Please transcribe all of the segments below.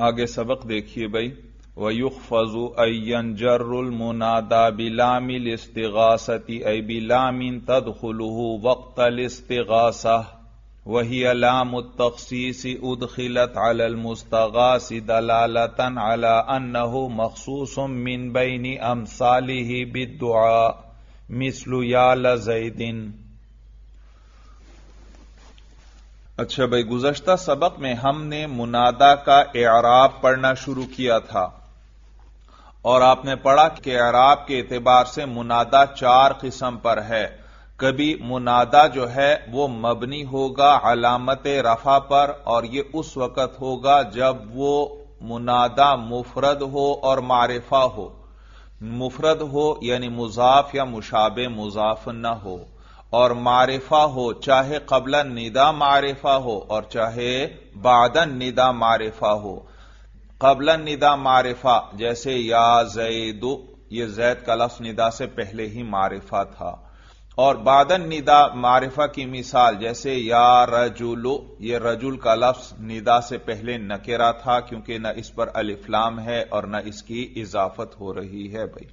آگے سبق دیکھیے بھائی. وَيُخْفَضُ أَن يَنْجَرُّ الْمُنَادَى بِلَامِ الِاسْتِغَاثَةِ أي بِلَامٍ تَدْخُلُهُ وَقْتَ الِاسْتِغَاثَةِ وَهِيَ لَامُ التَّخْصِيصِ أُدْخِلَتْ عَلَى الْمُسْتَغَاثِ دَلَالَةً عَلَى أَنَّهُ مَخْصُوصٌ مِّن بَيْنِ أَمْثَالِهِ بِالدُّعَاءِ مِثْلُ يَا لَزَيْدٍ. اچھا بھائی، گزشتہ سبق میں ہم نے منادا کا اعراب پڑھنا شروع کیا تھا اور آپ نے پڑھا کہ اعراب کے اعتبار سے منادا چار قسم پر ہے. کبھی منادا جو ہے وہ مبنی ہوگا علامت رفع پر، اور یہ اس وقت ہوگا جب وہ منادا مفرد ہو اور معرفہ ہو. مفرد ہو یعنی مضاف یا مشابہ مضاف نہ ہو، اور معرفہ ہو چاہے قبل الندا معرفہ ہو اور چاہے بعد الندا معرفہ ہو. قبل الندا معرفہ جیسے یا زید، یہ زید کا لفظ ندا سے پہلے ہی معرفہ تھا. اور بعد الندا معرفہ کی مثال جیسے یا رجل، یہ رجل کا لفظ ندا سے پہلے نکرہ تھا کیونکہ نہ اس پر الف لام ہے اور نہ اس کی اضافت ہو رہی ہے. بھائی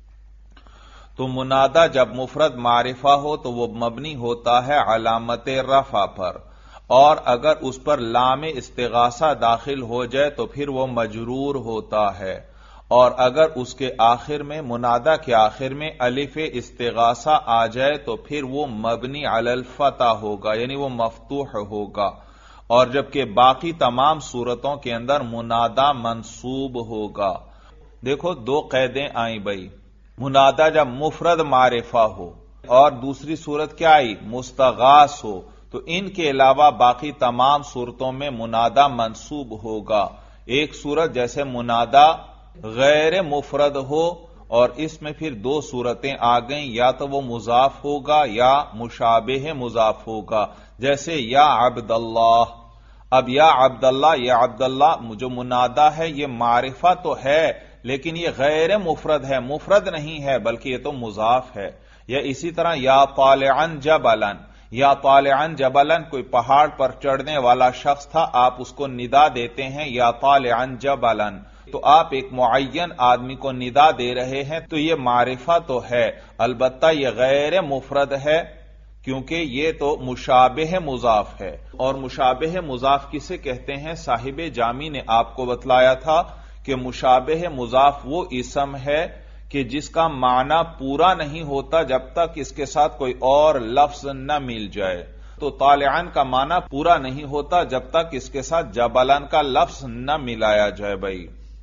تو منادا جب مفرد معرفہ ہو تو وہ مبنی ہوتا ہے علامت رفع پر، اور اگر اس پر لام استغاثہ داخل ہو جائے تو پھر وہ مجرور ہوتا ہے، اور اگر اس کے آخر میں منادا کے آخر میں الف استغاثہ آ جائے تو پھر وہ مبنی علی الفتح ہوگا، یعنی وہ مفتوح ہوگا. اور جبکہ باقی تمام صورتوں کے اندر منادا منصوب ہوگا. دیکھو دو قیدیں آئیں بھائی، منادا جب مفرد معرفہ ہو اور دوسری صورت کیا آئی مستغاث ہو، تو ان کے علاوہ باقی تمام صورتوں میں منادا منصوب ہوگا. ایک صورت جیسے منادا غیر مفرد ہو اور اس میں پھر دو صورتیں آ گئیں، یا تو وہ مضاف ہوگا یا مشابہ مضاف ہوگا، جیسے یا عبداللہ. اب یا عبداللہ، یا عبداللہ جو منادا ہے یہ معرفہ تو ہے لیکن یہ غیر مفرد ہے، مفرد نہیں ہے بلکہ یہ تو مضاف ہے. یا اسی طرح یا طالعن جبلن، یا طالعن جبلن کوئی پہاڑ پر چڑھنے والا شخص تھا، آپ اس کو ندا دیتے ہیں یا طالعن جبلن، تو آپ ایک معین آدمی کو ندا دے رہے ہیں، تو یہ معرفہ تو ہے، البتہ یہ غیر مفرد ہے کیونکہ یہ تو مشابہ مضاف ہے. اور مشابہ مضاف کسے کہتے ہیں؟ صاحب جامی نے آپ کو بتلایا تھا کہ مشابہ مضاف وہ اسم ہے کہ جس کا معنی پورا نہیں ہوتا جب تک اس کے ساتھ کوئی اور لفظ نہ مل جائے. تو طالعن کا معنی پورا نہیں ہوتا جب تک اس کے ساتھ جبلن کا لفظ نہ ملایا جائے. بھائی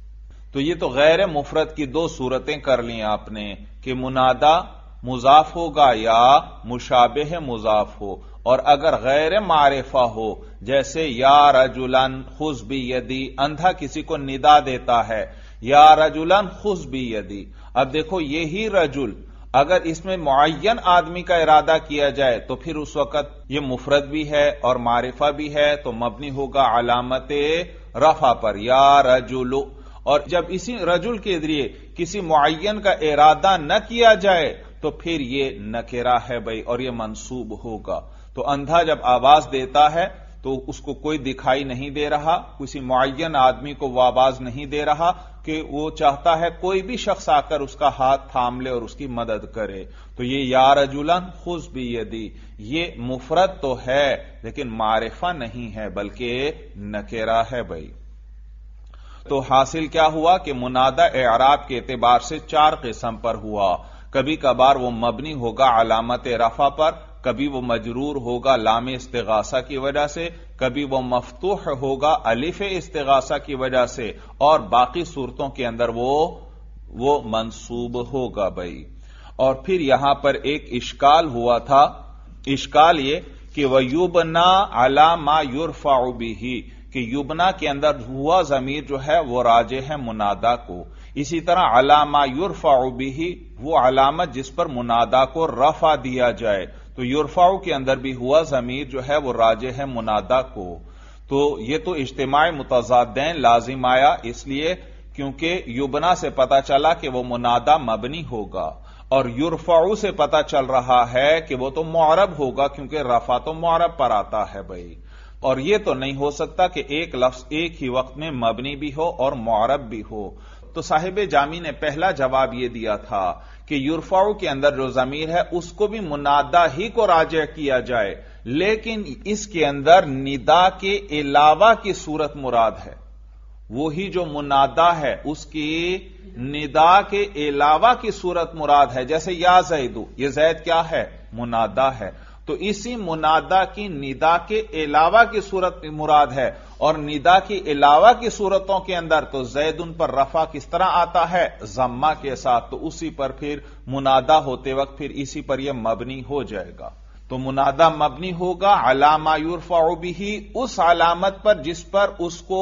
تو یہ تو غیر مفرد کی دو صورتیں کر لیں آپ نے کہ منادا مضاف ہوگا یا مشابہ مضاف ہو. اور اگر غیر معرفہ ہو جیسے یا رجلن خذ بیدی، اندھا کسی کو ندا دیتا ہے یا رجلن خذ بیدی. اب دیکھو یہی رجل اگر اس میں معین آدمی کا ارادہ کیا جائے تو پھر اس وقت یہ مفرد بھی ہے اور معرفہ بھی ہے تو مبنی ہوگا علامت رفع پر یا رجل. اور جب اسی رجل کے ذریعے کسی معین کا ارادہ نہ کیا جائے تو پھر یہ نکرہ ہے بھائی، اور یہ منصوب ہوگا. تو اندھا جب آواز دیتا ہے تو اس کو کوئی دکھائی نہیں دے رہا، کسی معین آدمی کو وہ آواز نہیں دے رہا کہ وہ چاہتا ہے کوئی بھی شخص آ کر اس کا ہاتھ تھام لے اور اس کی مدد کرے. تو یہ یا رجلن خذ بیدی یہ مفرد تو ہے لیکن معرفہ نہیں ہے بلکہ نکرہ ہے. بھائی تو حاصل کیا ہوا کہ منادا اعراب کے اعتبار سے چار قسم پر ہوا. کبھی کبھار وہ مبنی ہوگا علامت رفع پر، کبھی وہ مجرور ہوگا لام استغاثہ کی وجہ سے، کبھی وہ مفتوح ہوگا الف استغاثہ کی وجہ سے، اور باقی صورتوں کے اندر وہ منصوب ہوگا. بھائی اور پھر یہاں پر ایک اشکال ہوا تھا، اشکال یہ کہ وَيُبْنَا عَلَى مَا يُرْفَعُ بِهِ، کہ یبنا کے اندر ہوا ضمیر جو ہے وہ راجع ہے منادا کو. اسی طرح عَلَى مَا يُرْفَعُ بِهِ وہ علامت جس پر منادا کو رفع دیا جائے، تو یرفع کے اندر بھی ہوا ضمیر جو ہے وہ راجع ہے منادا کو. تو یہ تو اجتماع متضادین لازم آیا اس لیے کیونکہ یبنا سے پتا چلا کہ وہ منادا مبنی ہوگا، اور یرفع سے پتا چل رہا ہے کہ وہ تو معرب ہوگا کیونکہ رفع تو معرب پر آتا ہے. بھائی اور یہ تو نہیں ہو سکتا کہ ایک لفظ ایک ہی وقت میں مبنی بھی ہو اور معرب بھی ہو۔ تو صاحب جامی نے پہلا جواب یہ دیا تھا کہ یرفعو کے اندر جو ضمیر ہے اس کو بھی منادا ہی کو راجع کیا جائے، لیکن اس کے اندر ندا کے علاوہ کی صورت مراد ہے۔ وہی جو منادا ہے اس کی ندا کے علاوہ کی صورت مراد ہے، جیسے یا زیدو، یہ زید کیا ہے؟ منادا ہے، تو اسی منادا کی ندا کے علاوہ کی صورت مراد ہے، اور ندا کی علاوہ کی صورتوں کے اندر تو زید ان پر رفع کس طرح آتا ہے؟ ضمہ کے ساتھ، تو اسی پر پھر منادا ہوتے وقت پھر اسی پر یہ مبنی ہو جائے گا۔ تو منادا مبنی ہوگا علی ما یرفع بہ، اس علامت پر جس پر اس کو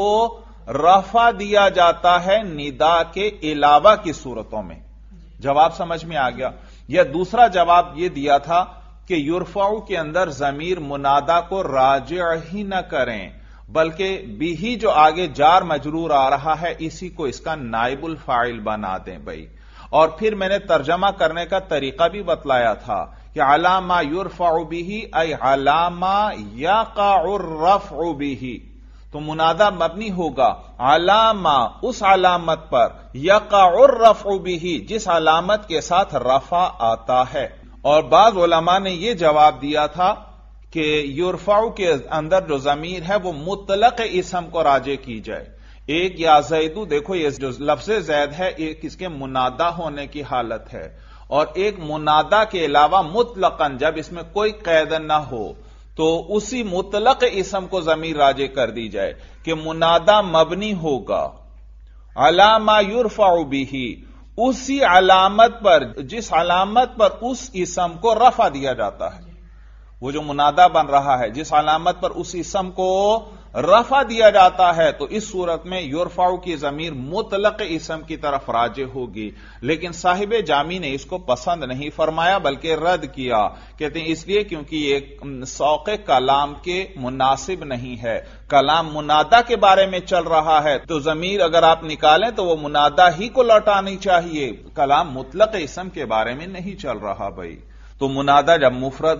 رفع دیا جاتا ہے ندا کے علاوہ کی صورتوں میں۔ جواب سمجھ میں آ گیا؟ یا دوسرا جواب یہ دیا تھا کہ یرفعو کے اندر ضمیر منادا کو راجع ہی نہ کریں، بلکہ بھی جو آگے جار مجرور آ رہا ہے اسی کو اس کا نائب الفاعل بنا دیں بھائی۔ اور پھر میں نے ترجمہ کرنے کا طریقہ بھی بتلایا تھا کہ علی ما یرفع بہ ای علی ما یقع الرفع بہ، تو منادا مبنی ہوگا علی ما، اس علامت پر، یقع الرفع بہ، جس علامت کے ساتھ رفع آتا ہے۔ اور بعض علماء نے یہ جواب دیا تھا کہ یرفعو کے اندر جو ضمیر ہے وہ مطلق اسم کو راجع کی جائے۔ ایک یا زیدو، دیکھو یہ جو لفظ زید ہے ایک اس کے منادا ہونے کی حالت ہے، اور ایک منادا کے علاوہ مطلقاً جب اس میں کوئی قید نہ ہو تو اسی مطلق اسم کو ضمیر راجع کر دی جائے کہ منادا مبنی ہوگا علی ما یرفع بہ، اسی علامت پر جس علامت پر اس اسم کو رفع دیا جاتا ہے، وہ جو منادا بن رہا ہے جس علامت پر اس اسم کو رفع دیا جاتا ہے، تو اس صورت میں یرفعو کی ضمیر مطلق اسم کی طرف راجع ہوگی۔ لیکن صاحب جامی نے اس کو پسند نہیں فرمایا بلکہ رد کیا، کہتے ہیں اس لیے کیونکہ یہ سوق کلام کے مناسب نہیں ہے، کلام منادا کے بارے میں چل رہا ہے تو ضمیر اگر آپ نکالیں تو وہ منادا ہی کو لوٹانی چاہیے، کلام مطلق اسم کے بارے میں نہیں چل رہا بھائی۔ تو منادا جب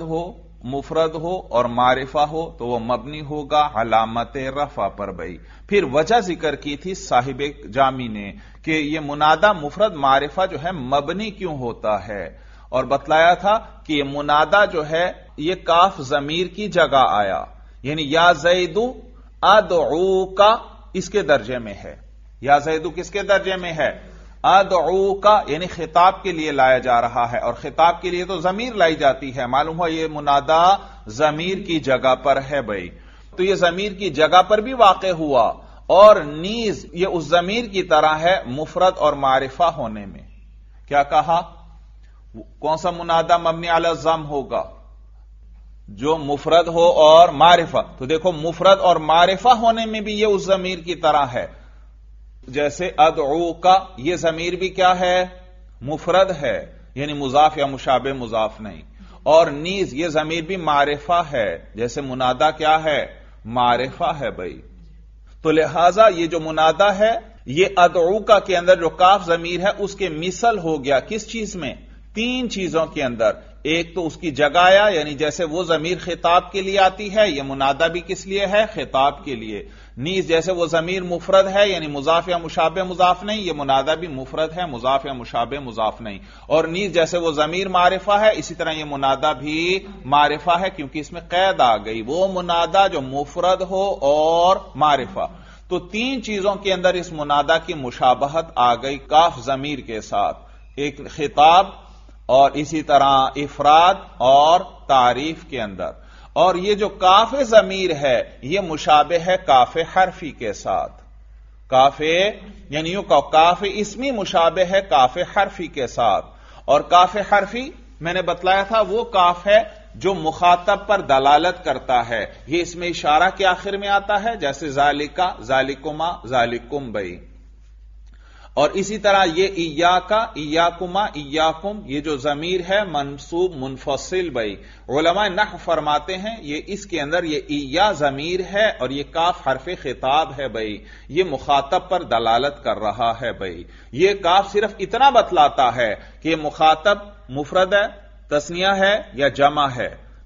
مفرد ہو اور معرفہ ہو تو وہ مبنی ہوگا علامت رفع پر بھائی۔ پھر وجہ ذکر کی تھی صاحب جامی نے کہ یہ منادا مفرد معرفہ جو ہے مبنی کیوں ہوتا ہے، اور بتلایا تھا کہ یہ منادا جو ہے یہ کاف ضمیر کی جگہ آیا، یعنی یا زیدو ادعوکا اس کے درجے میں ہے۔ یا زیدو کس کے درجے میں ہے؟ ادعوکا، یعنی خطاب کے لیے لایا جا رہا ہے، اور خطاب کے لیے تو ضمیر لائی جاتی ہے، معلوم ہوا یہ منادا ضمیر کی جگہ پر ہے بھائی۔ تو یہ ضمیر کی جگہ پر بھی واقع ہوا، اور نیز یہ اس ضمیر کی طرح ہے مفرد اور معرفہ ہونے میں۔ کیا کہا؟ کون سا منادا مبنی علی الضم ہوگا؟ جو مفرد ہو اور معرفہ۔ تو دیکھو مفرد اور معرفہ ہونے میں بھی یہ اس ضمیر کی طرح ہے، جیسے ادعو کا یہ ضمیر بھی کیا ہے؟ مفرد ہے، یعنی مضاف یا مشابہ مضاف نہیں، اور نیز یہ ضمیر بھی معرفہ ہے، جیسے منادا کیا ہے؟ معرفہ ہے بھائی۔ تو لہذا یہ جو منادا ہے یہ ادعو کا کے اندر جو کاف ضمیر ہے اس کے مثل ہو گیا کس چیز میں؟ تین چیزوں کے اندر۔ ایک تو اس کی جگہ آیا، یعنی جیسے وہ ضمیر خطاب کے لیے آتی ہے یہ منادا بھی کس لیے ہے؟ خطاب کے لیے۔ نیز جیسے وہ ضمیر مفرد ہے یعنی مضاف یا مشابہ مضاف نہیں، یہ منادا بھی مفرد ہے، مضاف یا مشابہ مضاف نہیں۔ اور نیز جیسے وہ ضمیر معرفہ ہے اسی طرح یہ منادا بھی معرفہ ہے، کیونکہ اس میں قید آ گئی، وہ منادا جو مفرد ہو اور معرفہ۔ تو تین چیزوں کے اندر اس منادا کی مشابہت آ گئی کاف ضمیر کے ساتھ، ایک خطاب اور اسی طرح افراد اور تعریف کے اندر۔ اور یہ جو کاف ضمیر ہے یہ مشابہ ہے کاف حرفی کے ساتھ، کاف یعنی یوں کاف اسمی مشابہ ہے کاف حرفی کے ساتھ۔ اور کاف حرفی میں نے بتلایا تھا وہ کاف ہے جو مخاطب پر دلالت کرتا ہے، یہ اس میں اشارہ کے آخر میں آتا ہے، جیسے ذالکا، ذالکما، ذالکم بھائی۔ اور اسی طرح یہ ایاکا، ایاکما، ایاکم، یہ جو ضمیر ہے منصوب منفصل بھائی، علماء نحو فرماتے ہیں یہ اس کے اندر یہ ایا ضمیر ہے اور یہ کاف حرف خطاب ہے بھائی، یہ مخاطب پر دلالت کر رہا ہے بھائی۔ یہ کاف صرف اتنا بتلاتا ہے کہ یہ مخاطب مفرد ہے، تثنیہ ہے یا جمع ہے۔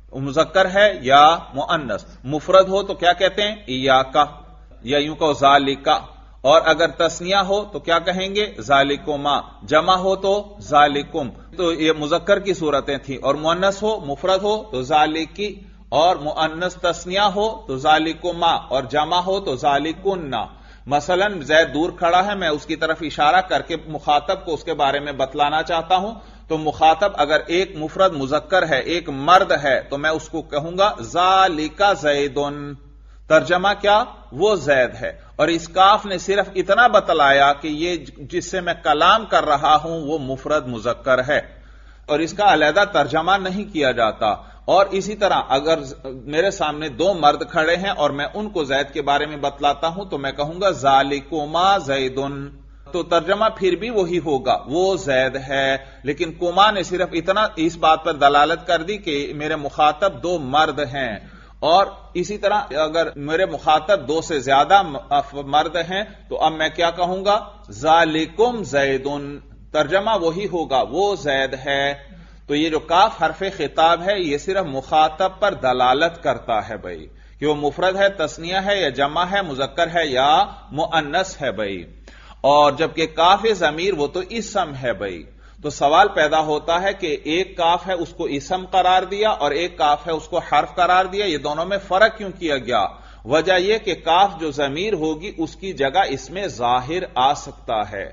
مذکر ہے یا مؤنث. مفرد ہو تو کیا کہتے ہیں؟ ایاکا، یا یوں کہو ذالکا. اور اگر تثنیہ ہو تو کیا کہیں گے؟ ذالکما. جمع ہو تو ذالکم. تو یہ مذکر کی صورتیں تھیں. اور مؤنث ہو مفرد ہو تو ذالکی، اور مؤنث تثنیہ ہو تو ذالکما، اور جمع ہو تو ذالکن. مثلا زید دور کھڑا ہے، میں اس کی طرف اشارہ کر کے مخاطب کو اس کے بارے میں بتلانا چاہتا ہوں، تو مخاطب اگر ایک مفرد مذکر ہے، ایک مرد ہے، تو میں اس کو کہوں گا ذالک زیدن. ترجمہ کیا؟ وہ زید ہے. اور اس کاف نے صرف اتنا بتلایا کہ یہ جس سے میں کلام کر رہا ہوں وہ مفرد مذکر ہے، اور اس کا علیحدہ ترجمہ نہیں کیا جاتا. اور اسی طرح اگر میرے سامنے دو مرد کھڑے ہیں اور میں ان کو زید کے بارے میں بتلاتا ہوں تو میں کہوں گا ذالکما زیدن. تو ترجمہ پھر بھی وہی ہوگا، وہ زید ہے. لیکن کما نے صرف اتنا اس بات پر دلالت کر دی کہ میرے مخاطب دو مرد ہیں. اور اسی طرح اگر میرے مخاطب دو سے زیادہ مرد ہیں تو اب میں کیا کہوں گا؟ ذالکم زیدن. ترجمہ وہی ہوگا، وہ زید ہے. تو یہ جو کاف حرف خطاب ہے یہ صرف مخاطب پر دلالت کرتا ہے بھائی، کہ وہ مفرد ہے، تثنیہ ہے یا جمع ہے، مذکر ہے یا مؤنث ہے بھائی. اور جبکہ کاف ضمیر وہ تو اسم ہے بھائی. تو سوال پیدا ہوتا ہے کہ ایک کاف ہے اس کو اسم قرار دیا اور ایک کاف ہے اس کو حرف قرار دیا، یہ دونوں میں فرق کیوں کیا گیا؟ وجہ یہ کہ کاف جو ضمیر ہوگی اس کی جگہ اس میں ظاہر آ سکتا ہے.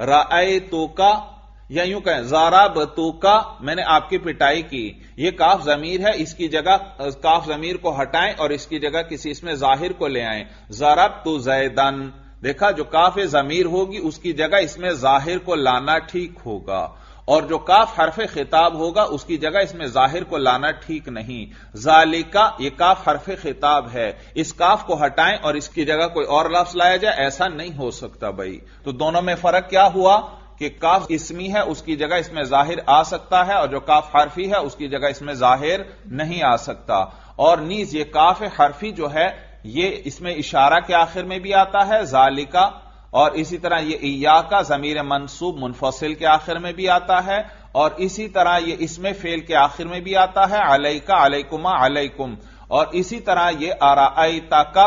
رأیتوکا، یا یوں کہیں ضربتوکا، میں نے آپ کی پٹائی کی. یہ کاف ضمیر ہے، اس کی جگہ کاف ضمیر کو ہٹائیں اور اس کی جگہ کسی اس میں ظاہر کو لے آئیں. ضربت زیدن. دیکھا، جو کاف ضمیر ہوگی اس کی جگہ اس میں ظاہر کو لانا ٹھیک ہوگا، اور جو کاف حرف خطاب ہوگا اس کی جگہ اس میں ظاہر کو لانا ٹھیک نہیں. ذالکا، یہ کاف حرف خطاب ہے، اس کاف کو ہٹائیں اور اس کی جگہ کوئی اور لفظ لایا جائے، ایسا نہیں ہو سکتا بھائی. تو دونوں میں فرق کیا ہوا کہ کاف اسمی ہے اس کی جگہ اس میں ظاہر آ سکتا ہے، اور جو کاف حرفی ہے اس کی جگہ اس میں ظاہر نہیں آ سکتا. اور نیز یہ کاف حرفی جو ہے یہ اس میں اشارہ کے آخر میں بھی آتا ہے ذالکا، اور اسی طرح یہ ایاکا ضمیر منصوب منفصل کے آخر میں بھی آتا ہے، اور اسی طرح یہ اسم فعل کے آخر میں بھی آتا ہے علیکا، علیکما، علیکم. اور اسی طرح یہ ارائیتکا،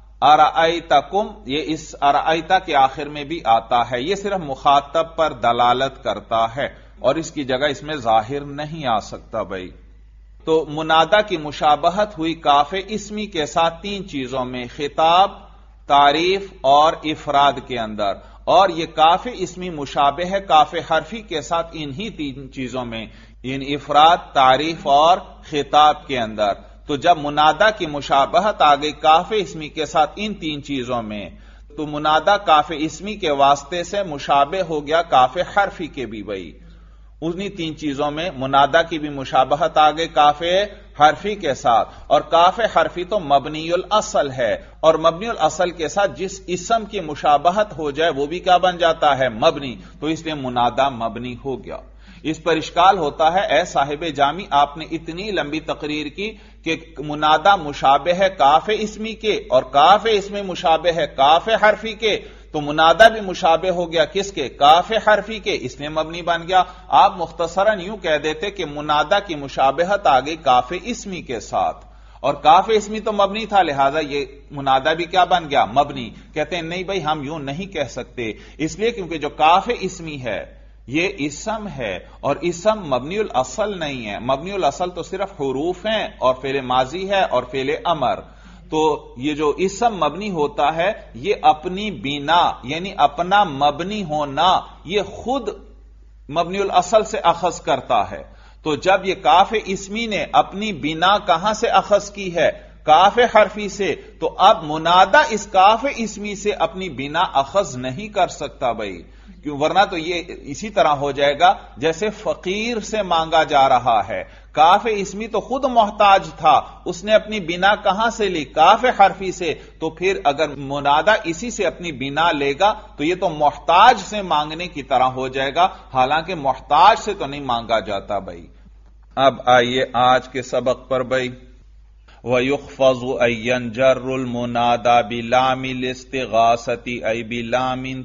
ارائیتکم، یہ اس ارائیتا کے آخر میں بھی آتا ہے. یہ صرف مخاطب پر دلالت کرتا ہے اور اس کی جگہ اس میں ظاہر نہیں آ سکتا بھائی. تو منادا کی مشابہت ہوئی کاف اسمی کے ساتھ تین چیزوں میں، خطاب، تعریف اور افراد کے اندر. اور یہ کاف اسمی مشابہ ہے کاف حرفی کے ساتھ انہی تین چیزوں میں، یعنی افراد، تعریف اور خطاب کے اندر. تو جب منادا کی مشابہت آ گئی کاف اسمی کے ساتھ ان تین چیزوں میں، تو منادا کاف اسمی کے واسطے سے مشابہ ہو گیا کاف حرفی کے بھی بھائی. انہی تین چیزوں میں منادا کی بھی مشابہت آ گئی کاف حرفی کے ساتھ. اور کاف حرفی تو مبنی الاصل ہے، اور مبنی الاصل کے ساتھ جس اسم کی مشابہت ہو جائے وہ بھی کیا بن جاتا ہے؟ مبنی. تو اس لیے منادا مبنی ہو گیا. اس پر اشکال ہوتا ہے، اے صاحب جامی آپ نے اتنی لمبی تقریر کی کہ منادا مشابہ ہے کاف اسمی کے اور کاف اسمی مشابہ ہے کاف حرفی کے، تو منادا بھی مشابہ ہو گیا کس کے؟ کاف حرفی کے، اس لیے مبنی بن گیا. آپ مختصراً یوں کہہ دیتے کہ منادا کی مشابہت آ گئی کاف اسمی کے ساتھ، اور کاف اسمی تو مبنی تھا، لہذا یہ منادا بھی کیا بن گیا؟ مبنی. کہتے ہیں نہیں بھائی، ہم یوں نہیں کہہ سکتے، اس لیے کیونکہ جو کاف اسمی ہے یہ اسم ہے، اور اسم مبنی الاصل نہیں ہے. مبنی الاصل تو صرف حروف ہیں اور فعل ماضی ہے اور فعل امر. تو یہ جو اسم مبنی ہوتا ہے یہ اپنی بنا، یعنی اپنا مبنی ہونا، یہ خود مبنی الاصل سے اخذ کرتا ہے. تو جب یہ کاف اسمی نے اپنی بنا کہاں سے اخذ کی ہے؟ کاف حرفی سے، تو اب منادا اس کاف اسمی سے اپنی بنا اخذ نہیں کر سکتا بھائی، کیوں؟ ورنہ تو یہ اسی طرح ہو جائے گا جیسے فقیر سے مانگا جا رہا ہے. کاف اسمی تو خود محتاج تھا، اس نے اپنی بنا کہاں سے لی؟ کاف حرفی سے. تو پھر اگر منادا اسی سے اپنی بنا لے گا تو یہ تو محتاج سے مانگنے کی طرح ہو جائے گا، حالانکہ محتاج سے تو نہیں مانگا جاتا بھائی. اب آئیے آج کے سبق پر بھائی. وَيُخْفَضُ أَن يَنْجَرُّ الْمُنَادَى بِلَامِ الِاسْتِغَاثَةِ أَيْ بِلَامٍ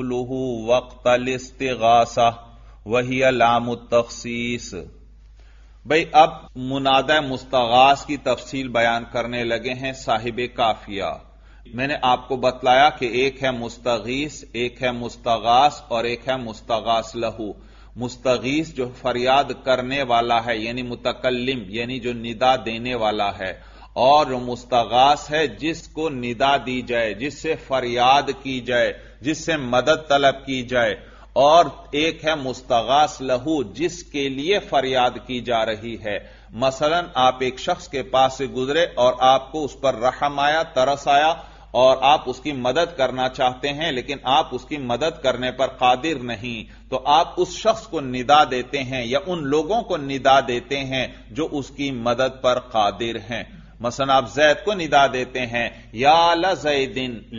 تَدْخُلُهُ وَقْتَ الِاسْتِغَاثَةِ وَهِيَ لَامُ التَّخْصِيصِ. بھئی اب منادہ مستغاث کی تفصیل بیان کرنے لگے ہیں صاحب کافیہ۔ میں نے آپ کو بتلایا کہ ایک ہے مستغیث، ایک ہے مستغاث اور ایک ہے مستغاث لہو۔ مستغیث جو فریاد کرنے والا ہے یعنی متکلم، یعنی جو ندا دینے والا ہے، اور جو مستغاث ہے جس کو ندا دی جائے، جس سے فریاد کی جائے، جس سے مدد طلب کی جائے، اور ایک ہے مستغاث لہو جس کے لیے فریاد کی جا رہی ہے۔ مثلا آپ ایک شخص کے پاس سے گزرے اور آپ کو اس پر رحم آیا، ترس آیا، اور آپ اس کی مدد کرنا چاہتے ہیں لیکن آپ اس کی مدد کرنے پر قادر نہیں، تو آپ اس شخص کو ندا دیتے ہیں یا ان لوگوں کو ندا دیتے ہیں جو اس کی مدد پر قادر ہیں۔ مثلا آپ زید کو ندا دیتے ہیں، یا لزید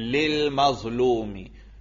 للمظلوم،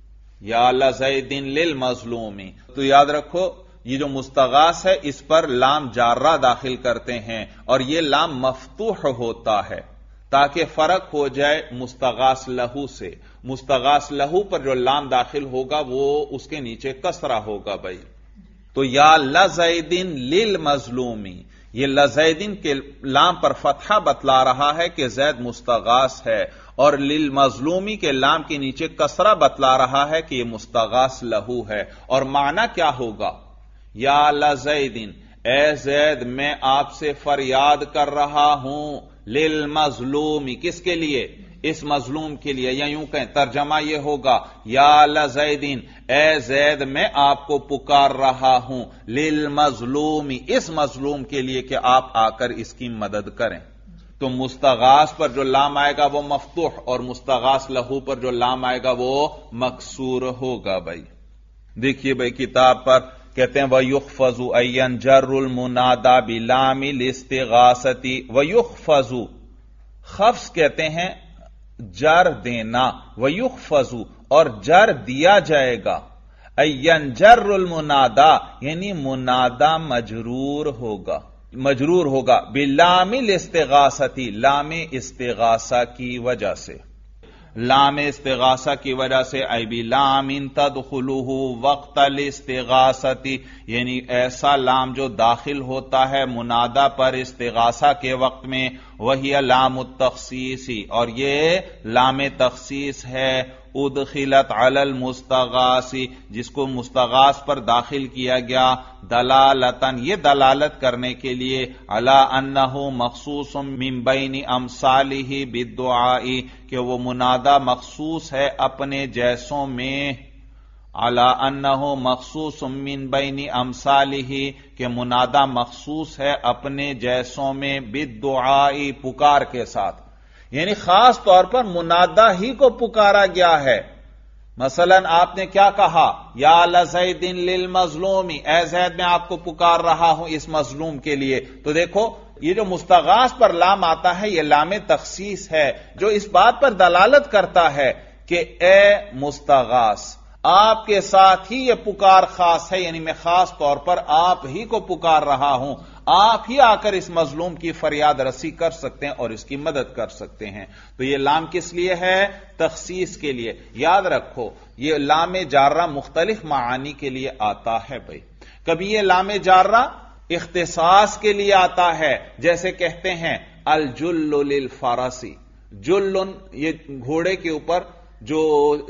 یا لزید للمظلوم۔ تو یاد رکھو یہ جو مستغاث ہے اس پر لام جارہ داخل کرتے ہیں اور یہ لام مفتوح ہوتا ہے تاکہ فرق ہو جائے مستغاث لہو سے۔ مستغاث لہو پر جو لام داخل ہوگا وہ اس کے نیچے کسرہ ہوگا بھائی۔ تو یا لزیدن للمظلومی، یہ لزیدن کے لام پر فتحہ بتلا رہا ہے کہ زید مستغاث ہے، اور للمظلومی کے لام کے نیچے کسرہ بتلا رہا ہے کہ یہ مستغاث لہو ہے۔ اور معنی کیا ہوگا؟ یا لزیدن، اے زید میں آپ سے فریاد کر رہا ہوں، للمظلومی، کس کے لیے؟ اس مظلوم کے لیے، یا یوں کہیں ترجمہ یہ ہوگا یا لزیدین، اے زید میں آپ کو پکار رہا ہوں، للمظلومی، اس مظلوم کے لیے کہ آپ آ کر اس کی مدد کریں۔ تو مستغاث پر جو لام آئے گا وہ مفتوح، اور مستغاث لہو پر جو لام آئے گا وہ مکسور ہوگا بھائی۔ دیکھیے بھائی کتاب پر کہتے ہیں وَيُخْفَضُ أَيًّا جَرُّ الْمُنَادَى بِلَامِ الْاِسْتِغَاثَةِ وَيُخْفَضُ، خفض کہتے ہیں جر دینا، وَيُخْفَضُ اور جر دیا جائے گا، أَيًّا جَرُّ الْمُنَادَى یعنی منادہ مجرور ہوگا بِلَامِ الْاِسْتِغَاثَةِ لام استغاثہ کی وجہ سے، لام استغاثہ کی وجہ سے، ای بلام تدخلہ وقت الاستغاثۃ یعنی ایسا لام جو داخل ہوتا ہے منادہ پر استغاثہ کے وقت میں، وہی لام التخصیص، اور یہ لام تخصیص ہے، ادخلت علی المستغاث جس کو مستغاث پر داخل کیا گیا، دلالتن یہ دلالت کرنے کے لیے، علی انہ مخصوص من بین امثالہ بالدعاء کہ وہ منادہ مخصوص ہے اپنے جیسوں میں، علی انہ مخصوص من بین امثالہ کہ منادہ مخصوص ہے اپنے جیسوں میں، بالدعاء پکار کے ساتھ، یعنی خاص طور پر منادہ ہی کو پکارا گیا ہے۔ مثلا آپ نے کیا کہا؟ یا لزید للمظلوم، اے زید میں آپ کو پکار رہا ہوں اس مظلوم کے لیے۔ تو دیکھو یہ جو مستغاث پر لام آتا ہے یہ لام تخصیص ہے جو اس بات پر دلالت کرتا ہے کہ اے مستغاث آپ کے ساتھ ہی یہ پکار خاص ہے، یعنی میں خاص طور پر آپ ہی کو پکار رہا ہوں، آپ ہی آ کر اس مظلوم کی فریاد رسی کر سکتے ہیں اور اس کی مدد کر سکتے ہیں۔ تو یہ لام کس لیے ہے؟ تخصیص کے لیے۔ یاد رکھو یہ لام جارہ مختلف معانی کے لیے آتا ہے بھائی۔ کبھی یہ لام جارہ اختصاص کے لیے آتا ہے، جیسے کہتے ہیں الجل للفرسی، جلن یہ گھوڑے کے اوپر جو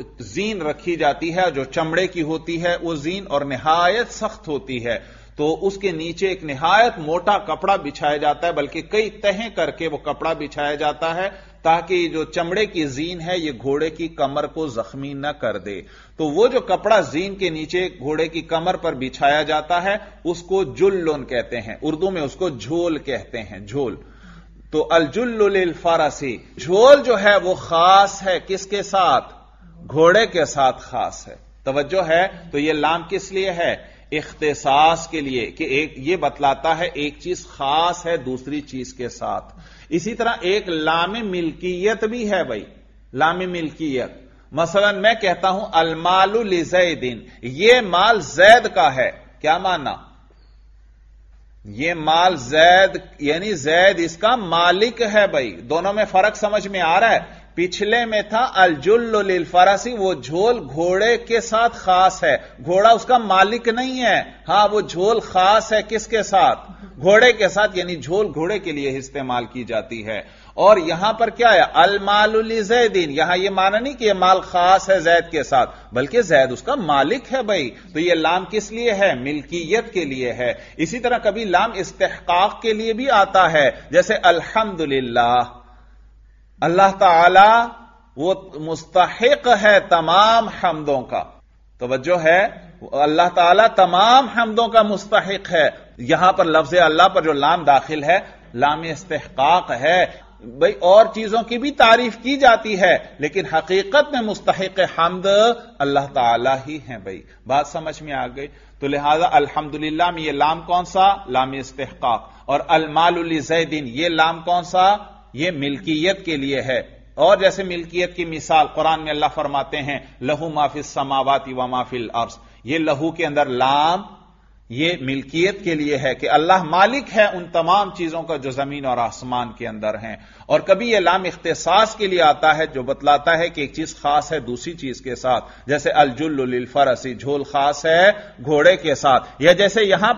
زین رکھی جاتی ہے جو چمڑے کی ہوتی ہے وہ زین اور نہایت سخت ہوتی ہے، تو اس کے نیچے ایک نہایت موٹا کپڑا بچھایا جاتا ہے، بلکہ کئی تہیں کر کے وہ کپڑا بچھایا جاتا ہے تاکہ جو چمڑے کی زین ہے یہ گھوڑے کی کمر کو زخمی نہ کر دے۔ تو وہ جو کپڑا زین کے نیچے گھوڑے کی کمر پر بچھایا جاتا ہے اس کو جلن کہتے ہیں، اردو میں اس کو جھول کہتے ہیں، جھول۔ تو الجل للفرسی، جھول جو ہے وہ خاص ہے کس کے ساتھ؟ گھوڑے کے ساتھ خاص ہے۔ توجہ ہے؟ تو یہ لام کس لیے ہے؟ اختصاص کے لیے، کہ ایک یہ بتلاتا ہے ایک چیز خاص ہے دوسری چیز کے ساتھ۔ اسی طرح ایک لام ملکیت بھی ہے بھائی، لام ملکیت۔ مثلا میں کہتا ہوں المال لزید، یہ مال زید کا ہے، کیا معنی؟ یہ مال زید یعنی زید اس کا مالک ہے بھائی۔ دونوں میں فرق سمجھ میں آ رہا ہے؟ پچھلے میں تھا الجل للفرسی، وہ جھول گھوڑے کے ساتھ خاص ہے، گھوڑا اس کا مالک نہیں ہے، ہاں وہ جھول خاص ہے کس کے ساتھ؟ گھوڑے کے ساتھ، یعنی جھول گھوڑے کے لیے استعمال کی جاتی ہے۔ اور یہاں پر کیا ہے؟ المال لزیدین، یہاں یہ معنی نہیں کہ یہ مال خاص ہے زید کے ساتھ، بلکہ زید اس کا مالک ہے بھائی، تو یہ لام کس لیے ہے؟ ملکیت کے لیے ہے۔ اسی طرح کبھی لام استحقاق کے لیے بھی آتا ہے، جیسے الحمدللہ، اللہ تعالی وہ مستحق ہے تمام حمدوں کا، توجہ ہے، اللہ تعالی تمام حمدوں کا مستحق ہے۔ یہاں پر لفظ اللہ پر جو لام داخل ہے لام استحقاق ہے بھئی، اور چیزوں کی بھی تعریف کی جاتی ہے لیکن حقیقت میں مستحق حمد اللہ تعالی ہی ہیں بھئی، بات سمجھ میں آ گئی؟ تو لہذا الحمدللہ میں یہ لام کون سا؟ لام استحقاق، اور المال لزیدین یہ لام کون سا؟ یہ ملکیت کے لیے ہے۔ اور جیسے ملکیت کی مثال قرآن میں اللہ فرماتے ہیں لہو ما فی السماوات و ما فی الارض، یہ لہو کے اندر لام یہ ملکیت کے لیے ہے کہ اللہ مالک ہے ان تمام چیزوں کا جو زمین اور آسمان کے اندر ہیں۔ اور کبھی یہ لام اختصاص کے لیے آتا ہے جو بتلاتا ہے کہ ایک چیز خاص ہے دوسری چیز کے ساتھ، جیسے الجل للفرس، جھول خاص ہے گھوڑے کے ساتھ، یا جیسے یہاں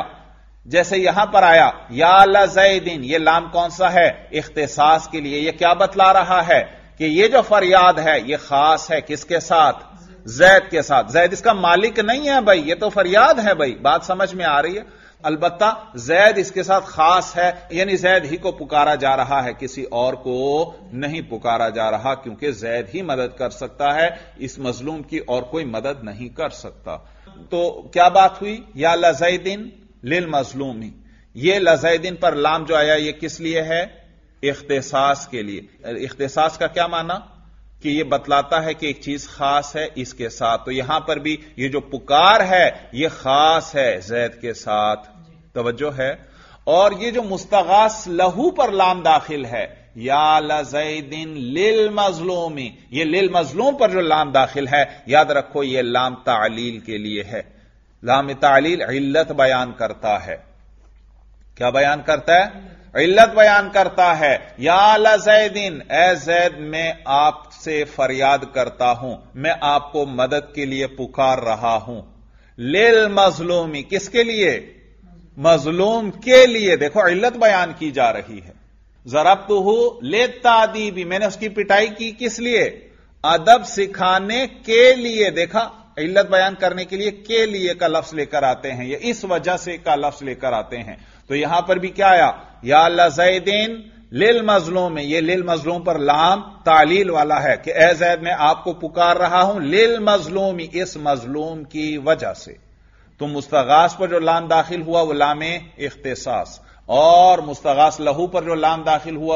پر آیا یا لزیدین، یہ لام کون سا ہے؟ اختصاص کے لیے۔ یہ کیا بتلا رہا ہے کہ یہ جو فریاد ہے یہ خاص ہے کس کے ساتھ؟ زید کے ساتھ۔ زید اس کا مالک نہیں ہے بھائی، یہ تو فریاد ہے بھائی، بات سمجھ میں آ رہی ہے؟ البتہ زید اس کے ساتھ خاص ہے، یعنی زید ہی کو پکارا جا رہا ہے، کسی اور کو نہیں پکارا جا رہا، کیونکہ زید ہی مدد کر سکتا ہے، اس مظلوم کی اور کوئی مدد نہیں کر سکتا۔ تو کیا بات ہوئی؟ یا لزیدین للمظلوم، یہ لزیدین پر لام جو آیا یہ کس لیے ہے؟ اختصاص کے لیے۔ اختصاص کا کیا معنی؟ کہ یہ بتلاتا ہے کہ ایک چیز خاص ہے اس کے ساتھ، تو یہاں پر بھی یہ جو پکار ہے یہ خاص ہے زید کے ساتھ، توجہ ہے؟ اور یہ جو مستغاث لہو پر لام داخل ہے یا لزیدین للمظلوم، یہ للمظلوم پر جو لام داخل ہے یاد رکھو یہ لام تعلیل کے لیے ہے۔ لام تعلیل علت بیان کرتا ہے۔ کیا بیان کرتا ہے؟ علت بیان کرتا ہے۔ یا لزیدین، اے زید میں آپ سے فریاد کرتا ہوں، میں آپ کو مدد کے لیے پکار رہا ہوں۔ للمظلومی، کس کے لیے؟ مظلوم کے لیے۔ دیکھو علت بیان کی جا رہی ہے۔ ضربتہ للتعذیب، میں نے اس کی پٹائی کی کس لیے؟ ادب سکھانے کے لیے۔ دیکھا، علت بیان کرنے کے لیے کے لیے کا لفظ لے کر آتے ہیں، یا اس وجہ سے کا لفظ لے کر آتے ہیں۔ تو یہاں پر بھی کیا آیا؟ یا لزیدین للمظلوم، یہ للمظلوم پر لام تعلیل والا ہے کہ اے زید میں آپ کو پکار رہا ہوں للمظلوم، اس مظلوم کی وجہ سے۔ تو مستغاث پر جو لام داخل ہوا وہ لام اختصاص، اور مستغاث لہو پر جو لام داخل ہوا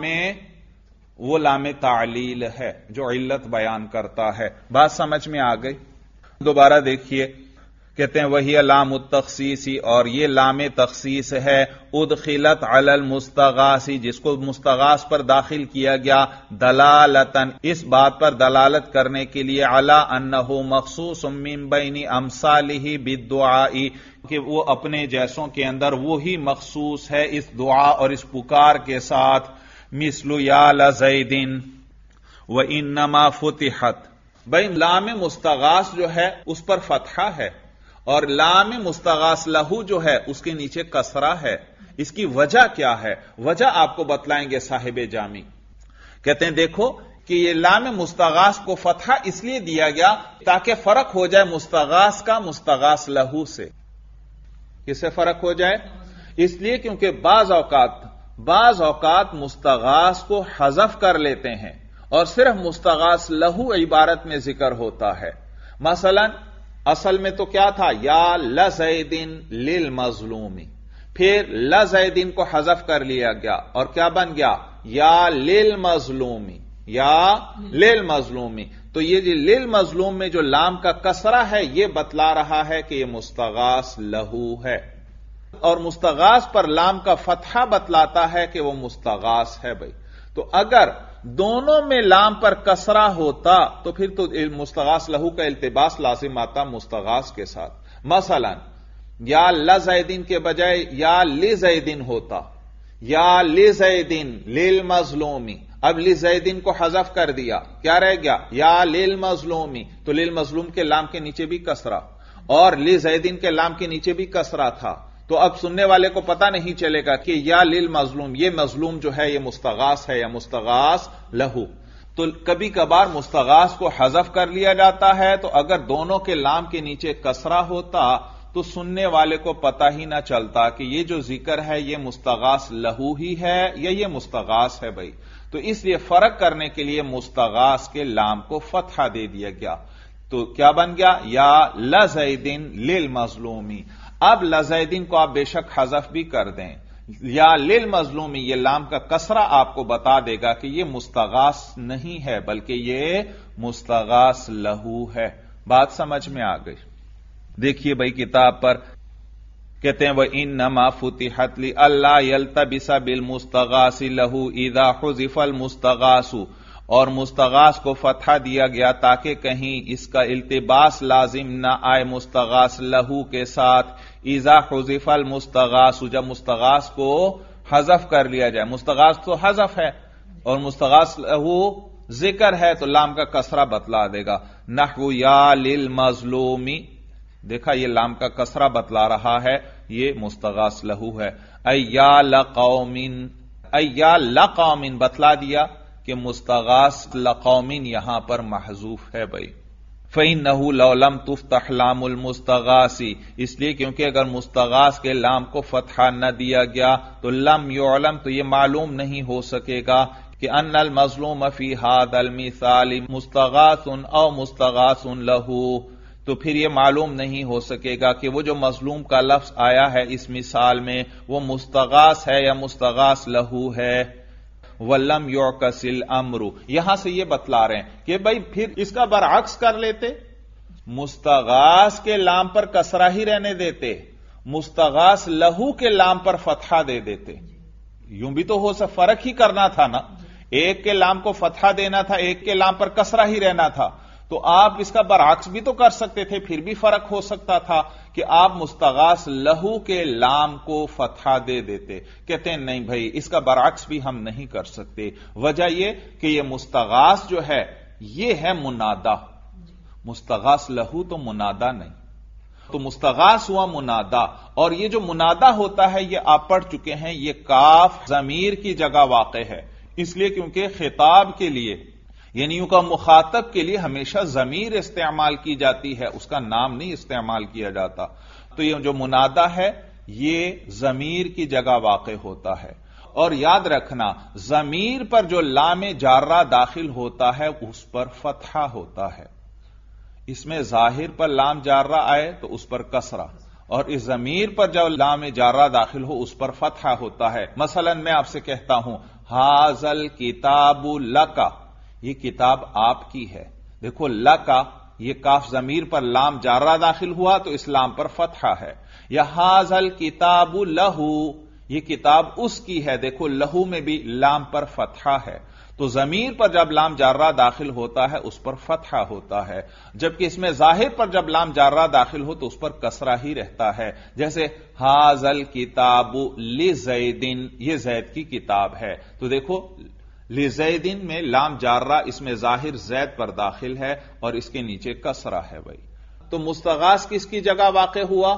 وہ لام تعلیل ہے جو علت بیان کرتا ہے۔ بات سمجھ میں آ گئی؟ دوبارہ دیکھیے، کہتے ہیں وہی لام التخصیصی، اور یہ لام تخصیص ہے ادخلت علی المستغاثی، جس کو مستغاث پر داخل کیا گیا، دلالتن، اس بات پر دلالت کرنے کے لیے، علی انہ مخصوص من بین امثالہ بالدعاء، کہ وہ اپنے جیسوں کے اندر وہی مخصوص ہے اس دعا اور اس پکار کے ساتھ، مثل یا لزیدین وانما فتحت۔ بھائی لام مستغاث جو ہے اس پر فتحہ ہے، اور لام مستغاث لہو جو ہے اس کے نیچے کسرہ ہے۔ اس کی وجہ کیا ہے؟ وجہ آپ کو بتلائیں گے صاحب جامی۔ کہتے ہیں دیکھو کہ یہ لام مستغاث کو فتحہ اس لیے دیا گیا تاکہ فرق ہو جائے مستغاث کا مستغاث لہو سے۔ کس سے فرق ہو جائے؟ اس لیے کیونکہ بعض اوقات مستغاث کو حذف کر لیتے ہیں اور صرف مستغاث لہو عبارت میں ذکر ہوتا ہے۔ مثلا اصل میں تو کیا تھا؟ یا لزیدین للمظلوم، پھر لزیدین کو حذف کر لیا گیا اور کیا بن گیا؟ یا للمظلوم، یا للمظلوم۔ تو یہ جو للمظلوم میں جو لام کا کسرہ ہے یہ بتلا رہا ہے کہ یہ مستغاث لہو ہے، اور مستغاث پر لام کا فتحہ بتلاتا ہے کہ وہ مستغاث ہے بھائی۔ تو اگر دونوں میں لام پر کسرہ ہوتا تو پھر تو مستغاث لہو کا التباس لازم آتا مستغاث کے ساتھ۔ مثلا یا لزیدین کے بجائے یا لزیدین ہوتا، یا لزیدین للمظلومی، اب لزیدین کو حذف کر دیا، کیا رہ گیا؟ یا للمظلومی، تو للمظلوم کے لام کے نیچے بھی کسرہ، اور لزیدین کے لام کے نیچے بھی کسرہ تھا، تو اب سننے والے کو پتہ نہیں چلے گا کہ یا للمظلوم، یہ مظلوم جو ہے یہ مستغاث ہے یا مستغاث لہو. تو کبھی کبھار مستغاث کو حذف کر لیا جاتا ہے، تو اگر دونوں کے لام کے نیچے کسرہ ہوتا تو سننے والے کو پتہ ہی نہ چلتا کہ یہ جو ذکر ہے یہ مستغاث لہو ہی ہے یا یہ مستغاث ہے بھائی. تو اس لیے فرق کرنے کے لیے مستغاث کے لام کو فتحہ دے دیا گیا. تو کیا بن گیا؟ یا لزیدن للمظلومی. اب لزیدن کو آپ بے شک حذف بھی کر دیں، یا للمظلومی یہ لام کا کسرہ آپ کو بتا دے گا کہ یہ مستغاث نہیں ہے بلکہ یہ مستغاث لہو ہے. بات سمجھ میں آ گئی؟ دیکھیے بھائی کتاب پر کہتے ہیں وَإِنَّمَا فُتِحَتْ لِأَلَّا يَلْتَبِسَ بِالْمُسْتَغَاثِ لَهُ إِذَا حُذِفَ الْمُسْتَغَاثُ، اور مستغاث کو فتحہ دیا گیا تاکہ کہیں اس کا التباس لازم نہ آئے مستغاث لہو کے ساتھ. اذا حذف المستغاث، جب مستغاث کو حذف کر لیا جائے. مستغاث تو حذف ہے اور مستغاث لہو ذکر ہے تو لام کا کسرہ بتلا دے گا. نحو یا للمظلومی، دیکھا یہ لام کا کسرہ بتلا رہا ہے یہ مستغاث لہو ہے. ایا لقومن، ایا لقومن بتلا دیا کہ مستغاث لقومن یہاں پر محذوف ہے بھائی. فَإِنَّهُ لَوْ لَمْ تُفْتَحْ لَامُ الْمُسْتَغَاثِ، اس لیے کیونکہ اگر مستغاث کے لام کو فتحہ نہ دیا گیا تو لم يعلم، تو یہ معلوم نہیں ہو سکے گا کہ ان المظلوم فی هذا المثال مستغاث او مستغاث لہو. تو پھر یہ معلوم نہیں ہو سکے گا کہ وہ جو مظلوم کا لفظ آیا ہے اس مثال میں وہ مستغاث ہے یا مستغاث لہو ہے. وَلَمْ يُعْكَسِ الْأَمْرُ، یہاں سے یہ بتلا رہے ہیں کہ بھائی پھر اس کا برعکس کر لیتے، مستغاث کے لام پر کسرہ ہی رہنے دیتے، مستغاث لہو کے لام پر فتحہ دے دیتے. یوں بھی تو ہو سکتا، فرق ہی کرنا تھا نا، ایک کے لام کو فتحہ دینا تھا، ایک کے لام پر کسرہ ہی رہنا تھا. تو آپ اس کا برعکس بھی تو کر سکتے تھے، پھر بھی فرق ہو سکتا تھا کہ آپ مستغاث لہو کے لام کو فتحہ دے دیتے. کہتے ہیں نہیں بھائی اس کا برعکس بھی ہم نہیں کر سکتے. وجہ یہ کہ یہ مستغاث جو ہے یہ ہے منادا، مستغاث لہو تو منادا نہیں. تو مستغاث ہوا منادا، اور یہ جو منادا ہوتا ہے یہ آپ پڑھ چکے ہیں، یہ کاف ضمیر کی جگہ واقع ہے. اس لیے کیونکہ خطاب کے لیے یعنی یوں کا مخاطب کے لیے ہمیشہ ضمیر استعمال کی جاتی ہے، اس کا نام نہیں استعمال کیا جاتا. تو یہ جو منادا ہے یہ ضمیر کی جگہ واقع ہوتا ہے. اور یاد رکھنا ضمیر پر جو لام جارہ داخل ہوتا ہے اس پر فتحہ ہوتا ہے. اس میں ظاہر پر لام جارہ آئے تو اس پر کسرہ، اور اس ضمیر پر جب لام جارہ داخل ہو اس پر فتحہ ہوتا ہے. مثلا میں آپ سے کہتا ہوں ھذل کتاب لک، یہ کتاب آپ کی ہے. دیکھو لکا یہ کاف ضمیر پر لام جارہ داخل ہوا تو اس لام پر فتحہ ہے. یا ھذل کتاب لہو، یہ کتاب اس کی ہے، دیکھو لہو میں بھی لام پر فتحہ ہے. تو ضمیر پر جب لام جارہ داخل ہوتا ہے اس پر فتحہ ہوتا ہے، جبکہ اس میں ظاہر پر جب لام جارہ داخل ہو تو اس پر کسرہ ہی رہتا ہے. جیسے ھذل کتاب لزیدن، یہ زید کی کتاب ہے. تو دیکھو لزیدن میں لام جارہ اس میں ظاہر زید پر داخل ہے اور اس کے نیچے کسرہ ہے بھائی. تو مستغاث کس کی جگہ واقع ہوا؟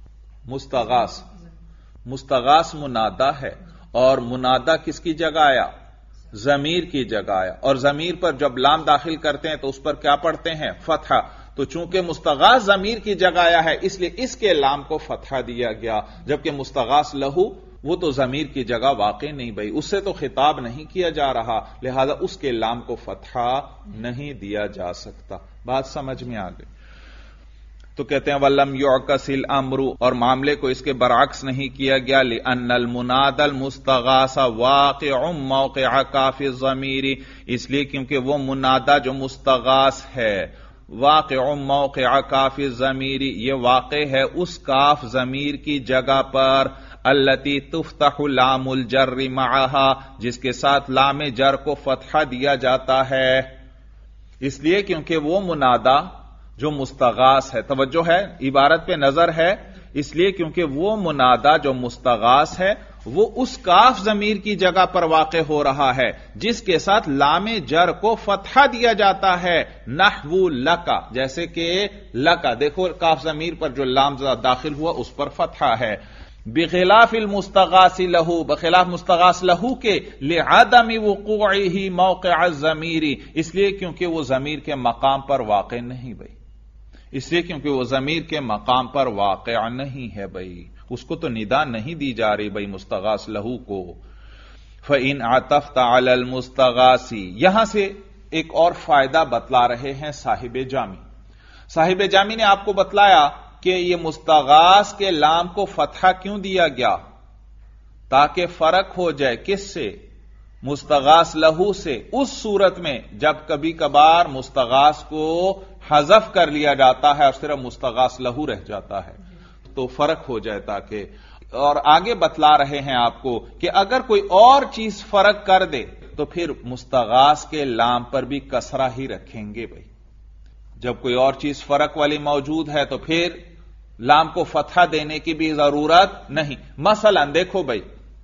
مستغاث منادا ہے، اور منادا کس کی جگہ آیا؟ ضمیر کی جگہ آیا. اور ضمیر پر جب لام داخل کرتے ہیں تو اس پر کیا پڑھتے ہیں؟ فتحہ. تو چونکہ مستغاث ضمیر کی جگہ آیا ہے اس لیے اس کے لام کو فتحہ دیا گیا، جبکہ مستغاث لہو وہ تو ضمیر کی جگہ واقع نہیں بھائی، اس سے تو خطاب نہیں کیا جا رہا، لہذا اس کے لام کو فتحہ نہیں دیا جا سکتا. بات سمجھ میں آ گئی؟ تو کہتے ہیں وَلَمْ يُعْكَسِ الْأَمْرُ، اور معاملے کو اس کے برعکس نہیں کیا گیا. لِأَنَّ الْمُنَادَى الْمُسْتَغَاثَ وَاقِعٌ مَوْقِعَ كَافِ الضَّمِيرِ، اس لیے کیونکہ وہ منادا جو مستغاث ہے واقع موقع کاف الضمیر، یہ واقع ہے اس کاف ضمیر کی جگہ پر التی تفتح لام الجر معها، جس کے ساتھ لام جر کو فتحہ دیا جاتا ہے. اس لیے کیونکہ وہ منادا جو مستغاث ہے، توجہ ہے عبارت پہ نظر ہے، اس لیے کیونکہ وہ منادا جو مستغاث ہے وہ اس کاف ضمیر کی جگہ پر واقع ہو رہا ہے جس کے ساتھ لام جر کو فتحہ دیا جاتا ہے. نحو لکا، جیسے کہ لکا، دیکھو کاف ضمیر پر جو لام داخل ہوا اس پر فتحہ ہے. بخلاف المستغاث لہو، بخلاف مستغاث لہو کے، لعدم وقوعہ موقع الضمیر، اس لیے کیونکہ وہ ضمیر کے مقام پر واقع نہیں بھائی، اس لیے کیونکہ وہ ضمیر کے مقام پر واقع نہیں ہے بھائی، اس کو تو ندا نہیں دی جا رہی بھائی مستغاث لہو کو۔ فَإِنْ عَطَفْتَ عَلَى الْمُسْتَغَاثِ، یہاں سے ایک اور فائدہ بتلا رہے ہیں صاحب جامی۔ صاحب جامی نے آپ کو بتلایا کہ یہ مستغاث کے لام کو فتحہ کیوں دیا گیا، تاکہ فرق ہو جائے کس سے، مستغاث لہو سے، اس صورت میں جب کبھی کبھار مستغاث کو حذف کر لیا جاتا ہے اور صرف مستغاث لہو رہ جاتا ہے تو فرق ہو جائے تاکہ۔ اور آگے بتلا رہے ہیں آپ کو کہ اگر کوئی اور چیز فرق کر دے تو پھر مستغاث کے لام پر بھی کسرہ ہی رکھیں گے بھائی، جب کوئی اور چیز فرق والی موجود ہے تو پھر لام کو فتحہ دینے کی بھی ضرورت نہیں۔ مثلا دیکھو بھائی،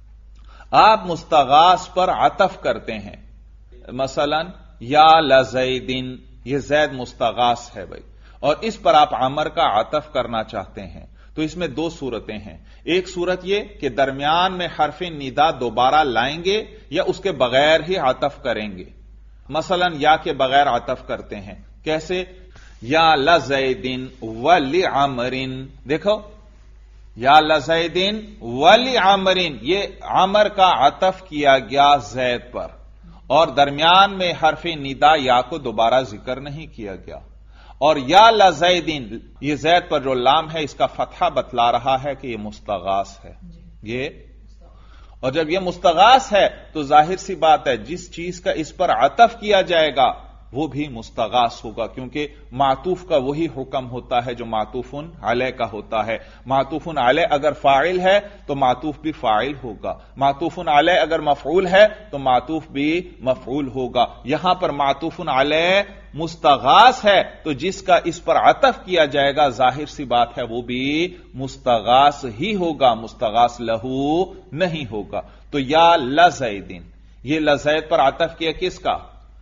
آپ مستغاث پر عطف کرتے ہیں، مثلا یا لزیدن، یہ زید مستغاث ہے بھائی، اور اس پر آپ عمر کا عطف کرنا چاہتے ہیں، تو اس میں دو صورتیں ہیں۔ ایک صورت یہ کہ درمیان میں حرف ندا دوبارہ لائیں گے یا اس کے بغیر ہی عطف کریں گے، مثلا یا کے بغیر عطف کرتے ہیں، کیسے، یا لزیدن ولعمرن، دیکھو یا لزیدن ولعمرن، یہ عمر کا عطف کیا گیا زید پر، اور درمیان میں حرف ندا یا کو دوبارہ ذکر نہیں کیا گیا، اور یا لزیدن یہ زید پر جو لام ہے اس کا فتحہ بتلا رہا ہے کہ یہ مستغاث ہے یہ، اور جب یہ مستغاث ہے تو ظاہر سی بات ہے جس چیز کا اس پر عطف کیا جائے گا وہ بھی مستغاث ہوگا، کیونکہ معطوف کا وہی حکم ہوتا ہے جو معطوف علیہ کا ہوتا ہے۔ معطوف علیہ اگر فاعل ہے تو معطوف بھی فاعل ہوگا، معطوف علیہ اگر مفعول ہے تو معطوف بھی مفعول ہوگا۔ یہاں پر معطوف علیہ مستغاث ہے تو جس کا اس پر عطف کیا جائے گا ظاہر سی بات ہے وہ بھی مستغاث ہی ہوگا، مستغاث لہو نہیں ہوگا۔ تو یا لزیدن، یہ لزید پر عطف کیا کس کا،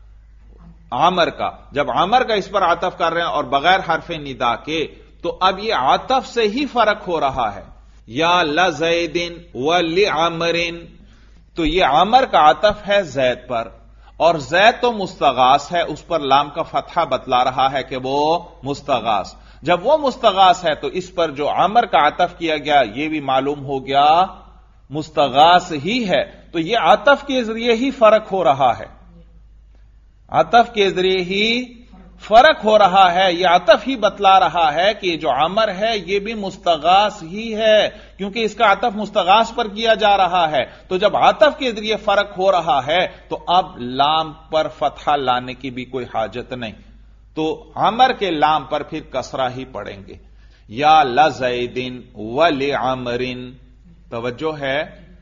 عامر کا، جب عامر کا اس پر عطف کر رہے ہیں اور بغیر حرف ندا کے تو اب یہ عطف سے ہی فرق ہو رہا ہے، یا لزیدن ولعمرن، تو یہ عامر کا عطف ہے زید پر، اور زید تو مستغاث ہے، اس پر لام کا فتحہ بتلا رہا ہے کہ وہ مستغاث، جب وہ مستغاث ہے تو اس پر جو عامر کا عطف کیا گیا یہ بھی معلوم ہو گیا مستغاث ہی ہے، تو یہ عطف کے ذریعے ہی فرق ہو رہا ہے، عطف کے ذریعے ہی فرق ہو رہا ہے، یہ عطف ہی بتلا رہا ہے کہ جو عمر ہے یہ بھی مستغاث ہی ہے، کیونکہ اس کا عطف مستغاث پر کیا جا رہا ہے، تو جب عطف کے ذریعے فرق ہو رہا ہے تو اب لام پر فتحہ لانے کی بھی کوئی حاجت نہیں، تو عمر کے لام پر پھر کسرہ ہی پڑیں گے۔ یا لزیدن ولعمرن، توجہ ہے،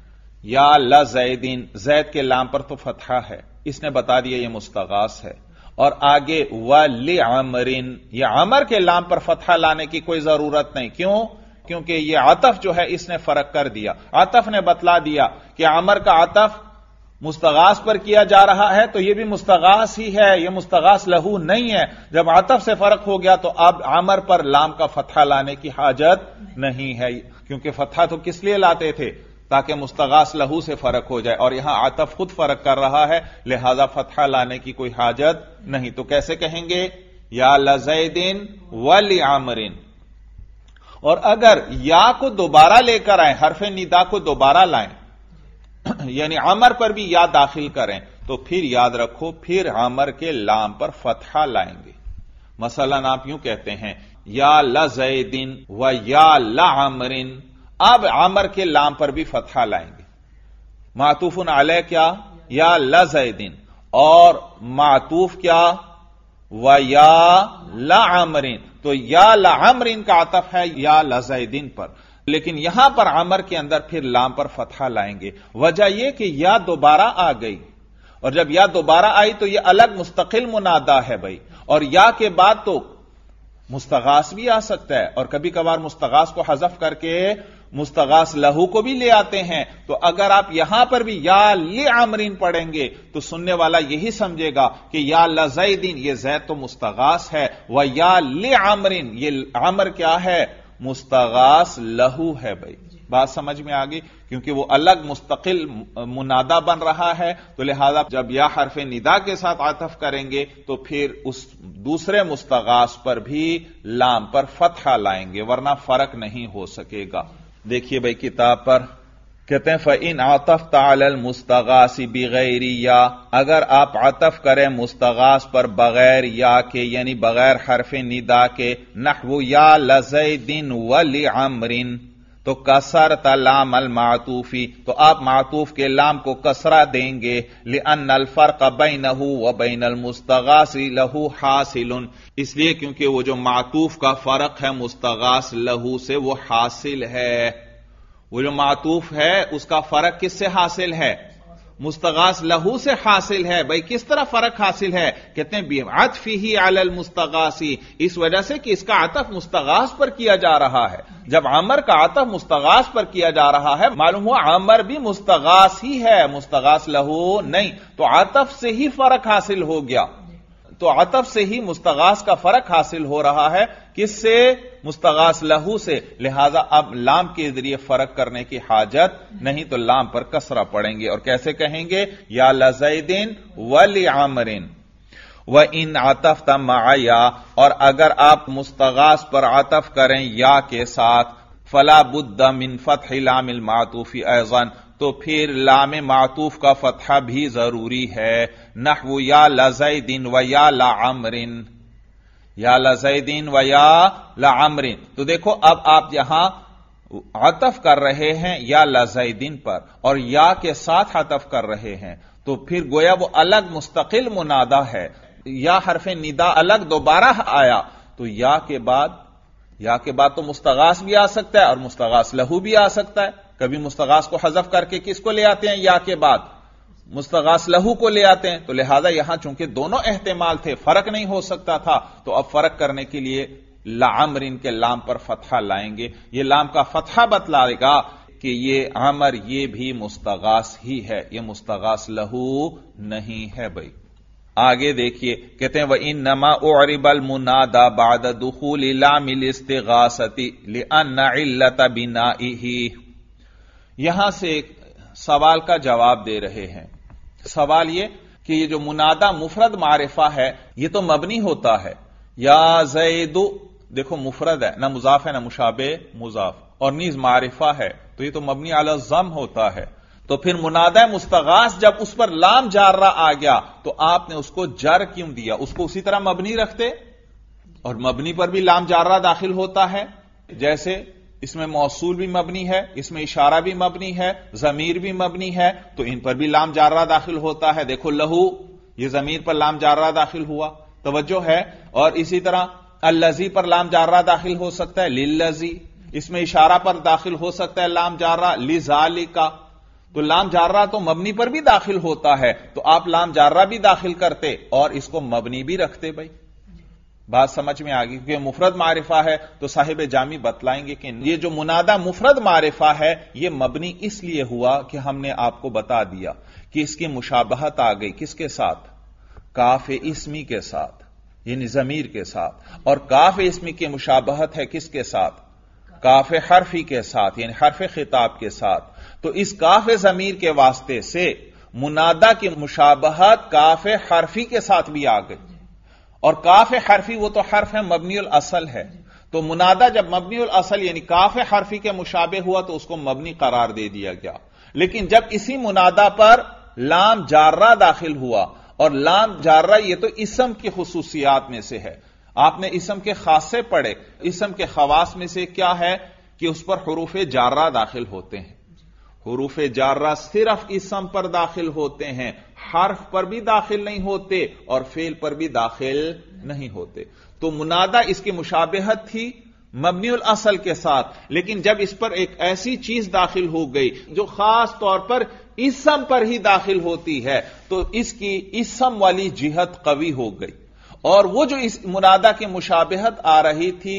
یا لزیدن، زید کے لام پر تو فتحہ ہے، اس نے بتا دیا یہ مستغاث ہے، اور آگے ولعمرن، یہ عمر کے لام پر فتحہ لانے کی کوئی ضرورت نہیں، کیوں؟ کیونکہ یہ عطف جو ہے اس نے فرق کر دیا، عطف نے بتلا دیا کہ عمر کا عطف مستغاث پر کیا جا رہا ہے تو یہ بھی مستغاث ہی ہے، یہ مستغاث لہو نہیں ہے، جب عطف سے فرق ہو گیا تو اب عمر پر لام کا فتحہ لانے کی حاجت نہیں ہے، کیونکہ فتحہ تو کس لیے لاتے تھے، تاکہ مستغاث لہو سے فرق ہو جائے، اور یہاں عطف خود فرق کر رہا ہے لہذا فتحہ لانے کی کوئی حاجت نہیں، تو کیسے کہیں گے، یا لزیدن ولعمرن، اور اگر یا کو دوبارہ لے کر آئیں، حرف ندا کو دوبارہ لائیں، یعنی عمر پر بھی یا داخل کریں، تو پھر یاد رکھو پھر عمر کے لام پر فتحہ لائیں گے، مثلا آپ یوں کہتے ہیں یا لزیدن و یا لعمرن، اب عمر کے لام پر بھی فتحہ لائیں گے، معطوف علیہ کیا، یا لزیدن، اور معطوف کیا، و یا لعمرن، تو یا لعمرن کا عطف ہے یا لزیدن پر، لیکن یہاں پر عمر کے اندر پھر لام پر فتحہ لائیں گے، وجہ یہ کہ یا دوبارہ آ گئی، اور جب یا دوبارہ آئی تو یہ الگ مستقل منادا ہے بھائی، اور یا کے بعد تو مستغاث بھی آ سکتا ہے، اور کبھی کبھار مستغاث کو حذف کر کے مستغاث لہو کو بھی لے آتے ہیں، تو اگر آپ یہاں پر بھی یا لعمرن پڑھیں گے تو سننے والا یہی سمجھے گا کہ یا لزیدن یہ زید تو مستغاث ہے، و یا لعمرن یہ عمر کیا ہے، مستغاث لہو ہے بھائی، بات سمجھ میں آ گئی؟ کیونکہ وہ الگ مستقل منادا بن رہا ہے، تو لہذا جب یا حرف ندا کے ساتھ عطف کریں گے تو پھر اس دوسرے مستغاث پر بھی لام پر فتحہ لائیں گے، ورنہ فرق نہیں ہو سکے گا۔ دیکھیے بھائی کتاب پر کہتے ہیں فَإِنْ عَطَفْتَ عَلَى الْمُسْتَغَاثِ بِغَيْرِ یا، اگر آپ عطف کریں مستغاث پر بغیر یا کے، یعنی بغیر حرف ندا کے، نحو یا لزید ولعمر، تو کسرت لام المعطوفی، تو آپ معطوف کے لام کو کسرہ دیں گے، لأن الفرق بینہ وبین المستغاث لہ حاصل، اس لیے کیونکہ وہ جو معطوف کا فرق ہے مستغاث لہو سے وہ حاصل ہے، وہ جو معطوف ہے اس کا فرق کس سے حاصل ہے؟ مستغاث لہو سے حاصل ہے۔ بھائی کس طرح فرق حاصل ہے؟ کہتے ہیں بعطفہ علی المستغاث، اس وجہ سے کہ اس کا عطف مستغاث پر کیا جا رہا ہے۔ جب عمر کا عطف مستغاث پر کیا جا رہا ہے، معلوم ہوا عمر بھی مستغاث ہی ہے، مستغاث لہو نہیں، تو عطف سے ہی فرق حاصل ہو گیا، تو عطف سے ہی مستغاث کا فرق حاصل ہو رہا ہے، کس سے؟ مستغاث لہو سے، لہذا اب لام کے ذریعے فرق کرنے کی حاجت نہیں، تو لام پر کسرہ پڑیں گے، اور کیسے کہیں گے؟ یا لزید ولعمر۔ وَإِنْ عَطَفْتَ مَعَ یا، اور اگر آپ مستغاث پر عطف کریں یا کے ساتھ، فَلَا بُدَّ مِنْ فَتْحِ لام المعطوف أَيْضًا، تو پھر لام معطوف کا فتحہ بھی ضروری ہے، نحو یا لزید و یا لعمر، یا لزید و یا لعمر۔ تو دیکھو اب آپ یہاں عطف کر رہے ہیں یا لزیدین پر، اور یا کے ساتھ عطف کر رہے ہیں، تو پھر گویا وہ الگ مستقل منادا ہے، یا حرف ندا الگ دوبارہ آیا، تو یا کے بعد تو مستغاث بھی آ سکتا ہے اور مستغاث لہو بھی آ سکتا ہے۔ کبھی مستغاث کو حذف کر کے کس کو لے آتے ہیں؟ یا کے بعد مستغاث لہو کو لے آتے ہیں، تو لہذا یہاں چونکہ دونوں احتمال تھے، فرق نہیں ہو سکتا تھا، تو اب فرق کرنے کے لیے لعمر کے لام پر فتحہ لائیں گے۔ یہ لام کا فتحہ بتلائے گا کہ یہ عمر یہ بھی مستغاث ہی ہے، یہ مستغاث لہو نہیں ہے۔ بھائی آگے دیکھیے، کہتے ہیں وَإِنَّمَا أُعْرِبَ الْمُنَادَى بَعْدَ دُخُولِ لَامِ الْاِسْتِغَاثَةِ لِأَنَّ عِلَّةَ بِنَائِهِ، یہاں سے ایک سوال کا جواب دے رہے ہیں۔ سوال یہ کہ یہ جو منادہ مفرد معرفہ ہے یہ تو مبنی ہوتا ہے، یا زید، دیکھو مفرد ہے، نہ مضاف ہے نہ مشابہ مضاف، اور نیز معرفہ ہے، تو یہ تو مبنی علی الضم ہوتا ہے، تو پھر منادہ مستغاث جب اس پر لام جارہ آ گیا تو آپ نے اس کو جر کیوں دیا؟ اس کو اسی طرح مبنی رکھتے، اور مبنی پر بھی لام جارہ داخل ہوتا ہے، جیسے اس میں موصول بھی مبنی ہے، اس میں اشارہ بھی مبنی ہے، ضمیر بھی مبنی ہے، تو ان پر بھی لام جارہ داخل ہوتا ہے۔ دیکھو لہو، یہ ضمیر پر لام جارہ داخل ہوا، توجہ ہے، اور اسی طرح الذی پر لام جارہ داخل ہو سکتا ہے، للذی، اس میں اشارہ پر داخل ہو سکتا ہے لام جارہ، لذالک، تو لام جارہ تو مبنی پر بھی داخل ہوتا ہے، تو آپ لام جارہ بھی داخل کرتے اور اس کو مبنی بھی رکھتے۔ بھائی بات سمجھ میں آگئی، کیونکہ مفرد معرفہ ہے تو صاحب جامی بتلائیں گے کہ یہ جو منادہ مفرد معرفہ ہے یہ مبنی اس لیے ہوا کہ ہم نے آپ کو بتا دیا کہ اس کی مشابہت آ گئی کس کے ساتھ؟ کاف اسمی کے ساتھ، یعنی ضمیر کے ساتھ، اور کاف اسمی کی مشابہت ہے کس کے ساتھ؟ کاف حرفی کے ساتھ، یعنی حرف خطاب کے ساتھ، تو اس کاف ضمیر کے واسطے سے منادہ کی مشابہت کاف حرفی کے ساتھ بھی آ گئی، اور کاف حرفی وہ تو حرف ہے مبنی الاصل ہے، تو منادہ جب مبنی الاصل یعنی کاف حرفی کے مشابہ ہوا تو اس کو مبنی قرار دے دیا گیا، لیکن جب اسی منادہ پر لام جارہ داخل ہوا، اور لام جارہ یہ تو اسم کی خصوصیات میں سے ہے، آپ نے اسم کے خاصے پڑھے، اسم کے خواص میں سے کیا ہے کہ اس پر حروف جارہ داخل ہوتے ہیں، حروف جارہ صرف اسم پر داخل ہوتے ہیں، حرف پر بھی داخل نہیں ہوتے اور فعل پر بھی داخل نہیں ہوتے، تو منادہ اس کی مشابہت تھی مبنی الاصل کے ساتھ، لیکن جب اس پر ایک ایسی چیز داخل ہو گئی جو خاص طور پر اسم پر ہی داخل ہوتی ہے تو اس کی اسم والی جہت قوی ہو گئی، اور وہ جو اس منادہ کی مشابہت آ رہی تھی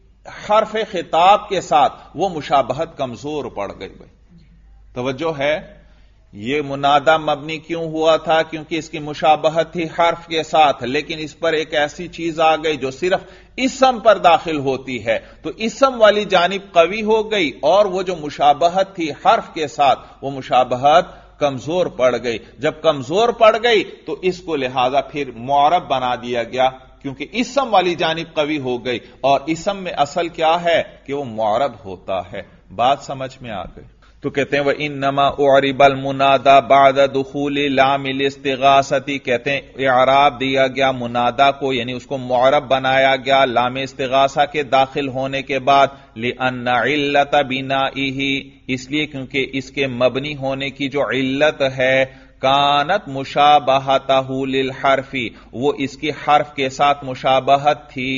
حرف خطاب کے ساتھ وہ مشابہت کمزور پڑ گئی۔ بھائی توجہ ہے، یہ منادا مبنی کیوں ہوا تھا؟ کیونکہ اس کی مشابہت تھی حرف کے ساتھ، لیکن اس پر ایک ایسی چیز آ گئی جو صرف اسم پر داخل ہوتی ہے، تو اسم والی جانب قوی ہو گئی، اور وہ جو مشابہت تھی حرف کے ساتھ وہ مشابہت کمزور پڑ گئی۔ جب کمزور پڑ گئی تو اس کو لہذا پھر معرب بنا دیا گیا، کیونکہ اسم والی جانب قوی ہو گئی، اور اسم میں اصل کیا ہے کہ وہ معرب ہوتا ہے۔ بات سمجھ میں آ گئی؟ تو کہتے ہیں وَإِنَّمَا أُعْرِبَ الْمُنَادَى بَعْدَ دُخُولِ لَامِ الْاِسْتِغَاثَةِ، کہتے ہیں اعراب دیا گیا منادا کو، یعنی اس کو معرب بنایا گیا لام استغاثہ کے داخل ہونے کے بعد، لِأَنَّ عِلَّةَ بِنَائِهِ، اس لیے کیونکہ اس کے مبنی ہونے کی جو علت ہے، کانت مشابہتہ للحرف، وہ اس کی حرف کے ساتھ مشابہت تھی۔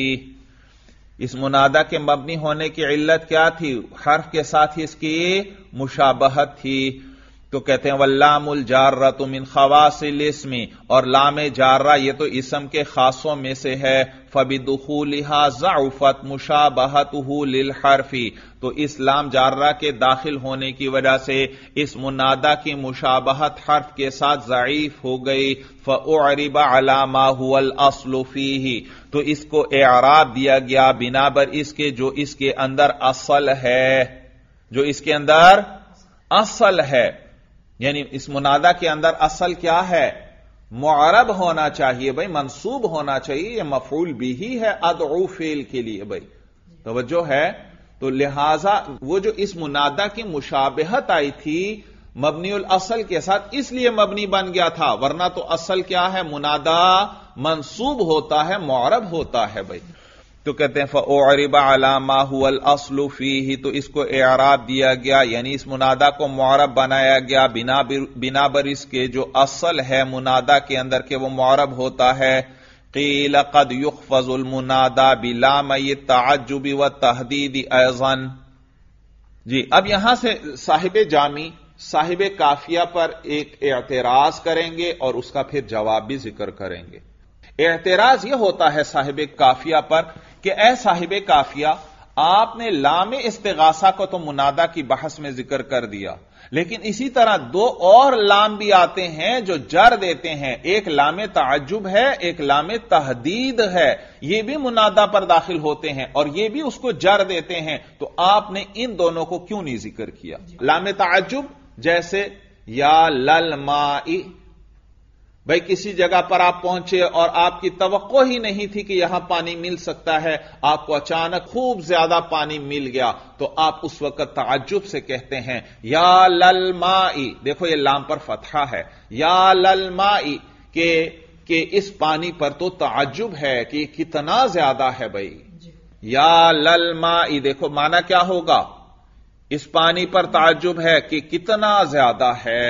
اس منادا کے مبنی ہونے کی علت کیا تھی؟ حرف کے ساتھ ہی اس کی مشابہت تھی۔ تو کہتے ہیں واللام الجارۃ من خواص الاسم، اور لام جارہ یہ تو اسم کے خاصوں میں سے ہے، فبدخولها ضعفت مشابہتہ للحرف، تو اس لام جارہ کے داخل ہونے کی وجہ سے اس منادا کی مشابہت حرف کے ساتھ ضعیف ہو گئی، فاعرب علی ما هو الاصل فیہ، تو اس کو اعراب دیا گیا بنا بر اس کے جو اس کے اندر اصل ہے، جو اس کے اندر اصل ہے، یعنی اس منادا کے اندر اصل کیا ہے؟ معرب ہونا چاہیے بھائی، منصوب ہونا چاہیے، یہ مفعول بھی ہے ادعو فعل کے لیے بھائی، توجہ ہے؟ تو لہذا وہ جو اس منادا کی مشابہت آئی تھی مبنی الاصل کے ساتھ، اس لیے مبنی بن گیا تھا، ورنہ تو اصل کیا ہے؟ منادا منصوب ہوتا ہے، معرب ہوتا ہے بھائی۔ تو کہتے ہیں فَأُعْرِبَ عَلَى مَا هُوَ الْأَصْلُ فِيهِ، تو اس کو اعراب دیا گیا، یعنی اس منادا کو معرب بنایا گیا بنا بر اس کے جو اصل ہے منادا کے اندر کہ وہ معرب ہوتا ہے۔ قِيلَ قَدْ يُخْفَضُ الْمُنَادَى بِلَامَيِ التَّعَجُّبِ وَالتَّحْدِيدِ أَيْضًا۔ جی اب یہاں سے صاحب جامی صاحب کافیہ پر ایک اعتراض کریں گے اور اس کا پھر جواب بھی ذکر کریں گے۔ اعتراض یہ ہوتا ہے صاحب کافیہ پر کہ اے صاحب کافیہ، آپ نے لام استغاثہ کو تو منادا کی بحث میں ذکر کر دیا، لیکن اسی طرح دو اور لام بھی آتے ہیں جو جر دیتے ہیں، ایک لام تعجب ہے، ایک لام تحدید ہے، یہ بھی منادا پر داخل ہوتے ہیں اور یہ بھی اس کو جر دیتے ہیں، تو آپ نے ان دونوں کو کیوں نہیں ذکر کیا؟ لام تعجب جیسے یا للمائی، بھائی کسی جگہ پر آپ پہنچے اور آپ کی توقع ہی نہیں تھی کہ یہاں پانی مل سکتا ہے، آپ کو اچانک خوب زیادہ پانی مل گیا، تو آپ اس وقت تعجب سے کہتے ہیں یا للمائی، دیکھو یہ لام پر فتحہ ہے، یا للمائی، کہ اس پانی پر تو تعجب ہے کہ یہ کتنا زیادہ ہے بھائی، یا للمائی، دیکھو معنی کیا ہوگا؟ اس پانی پر تعجب ہے کہ کتنا زیادہ ہے،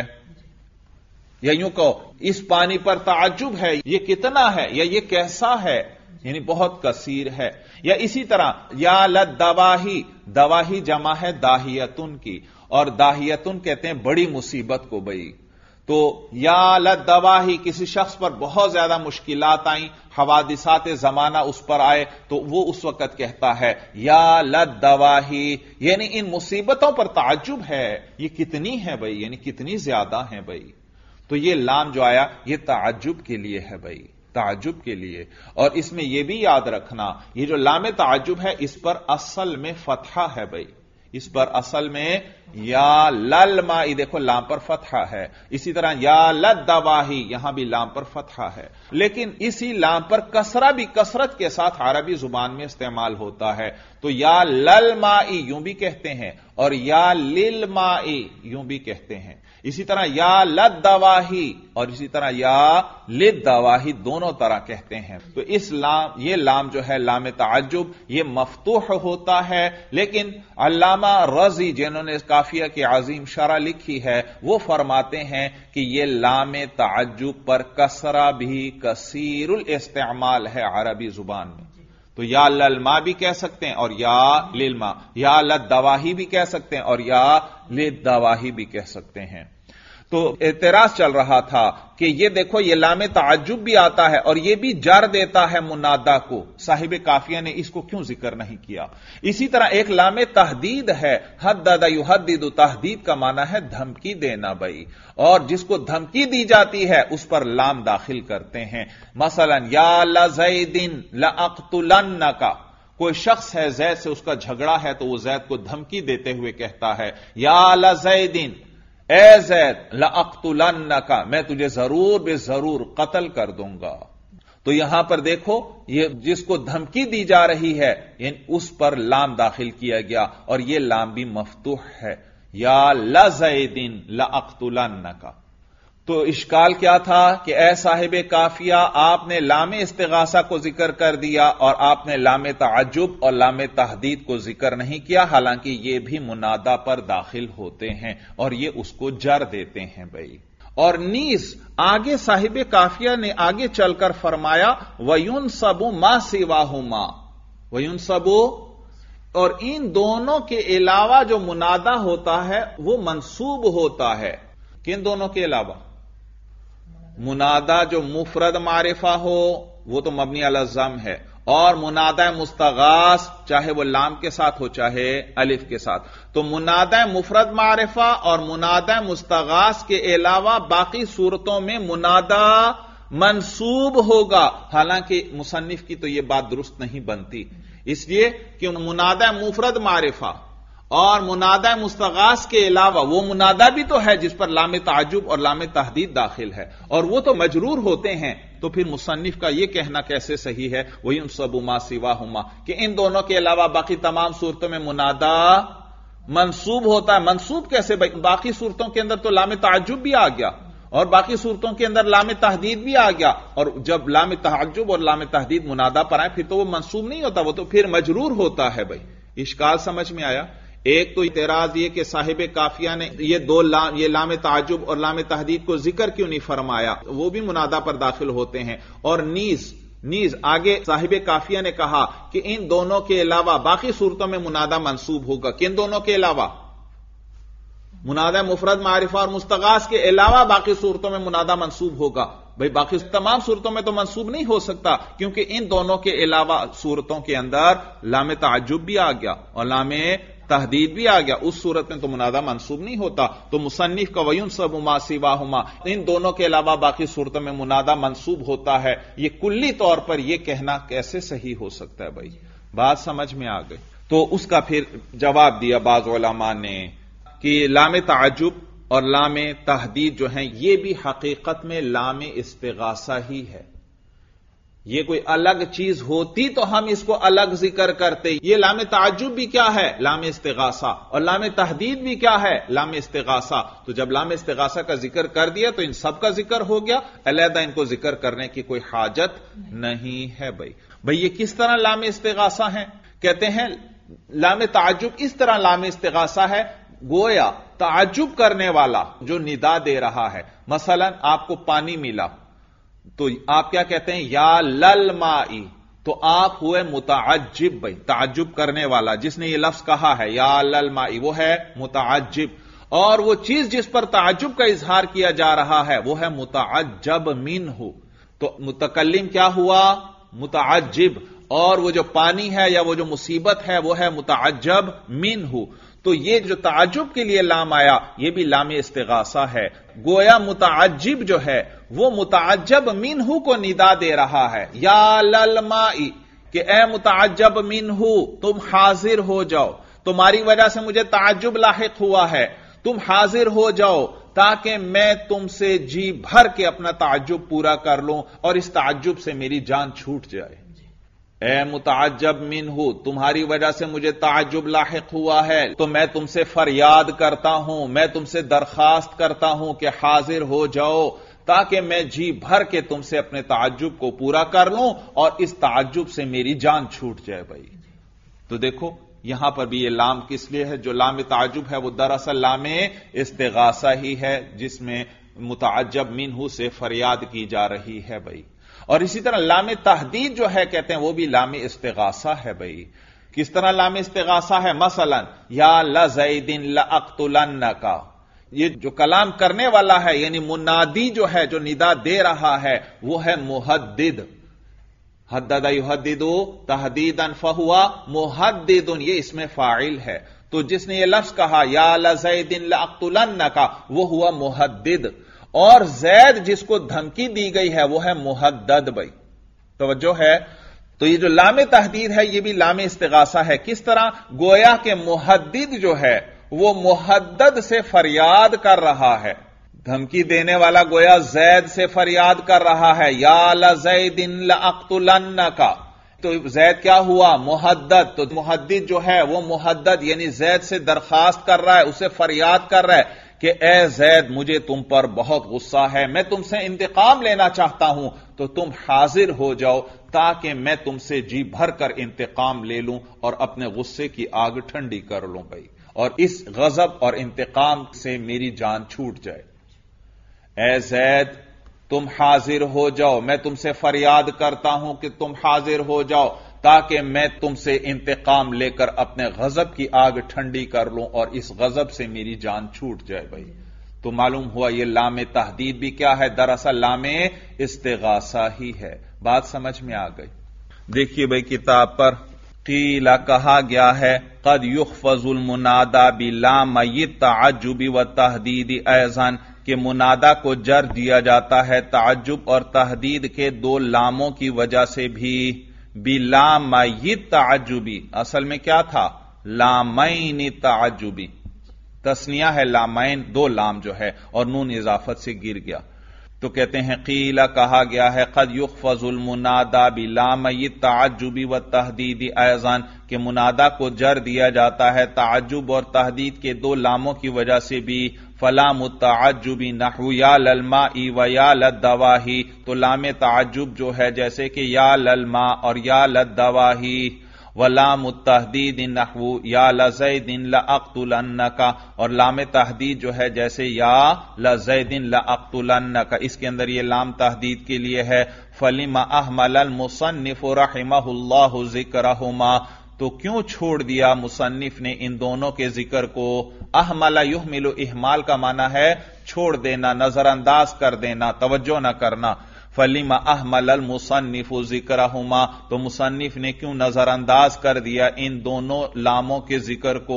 یا یوں کہو اس پانی پر تعجب ہے یہ کتنا ہے یا یہ کیسا ہے، یعنی بہت کثیر ہے۔ یا اسی طرح یا للدواہی، دواہی جمع ہے داہیتن کی، اور داہیتن کہتے ہیں بڑی مصیبت کو بھئی، تو یا للدواہی کسی شخص پر بہت زیادہ مشکلات آئیں، حوادثات زمانہ اس پر آئے، تو وہ اس وقت کہتا ہے یا للدواہی، یعنی ان مصیبتوں پر تعجب ہے، یہ کتنی ہے بھئی، یعنی کتنی زیادہ ہیں بھئی۔ تو یہ لام جو آیا یہ تعجب کے لیے ہے بھائی، تعجب کے لیے، اور اس میں یہ بھی یاد رکھنا یہ جو لام تعجب ہے اس پر اصل میں فتحہ ہے بھائی، اس پر اصل میں یا للمائی، دیکھو لام پر فتحہ ہے، اسی طرح یا للدواہی یہاں بھی لام پر فتحہ ہے، لیکن اسی لام پر کسرہ بھی کثرت کے ساتھ عربی زبان میں استعمال ہوتا ہے، تو یا للمائی یوں بھی کہتے ہیں اور یا للمائی یوں بھی کہتے ہیں، اسی طرح یا للدواہی اور اسی طرح یا للدواہی دونوں طرح کہتے ہیں۔ تو اس لام، یہ لام جو ہے لام تعجب، یہ مفتوح ہوتا ہے، لیکن علامہ رضی جنہوں نے کافیہ کی عظیم شرح لکھی ہے وہ فرماتے ہیں کہ یہ لام تعجب پر کسرہ بھی کثیر الاستعمال ہے عربی زبان میں، تو یا للما بھی کہہ سکتے ہیں اور یا للما، یا للدواہی بھی کہہ سکتے ہیں اور یا للدواہی بھی کہہ سکتے ہیں۔ تو اعتراض چل رہا تھا کہ یہ دیکھو یہ لام تعجب بھی آتا ہے اور یہ بھی جر دیتا ہے منادا کو، صاحب کافیہ نے اس کو کیوں ذکر نہیں کیا؟ اسی طرح ایک لام تحدید ہے، حدد یحدد، تحدید کا معنی ہے دھمکی دینا بھائی، اور جس کو دھمکی دی جاتی ہے اس پر لام داخل کرتے ہیں۔ مثلا یا لزید لاقتلنک، کوئی شخص ہے زید سے اس کا جھگڑا ہے تو وہ زید کو دھمکی دیتے ہوئے کہتا ہے یا لزید، اے زید، لأقتلنک، میں تجھے ضرور بے ضرور قتل کر دوں گا۔ تو یہاں پر دیکھو یہ جس کو دھمکی دی جا رہی ہے یعنی اس پر لام داخل کیا گیا، اور یہ لام بھی مفتوح ہے، یا لزید لأقتلنک۔ تو اشکال کیا تھا کہ اے صاحب کافیہ آپ نے لام استغاثہ کو ذکر کر دیا اور آپ نے لام تعجب اور لام تحدید کو ذکر نہیں کیا، حالانکہ یہ بھی منادا پر داخل ہوتے ہیں اور یہ اس کو جر دیتے ہیں بھائی۔ اور نیز آگے صاحب کافیہ نے آگے چل کر فرمایا وَيُنْصَبُ مَا سِوَاهُمَا، وَيُنْصَبُ، اور ان دونوں کے علاوہ جو منادا ہوتا ہے وہ منصوب ہوتا ہے۔ کن دونوں کے علاوہ؟ منادا جو مفرد معرفہ ہو وہ تو مبنی علی الضم ہے، اور منادا مستغاث چاہے وہ لام کے ساتھ ہو چاہے الف کے ساتھ، تو منادا مفرد معرفہ اور منادا مستغاث کے علاوہ باقی صورتوں میں منادا منصوب ہوگا، حالانکہ مصنف کی تو یہ بات درست نہیں بنتی، اس لیے کہ منادا مفرد معرفہ اور منادا مستغاث کے علاوہ وہ منادا بھی تو ہے جس پر لام تعجب اور لام تحدید داخل ہے، اور وہ تو مجرور ہوتے ہیں، تو پھر مصنف کا یہ کہنا کیسے صحیح ہے وَيُنْصَبُ مَا سِوَاهُمَا، کہ ان دونوں کے علاوہ باقی تمام صورتوں میں منادا منصوب ہوتا ہے۔ منصوب کیسے؟ باقی صورتوں کے اندر تو لام تعجب بھی آ گیا اور باقی صورتوں کے اندر لام تحدید بھی آ گیا، اور جب لام تعجب اور لام تحدید منادا پر آئے پھر تو وہ منصوب نہیں ہوتا، وہ تو پھر مجرور ہوتا ہے بھائی۔ اشکال سمجھ میں آیا؟ ایک تو اعتراض یہ کہ صاحب کافیہ نے یہ لام تعجب اور لام تحدید کو ذکر کیوں نہیں فرمایا، وہ بھی منادا پر داخل ہوتے ہیں، اور نیز آگے صاحب کافیہ نے کہا کہ ان دونوں کے علاوہ باقی صورتوں میں منادا منصوب ہوگا۔ کن دونوں کے علاوہ؟ منادا مفرد معرفہ اور مستغاث کے علاوہ باقی صورتوں میں منادا منصوب ہوگا۔ بھئی باقی تمام صورتوں میں تو منصوب نہیں ہو سکتا، کیونکہ ان دونوں کے علاوہ صورتوں کے اندر لام تعجب بھی آ گیا اور لام تحدید بھی آ گیا، اس صورت میں تو منادا منصوب نہیں ہوتا۔ تو مصنف کا وَيُنْصَبُ مَا سِوَاهُمَا، ان دونوں کے علاوہ باقی صورتوں میں منادا منصوب ہوتا ہے، یہ کلی طور پر یہ کہنا کیسے صحیح ہو سکتا ہے بھائی؟ بات سمجھ میں آ گئی؟ تو اس کا پھر جواب دیا بعض علماء نے کہ لام تعجب اور لام تحدید جو ہیں یہ بھی حقیقت میں لام استغاثہ ہی ہے، یہ کوئی الگ چیز ہوتی تو ہم اس کو الگ ذکر کرتے۔ یہ لام تعجب بھی کیا ہے؟ لام استغاثہ، اور لام تحدید بھی کیا ہے؟ لام استغاثہ۔ تو جب لام استغاثہ کا ذکر کر دیا تو ان سب کا ذکر ہو گیا، علیحدہ ان کو ذکر کرنے کی کوئی حاجت نہیں ہے بھائی یہ کس طرح لام استغاثہ ہیں؟ کہتے ہیں لام تعجب اس طرح لام استغاثہ ہے، گویا تعجب کرنے والا جو ندا دے رہا ہے، مثلا آپ کو پانی ملا تو آپ کیا کہتے ہیں؟ یا للمائی، تو آپ ہوئے متعجب بھائی، تعجب کرنے والا جس نے یہ لفظ کہا ہے یا للمائی وہ ہے متعجب، اور وہ چیز جس پر تعجب کا اظہار کیا جا رہا ہے وہ ہے متعجب منہ، تو متکلم کیا ہوا؟ متعجب، اور وہ جو پانی ہے یا وہ جو مصیبت ہے وہ ہے متعجب منہ۔ تو یہ جو تعجب کے لیے لام آیا یہ بھی لام استغاثہ ہے، گویا متعجب جو ہے وہ متعجب منہ کو ندا دے رہا ہے، یا للمائی، کہ اے متعجب منہ تم حاضر ہو جاؤ، تمہاری وجہ سے مجھے تعجب لاحق ہوا ہے، تم حاضر ہو جاؤ تاکہ میں تم سے جی بھر کے اپنا تعجب پورا کر لوں اور اس تعجب سے میری جان چھوٹ جائے۔ اے متعجب منہ، تمہاری وجہ سے مجھے تعجب لاحق ہوا ہے تو میں تم سے فریاد کرتا ہوں، میں تم سے درخواست کرتا ہوں کہ حاضر ہو جاؤ تاکہ میں جی بھر کے تم سے اپنے تعجب کو پورا کر لوں اور اس تعجب سے میری جان چھوٹ جائے بھائی۔ تو دیکھو یہاں پر بھی یہ لام کس لیے ہے؟ جو لام تعجب ہے وہ دراصل لام استغاثہ ہی ہے جس میں متعجب منہ سے فریاد کی جا رہی ہے بھائی۔ اور اسی طرح لام تحدید جو ہے کہتے ہیں وہ بھی لام استغاثہ ہے بھائی۔ کس طرح لام استغاثہ ہے؟ مثلا یا لزید لاقتلنک، یہ جو کلام کرنے والا ہے یعنی منادی جو ہے، جو ندا دے رہا ہے، وہ ہے محدد. حدد یحدد تحدیدا فہو محدد، یہ اس میں فاعل ہے. تو جس نے یہ لفظ کہا یا لزید لاقتلنک، وہ ہوا محدد. اور زید جس کو دھمکی دی گئی ہے وہ ہے محدد. بھائی توجہ ہے. تو یہ جو لام تحدید ہے یہ بھی لام استغاثہ ہے. کس طرح؟ گویا کہ محدد جو ہے وہ محدد سے فریاد کر رہا ہے. دھمکی دینے والا گویا زید سے فریاد کر رہا ہے، یا لزید لاقتلنک. تو زید کیا ہوا؟ محدد. تو محدد جو ہے وہ محدد یعنی زید سے درخواست کر رہا ہے، اسے فریاد کر رہا ہے کہ اے زید مجھے تم پر بہت غصہ ہے، میں تم سے انتقام لینا چاہتا ہوں، تو تم حاضر ہو جاؤ تاکہ میں تم سے جی بھر کر انتقام لے لوں اور اپنے غصے کی آگ ٹھنڈی کر لوں بھائی، اور اس غضب اور انتقام سے میری جان چھوٹ جائے. اے زید تم حاضر ہو جاؤ، میں تم سے فریاد کرتا ہوں کہ تم حاضر ہو جاؤ تاکہ میں تم سے انتقام لے کر اپنے غضب کی آگ ٹھنڈی کر لوں اور اس غضب سے میری جان چھوٹ جائے. بھائی تو معلوم ہوا یہ لام تحدید بھی کیا ہے؟ دراصل لام استغاثہ ہی ہے. بات سمجھ میں آ گئی؟ دیکھیے بھائی کتاب پر قیل کہا گیا ہے قد یخفض المنادا بلام التعجب والتحدید ایضا، کہ منادا کو جر دیا جاتا ہے تعجب اور تحدید کے دو لاموں کی وجہ سے بھی. بلام التعجبی اصل میں کیا تھا؟ لامین تعجبی. تسنیہ ہے لامین، دو لام جو ہے اور نون اضافت سے گر گیا. تو کہتے ہیں قیل کہا گیا ہے قد یخفض المنادا بلام التعجب والتحدید ایضا، کہ منادا کو جر دیا جاتا ہے تعجب اور تحدید کے دو لاموں کی وجہ سے بھی. فلام التعجب نحو یا للماء و یا للدواہی، تو لام تعجب جو ہے جیسے کہ یا للماء اور یا للدواہی. ولام التحدید نحو یا لزید لاقتلنک، اور لام تحدید جو ہے جیسے یا لزید لاقتلنک، اس کے اندر یہ لام تحدید کے لیے ہے. فلم احمل المصنف رحمہ اللہ ذکرہما، تو کیوں چھوڑ دیا مصنف نے ان دونوں کے ذکر کو؟ احمل یحمل، احمال کا معنی ہے چھوڑ دینا، نظر انداز کر دینا، توجہ نہ کرنا. فلم احمل المصنف ذکرہما، تو مصنف نے کیوں نظر انداز کر دیا ان دونوں لاموں کے ذکر کو؟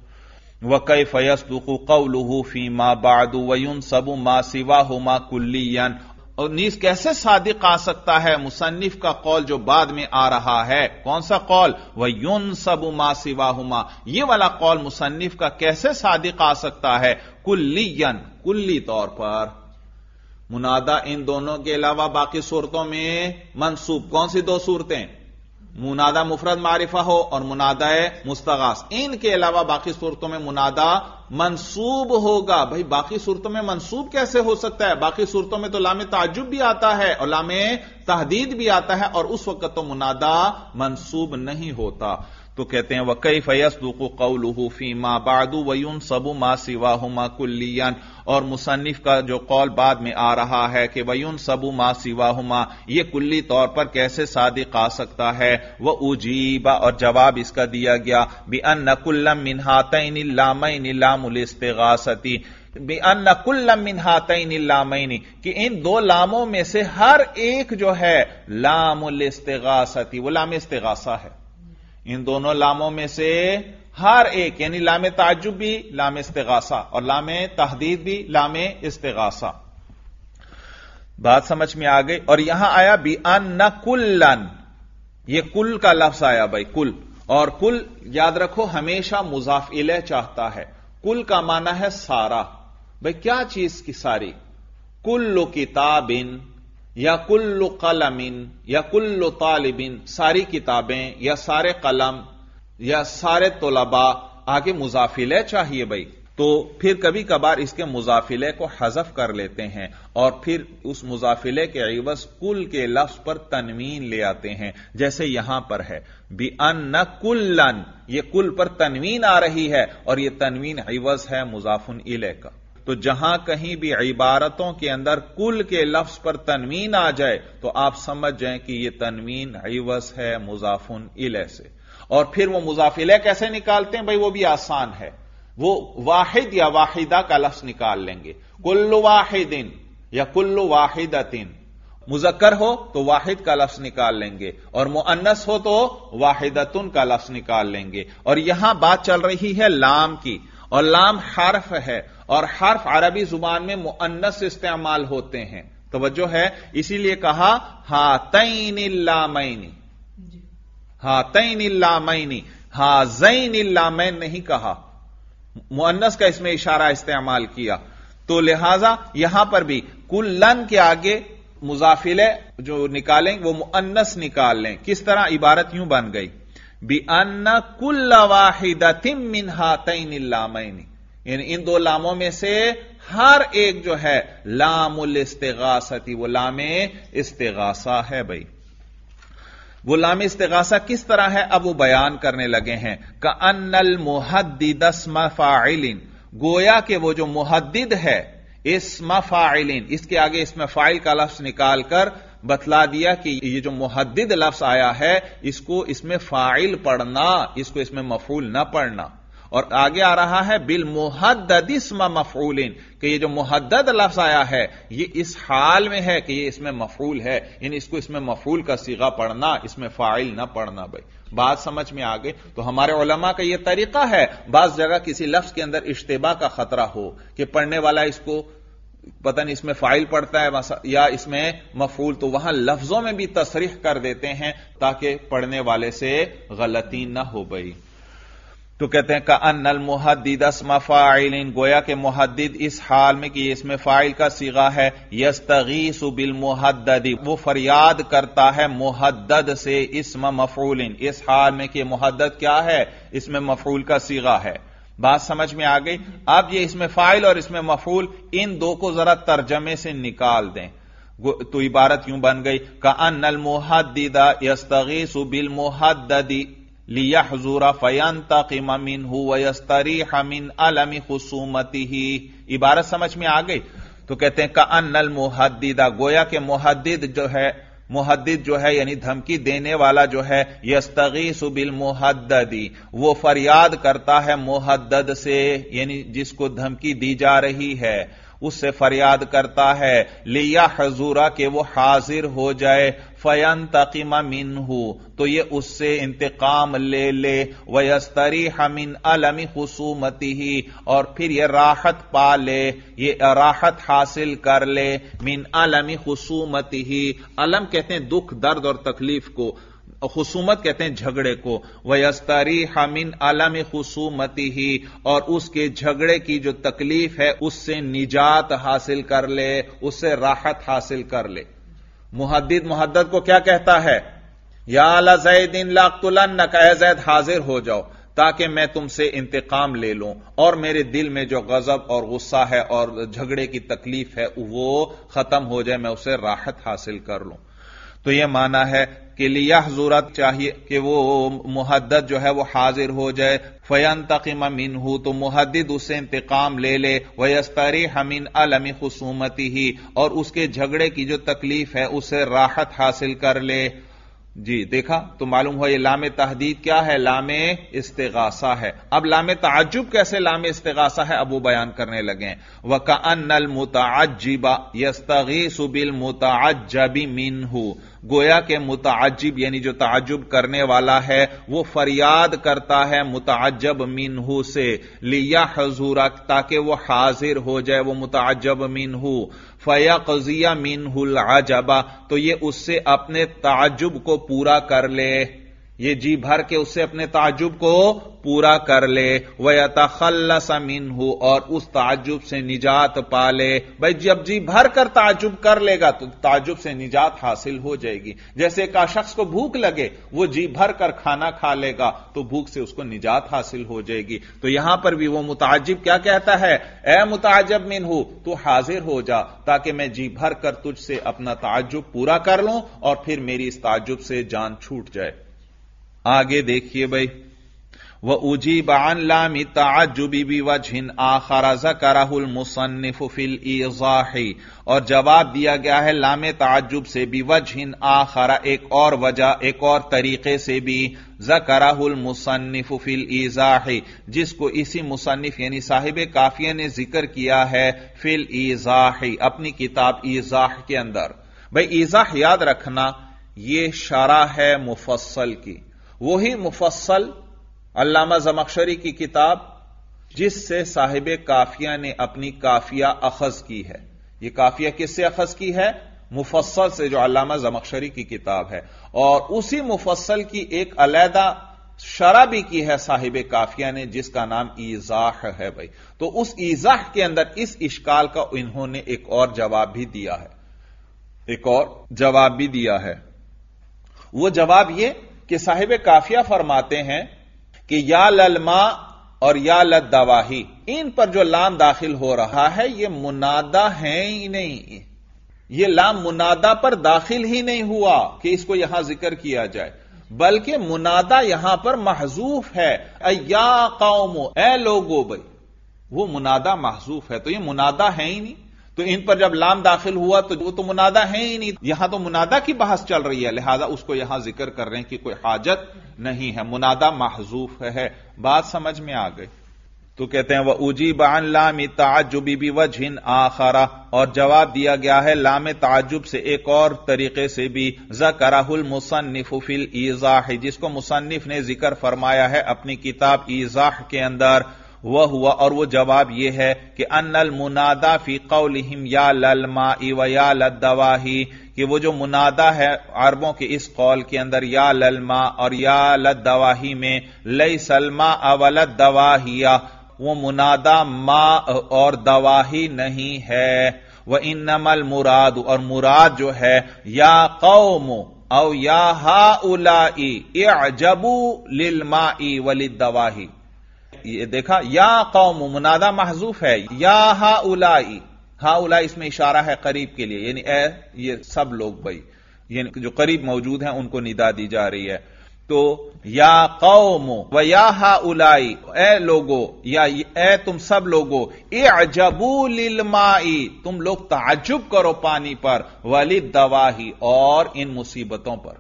وکیف یصدق قولہ فیما بعد وینصب ما سواہما کلیا، اور نیز کیسے صادق آ سکتا ہے مصنف کا قول جو بعد میں آ رہا ہے؟ کون سا قول؟ وَيُنْصَبُ مَا سِوَاهُمَا، یہ والا قول مصنف کا کیسے صادق آ سکتا ہے؟ کلیاً، کلی طور پر. منادا ان دونوں کے علاوہ باقی صورتوں میں منصوب. کون سی دو صورتیں؟ منادا مفرد معرفہ ہو اور منادا مستغاث، ان کے علاوہ باقی صورتوں میں منادا منصوب ہوگا. بھائی باقی صورتوں میں منصوب کیسے ہو سکتا ہے؟ باقی صورتوں میں تو لام تعجب بھی آتا ہے اور لام تحدید بھی آتا ہے، اور اس وقت تو منادا منصوب نہیں ہوتا. تو کہتے ہیں وَكَيْفَ يَصْدُقُ قَوْلُهُ فِيمَا بَعْدُ وَيُنْصَبُ مَا سِوَاهُمَا كُلِّيًا، اور مصنف کا جو قول بعد میں آ رہا ہے کہ وَيُنْصَبُ مَا سِوَاهُمَا، یہ کلی طور پر کیسے صادق آ سکتا ہے؟ وَأُجِيبَ، اور جواب اس کا دیا گیا بِأَنَّ كُلًّا مِنْ هَاتَيْنِ اللَّامَيْنِ لَامُ الْاِسْتِغَاثَةِ، بِأَنَّ كُلًّا مِنْ هَاتَيْنِ اللَّامَيْنِ، کہ ان دو لاموں میں سے ہر ایک جو ہے لام الاستغاثة، وہ لام استغاثہ ہے. ان دونوں لاموں میں سے ہر ایک، یعنی لام تعجب بھی لام استغاثہ اور لام تحدید بھی لام استغاثہ. بات سمجھ میں آ گئی؟ اور یہاں آیا بِأَنَّ كُلًّا، یہ کل کا لفظ آیا بھائی، کل. اور کل یاد رکھو ہمیشہ مضاف الیہ چاہتا ہے. کل کا معنی ہے سارا. بھائی کیا چیز کی ساری؟ کل کتاب یا کل قلم یا کل طالب، ساری کتابیں یا سارے قلم یا سارے طلباء. آگے مضاف الیہ چاہیے بھائی، تو پھر کبھی کبھار اس کے مضاف الیہ کو حذف کر لیتے ہیں اور پھر اس مضاف الیہ کے عوض کل کے لفظ پر تنوین لے آتے ہیں، جیسے یہاں پر ہے بِأَنَّ كُلًّا، یہ کل پر تنوین آ رہی ہے اور یہ تنوین عوض ہے مضاف الیہ کا. تو جہاں کہیں بھی عبارتوں کے اندر کل کے لفظ پر تنوین آ جائے تو آپ سمجھ جائیں کہ یہ تنوین عوض ہے مضاف الیہ سے. اور پھر وہ مضاف الیہ کیسے نکالتے ہیں بھائی؟ وہ بھی آسان ہے. وہ واحد یا واحدہ کا لفظ نکال لیں گے. کل واحدن یا کل واحدتن، مذکر ہو تو واحد کا لفظ نکال لیں گے، اور مؤنث ہو تو واحدتن کا لفظ نکال لیں گے. اور یہاں بات چل رہی ہے لام کی، اور لام حرف ہے، اور حرف عربی زبان میں مؤنث استعمال ہوتے ہیں. توجہ ہے، اسی لیے کہا ہاتین اللامین، ہاتین اللامین، ہازین اللامین نہیں کہا، مؤنث کا اس میں اشارہ استعمال کیا. تو لہذا یہاں پر بھی کلن کے آگے مضافلے جو نکالیں وہ مؤنث نکال لیں. کس طرح؟ عبارت یوں بن گئی بِأَنَّ كُلَّ وَاحِدَةٍ مِّنْ هَاتَيْنِ اللَّامَيْنِ، یعنی ان دو لاموں میں سے ہر ایک جو ہے لام الاستغاثتی، وہ لام استغاثہ ہے. بھائی وہ لام استغاثہ کس طرح ہے اب وہ بیان کرنے لگے ہیں. کأن المحدد اسم فاعل، گویا کہ وہ جو محدد ہے اسم فاعل، اس کے آگے اسم فاعل کا لفظ نکال کر بتلا دیا کہ یہ جو محدد لفظ آیا ہے اس کو اس میں فاعل پڑھنا، اس کو اس میں مفعول نہ پڑھنا. اور آگے آ رہا ہے بالمحدد اسم مفعول، کہ یہ جو محدد لفظ آیا ہے یہ اس حال میں ہے کہ یہ اس میں مفعول ہے، یعنی اس کو اس میں مفعول کا صیغہ پڑھنا، اس میں فاعل نہ پڑھنا. بھائی بات سمجھ میں آ گئی. تو ہمارے علماء کا یہ طریقہ ہے، بعض جگہ کسی لفظ کے اندر اشتباہ کا خطرہ ہو کہ پڑھنے والا اس کو پتہ نہیں اس میں فاعل پڑھتا ہے یا اس میں مفعول، تو وہاں لفظوں میں بھی تصریح کر دیتے ہیں تاکہ پڑھنے والے سے غلطی نہ ہو. بھائی تو کہتے ہیں کأن المحدد اسم فاعل، گویا کہ محدد اس حال میں کہ اس میں فاعل کا صیغہ ہے. یستغیث بالمحدد، وہ فریاد کرتا ہے محدد سے، اسم مفعول، اس حال میں کہ محدد کیا ہے؟ اس میں مفعول کا صیغہ ہے. بات سمجھ میں آ گئی. اب یہ اس میں فاعل اور اس میں مفعول، ان دو کو ذرا ترجمے سے نکال دیں تو عبارت یوں بن گئی کأن المحدد یستغیث بالمحدد لیحذر فینتقم منہ ویستریح من الم خصومتہ. عبارت سمجھ میں آ گئی. تو کہتے ہیں کأن المحدد، گویا کہ محدد جو ہے یعنی دھمکی دینے والا جو ہے، یستغیث بالمحدد، وہ فریاد کرتا ہے محدد سے، یعنی جس کو دھمکی دی جا رہی ہے اس سے فریاد کرتا ہے، لیحذر، کہ وہ حاضر ہو جائے، فینتقم منہ، تو یہ اس سے انتقام لے لے، ویستریح من الم خصومتہ، اور پھر یہ راحت پا لے، یہ راحت حاصل کر لے، من الم خصومتہ. الم کہتے ہیں دکھ، درد اور تکلیف کو، خصومت کہتے ہیں جھگڑے کو. وَيَسْتَرِيحَ مِنْ أَلَمِ خُصُومَتِهِ، اور اس کے جھگڑے کی جو تکلیف ہے اس سے نجات حاصل کر لے، اس سے راحت حاصل کر لے. محدد کو کیا کہتا ہے؟ یا لزید لاقتلنک، اے زید حاضر ہو جاؤ تاکہ میں تم سے انتقام لے لوں، اور میرے دل میں جو غضب اور غصہ ہے اور جھگڑے کی تکلیف ہے وہ ختم ہو جائے، میں اسے راحت حاصل کر لوں. تو یہ معنی ہے کہ لیحذر، چاہیے کہ وہ محدد جو ہے وہ حاضر ہو جائے، فینتقم منہ، تو محدد اس سے انتقام لے لے، ویستریح من الم خصومتہ، اور اس کے جھگڑے کی جو تکلیف ہے اس سے راحت حاصل کر لے. جی دیکھا تو معلوم ہوا یہ لام تحدید کیا ہے؟ لام استغاثہ ہے. اب لام تعجب کیسے لام استغاثہ ہے اب وہ بیان کرنے لگے ہیں. وَكَأَنَّ الْمُتَعَجِّبَ يَسْتَغِيثُ بِالْمُتَعَجَّبِ مِنْهُ، گویا کہ متعجب یعنی جو تعجب کرنے والا ہے وہ فریاد کرتا ہے متعجب منہ سے، لیحذر، تاکہ وہ حاضر ہو جائے وہ متعجب منہ، فیقضی منہ العجب، تو یہ اس سے اپنے تعجب کو پورا کر لے، یہ جی بھر کے اس سے اپنے تعجب کو پورا کر لے، وَيَتَخَلَّصَ مِنْهُ، اور اس تعجب سے نجات پا لے. بھائی جب جی بھر کر تعجب کر لے گا تو تعجب سے نجات حاصل ہو جائے گی. جیسے ایک شخص کو بھوک لگے، وہ جی بھر کر کھانا کھا لے گا تو بھوک سے اس کو نجات حاصل ہو جائے گی. تو یہاں پر بھی وہ متعجب کیا کہتا ہے؟ اے متعجب منہ، تو حاضر ہو جا تاکہ میں جی بھر کر تجھ سے اپنا تعجب پورا کر لوں اور پھر میری اس تعجب سے جان چھوٹ جائے. آگے دیکھیے بھائی، وأجيب عن لام التعجب بوجه آخر ذكره المصنف في الإيضاح، اور جواب دیا گیا ہے لام تعجب سے بوجہ آخر، ایک اور وجہ، ایک اور طریقے سے بھی، ذکرہ المصنف فی الایضاح، جس کو اسی مصنف یعنی صاحب کافیہ نے ذکر کیا ہے فی الایضاح، اپنی کتاب ایضاح کے اندر۔ بھئی ایضاح یاد رکھنا یہ شرح ہے مفصل کی، وہی مفصل علامہ زمخشری کی کتاب جس سے صاحب کافیہ نے اپنی کافیہ اخذ کی ہے۔ یہ کافیہ کس سے اخذ کی ہے؟ مفصل سے، جو علامہ زمخشری کی کتاب ہے، اور اسی مفصل کی ایک علیحدہ شرح بھی کی ہے صاحب کافیہ نے، جس کا نام ایضاح ہے۔ بھائی تو اس ایضاح کے اندر اس اشکال کا انہوں نے ایک اور جواب بھی دیا ہے، ایک اور جواب بھی دیا ہے۔ وہ جواب یہ کہ صاحب کافیہ فرماتے ہیں کہ یا للما اور یا للدواہی، ان پر جو لام داخل ہو رہا ہے یہ منادہ ہے ہی نہیں، یہ لام منادہ پر داخل ہی نہیں ہوا کہ اس کو یہاں ذکر کیا جائے، بلکہ منادہ یہاں پر محذوف ہے، یا قوم، اے لوگو۔ بھائی وہ منادہ محذوف ہے تو یہ منادہ ہے ہی نہیں، تو ان پر جب لام داخل ہوا تو وہ تو منادہ ہے ہی نہیں، یہاں تو منادہ کی بحث چل رہی ہے، لہذا اس کو یہاں ذکر کر رہے ہیں کہ کوئی حاجت نہیں ہے، منادہ محذوف ہے۔ بات سمجھ میں آ گئی؟ تو کہتے ہیں وَأُجِيبَ عَنْ لَامِ التَّعَجُّبِ بِوَجْهٍ آخَرَ، اور جواب دیا گیا ہے لام تعجب سے ایک اور طریقے سے بھی، ذَكَرَهُ الْمُصَنِّفُ فِي الْإِيضَاحِ، جس کو مصنف نے ذکر فرمایا ہے اپنی کتاب ایضاح کے اندر، وہ ہوا، اور وہ جواب یہ ہے کہ ان المنادى فی قولہم یا للماء و یا للدواہی، کہ وہ جو منادہ ہے عربوں کے اس قول کے اندر یا للماء اور یا للدواہی میں، لیس الماء وللدواہی، وہ منادہ ماء اور دواہی نہیں ہے، وانما المراد، اور مراد جو ہے یا قوم او یا ہؤلاء اعجبوا للماء وللدواہی۔ یہ دیکھا، یا قوم منادہ محذوف ہے، یا ہؤلاء، ہؤلاء اس میں اشارہ ہے قریب کے لیے، یعنی اے یہ سب لوگ، بھائی یعنی جو قریب موجود ہیں ان کو ندا دی جا رہی ہے، تو یا قوم و یا ہؤلاء، اے لوگو یا اے تم سب لوگو، اعجبوا للماء، تم لوگ تعجب کرو پانی پر، وللدواہی، اور ان مصیبتوں پر۔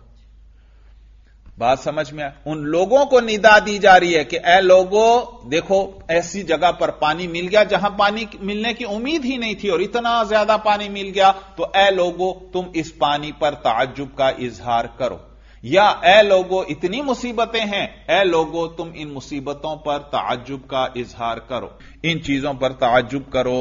بات سمجھ میں ان لوگوں کو ندا دی جا رہی ہے کہ اے لوگو دیکھو ایسی جگہ پر پانی مل گیا جہاں پانی ملنے کی امید ہی نہیں تھی اور اتنا زیادہ پانی مل گیا، تو اے لوگو تم اس پانی پر تعجب کا اظہار کرو، یا اے لوگو اتنی مصیبتیں ہیں، اے لوگو تم ان مصیبتوں پر تعجب کا اظہار کرو، ان چیزوں پر تعجب کرو،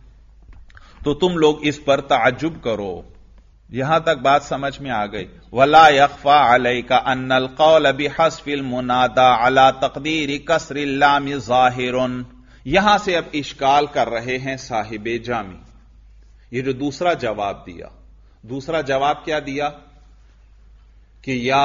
تو تم لوگ اس پر تعجب کرو۔ یہاں تک بات سمجھ میں آ گئی۔ وَلَا يَخْفَى عَلَيْكَ أَنَّ الْقَوْلَ بِحَذْفِ الْمُنَادَى عَلَى تَقْدِيرِ كَسْرِ اللَّامِ ظَاهِرٌ، یہاں سے اب اشکال کر رہے ہیں صاحب جامی، یہ جو دوسرا جواب دیا، دوسرا جواب کیا دیا کہ یا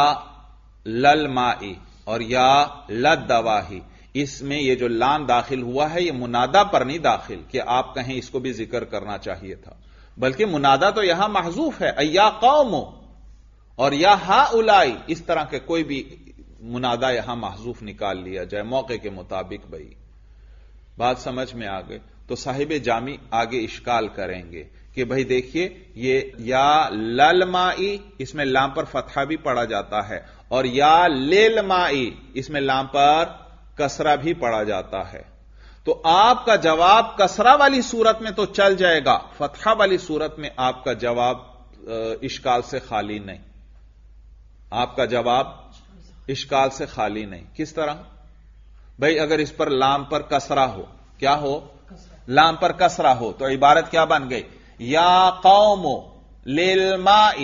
للماء اور یا للدواہی، اس میں یہ جو لام داخل ہوا ہے یہ منادہ پر نہیں داخل کہ آپ کہیں اس کو بھی ذکر کرنا چاہیے تھا، بلکہ منادہ تو یہاں محذوف ہے، یا قوم اور یا ہؤلاء، اس طرح کے کوئی بھی منادہ یہاں محذوف نکال لیا جائے موقع کے مطابق۔ بھائی بات سمجھ میں آ گئی؟ تو صاحب جامی آگے اشکال کریں گے کہ بھائی دیکھیے یہ یا للماء، اس میں لام پر فتحہ بھی پڑا جاتا ہے، اور یا للماء اس میں لام پر کسرہ بھی پڑا جاتا ہے، تو آپ کا جواب کسرہ والی صورت میں تو چل جائے گا، فتحہ والی صورت میں آپ کا جواب اشکال سے خالی نہیں، آپ کا جواب اشکال سے خالی نہیں۔ کس طرح؟ بھائی اگر اس پر لام پر کسرہ ہو، کیا ہو؟ لام پر کسرہ ہو تو عبارت کیا بن گئی؟ یا قوم للماء،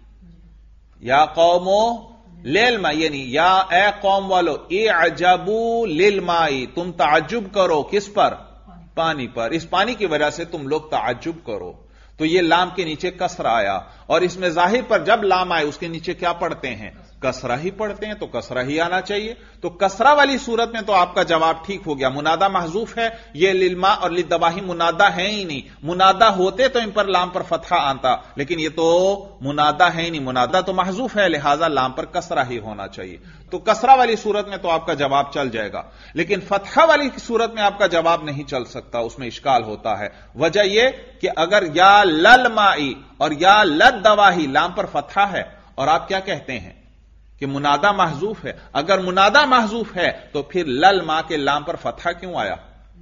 یا قوم للماء، یعنی یا اے قوم والو اعجبوا للماء، تم تعجب کرو کس پر؟ پانی پر، اس پانی کی وجہ سے تم لوگ تعجب کرو، تو یہ لام کے نیچے کسر آیا، اور اس میں ظاہر پر جب لام آئے اس کے نیچے کیا پڑھتے ہیں؟ कसरा ही पढ़ते हैं तो कसरा ही आना चाहिए। तो कसरा वाली सूरत में तो आपका जवाब ठीक हो गया, मुनादा महजूफ है, ये लिल्मा और लिद्दवाही मुनादा है ही नहीं। मुनादा होते तो इन पर लाम पर फतहा आता, लेकिन ये तो मुनादा है ही नहीं, मुनादा तो महजूफ है, लिहाजा लाम पर कसरा ही होना चाहिए। तो कसरा वाली सूरत में तो आपका जवाब चल जाएगा, लेकिन फतहा वाली सूरत में आपका जवाब नहीं चल सकता, उसमें इश्काल होता है। वजह यह कि अगर या लल माई और या लद दवाही लाम पर फतहा है और आप क्या कहते हैं कि मुनादा महजूफ है, अगर मुनादा महजूफ है तो फिर लल मा के लाम पर फतहा क्यों आया?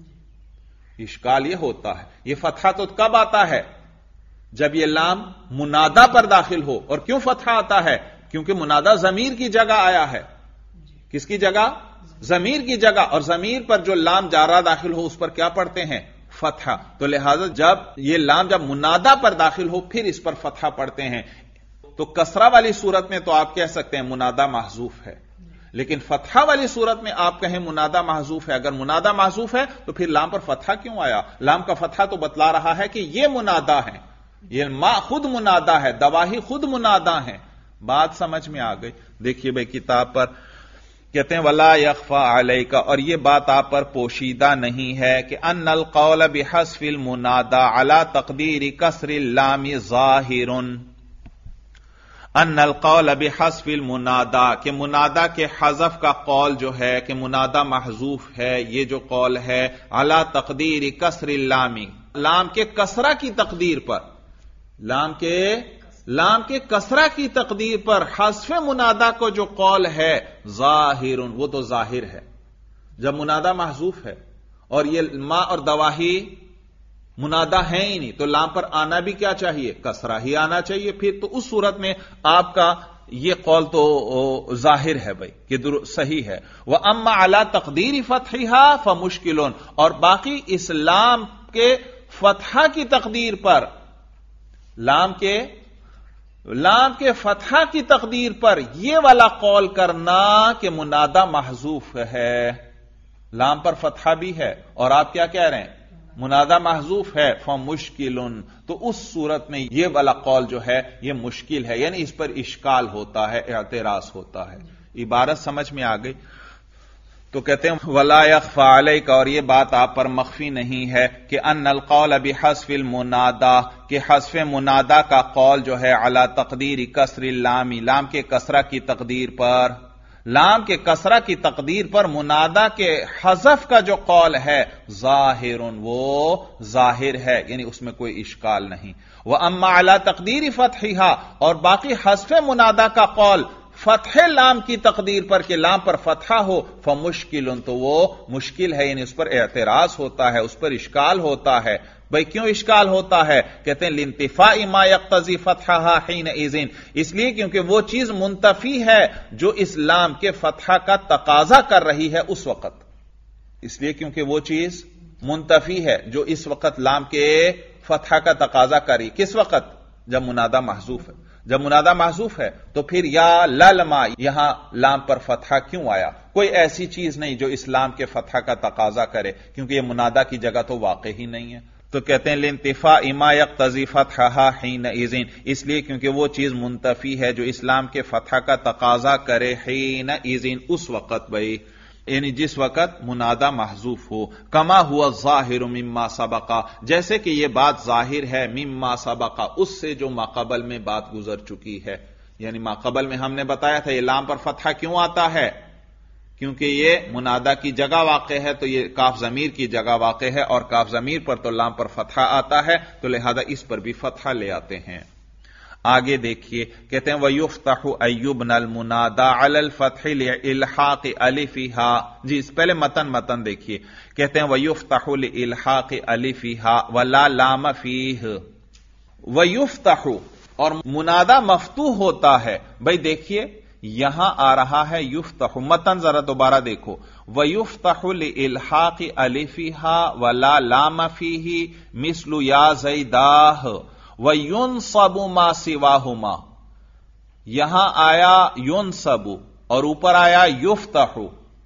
इश्काल यह होता है। यह फतहा तो कब आता है? जब यह लाम मुनादा पर दाखिल हो। और क्यों फतहा आता है? क्योंकि मुनादा जमीर की जगह आया है। किसकी जगह? जमीर की जगह, और जमीर पर जो लाम जारा दाखिल हो उस पर क्या पढ़ते हैं? फतहा। तो लिहाजा जब यह लाम जब मुनादा पर दाखिल हो फिर इस पर फतहा पढ़ते हैं। तो कसरा वाली सूरत में तो आप कह सकते हैं मुनादा महजूफ है, लेकिन फतहा वाली सूरत में आप कहें मुनादा महजूफ है। अगर मुनादा महजूफ है तो फिर लाम पर फतहा क्यों आया? लाम का फतहा तो बतला रहा है कि यह मुनादा है, यह मा खुद मुनादा है, दवाही खुद मुनादा है। बात समझ में आ गई? देखिए भाई किताब पर कहते हैं वला यख्फा अलैका, और यह बात आप पर पोशीदा नहीं है कि अन्नल कौल बिहस्फिल मुनादा अला तकदीर कसरिल लाम ज़ाहिरुन। अन्नल कौल बिहस्फिल मुनादा, कि मुनादा के हज़फ का कौल जो है कि मुनादा महजूफ है, ये जो कौल है अला तकदीर कसरिल लामी, लाम के कसरा की तकदीर पर, लाम के कसरा की तकदीर पर हस्फ मुनादा को जो कौल है ज़ाहिरुन, वो तो जाहिर है। जब मुनादा महजूफ है और ये मा और दवाही मुनादा है ही नहीं तो लाम पर आना भी क्या चाहिए? कसरा ही आना चाहिए। फिर तो उस सूरत में आपका यह कौल तो जाहिर है भाई कि सही है। वह अम्मा अला तकदीर फतहा फ मुश्किलों, और बाकी इस लाम के फतहा की तकदीर पर, लाम के फतहा की तकदीर पर यह वाला कौल करना कि मुनादा महजूफ है, लाम पर फतहा भी है और आप क्या कह रहे हैं? मुनादा महजूफ है। मुश्किलुन, तो उस सूरत में यह वाला कौल जो है यह मुश्किल है, यानी इस पर इश्काल होता है, एतराज होता है। इबारत समझ में आ गई? तो कहते हैं वला यख्फा अलैका, और यह बात आप पर मख्फी नहीं है कि अन्नल कौल बिहस्फिल मुनादा, कि हस्फ मुनादा का कौल जो है अला तकदीर कसरिल लामी, लाम के कसरा की तकदीर पर, लाम के कसरा की तकदीर पर मुनादा के हज़फ का जो कौल है ज़ाहिरुन, वो जाहिर है, यानी उसमें कोई इश्काल नहीं। वह अम्मा अला तकदीर फतहा, और बाकी हस्फ मुनादा का कौल फतह लाम की तकदीर पर कि लाम पर फतहा हो, मुश्किलुन, तो वो मुश्किल है, यानी उस पर एतराज होता है, उस पर इश्काल होता है। भाई क्यों इश्काल होता है? कहते हैं लिंतिफाई मा यक्तज़ी फतहा हिन इज़िन, इसलिए क्योंकि वो चीज मुंतफी है जो इस लाम के फतहा का तकाजा कर रही है उस वक्त, इसलिए क्योंकि वो चीज मुंतफी है जो इस वक्त लाम के फतहा का तकाजा करी। किस वक्त? जब मुनादा महजूफ है। जब मुनादा महजूफ है तो फिर या ललमा, यहां लाम पर फतहा क्यों आया? कोई ऐसी चीज नहीं जो इस्लाम के फतहा का तकाजा करे, क्योंकि यह मुनादा की जगह तो वाक़ई ही नहीं है। तो कहते हैं लिंतिफा इमा यक्तज़ी फतहा हिन इज़िन, इसलिए क्योंकि वो चीज मुंतफी है जो इस्लाम के फतहा का तकाजा करे, हिन इज़िन, उस वक्त भाई, यानी जिस वक्त मुनादा महजूफ हो। कमा हुआ ज़ाहिर मिम्मा सबका, जैसे कि यह बात जाहिर है मिम्मा सबका, उससे जो माक़बल में बात गुजर चुकी है। यानी माक़बल में हमने बताया था ये लाम पर फतहा क्यों आता है? क्योंकि ये मुनादा की जगह वाक़े है, तो ये काफ ज़मीर की जगह वाक़े है, और काफ ज़मीर पर तो लाम पर फतहा आता है, तो लिहाजा इस पर भी फतहा ले आते हैं। आगे देखिए, कहते हैं वयुफ्तहु अय्युबनल मुनादा अलल फतहि लिइल्हाक़ अलिफिहा। जी पहले मतन देखिए, कहते हैं वयुफ्तहु लिइल्हाक़ अलिफिहा वला लाम फीह। वयुफ्तहु, और मुनादा मफ्तूह होता है। भाई देखिए यहां आ रहा है युफ्तहु, मतन जरा दोबारा देखो, वयुफ्तहु लिइल्हाक़ अलिफिहा वला लाम फीही मिस्लु या ज़ैदाह वयुनसबु मा सिवाहुमा। यहां आया युनसबु और ऊपर आया युफ्तहु।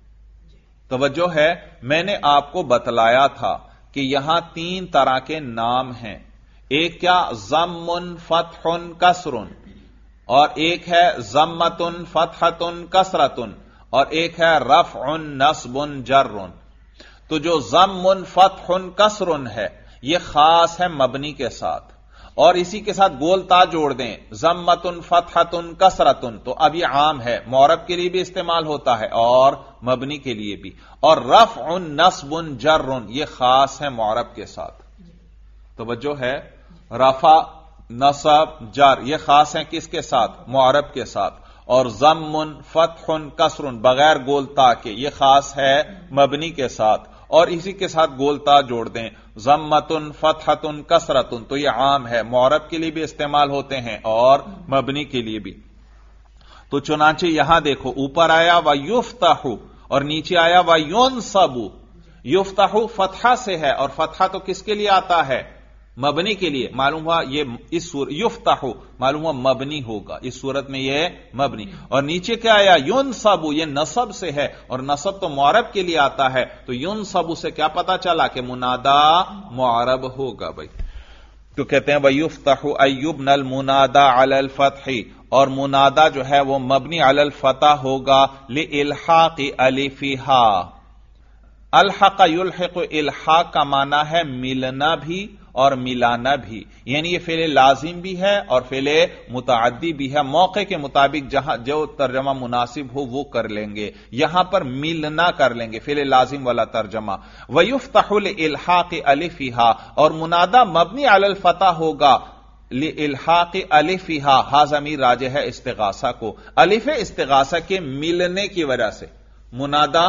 तवज्जो है, मैंने आपको बतलाया था कि यहां तीन तरह के नाम हैं। एक क्या? ज़म्मुन, फतहुन, कसरुन। اور ایک ہے ضمتن فتحتن کسرتن اور ایک ہے رفع نصب جر. تو جو ضم فتح کسر ہے یہ خاص ہے مبنی کے ساتھ، اور اسی کے ساتھ گول تا جوڑ دیں ضمتن فتحتن کسرتن تو اب یہ عام ہے، معرب کے لیے بھی استعمال ہوتا ہے اور مبنی کے لیے بھی. اور رفع نصب جر یہ خاص ہے معرب کے ساتھ. توجہ ہے، رفع نصب جر یہ خاص ہیں کس کے ساتھ؟ معرب کے ساتھ. اور ضم فتح کسر بغیر گول تا کے یہ خاص ہے مبنی کے ساتھ، اور اسی کے ساتھ گول تا جوڑ دیں ضمتن فتحتن کسرتن تو یہ عام ہے، معرب کے لیے بھی استعمال ہوتے ہیں اور مبنی کے لیے بھی. تو چنانچہ یہاں دیکھو اوپر آیا وَيُفْتَحُ اور نیچے آیا وَيُنْصَبُ. یفتح فتحہ سے ہے، اور فتحہ تو کس کے لیے آتا ہے؟ مبنی کے لیے. معلوم ہوا یہ اس یفتح معلوم ہوا مبنی ہوگا، اس صورت میں یہ مبنی. اور نیچے کیا آیا؟ ینصب یہ نصب سے ہے، اور نصب تو معرب کے لیے آتا ہے، تو ینصب سے کیا پتا چلا کہ منادا معرب ہوگا بھائی. تو کہتے ہیں وَيُفْتَحُ أَيُّبْنَ الْمُنَادَى عَلَى الْفَتْحِ اور منادا جو ہے وہ مبنی علی الفتح ہوگا لِإِلْحَاقِ أَلِفِهَا. الحق یلحق الحاق کا معنی ہے ملنا بھی اور ملانا بھی، یعنی یہ فعل لازم بھی ہے اور فعل متعدی بھی ہے. موقع کے مطابق جہاں جو ترجمہ مناسب ہو وہ کر لیں گے. یہاں پر ملنا کر لیں گے فعل لازم والا ترجمہ. وَيُفْتَحُ لِإِلْحَاقِ أَلِفِهَا اور منادا مبنی علی الفتح ہوگا لِإِلْحَاقِ أَلِفِهَا. ہا ضمیر راجع ہے استغاثہ کو، الف استغاثہ کے ملنے کی وجہ سے. منادا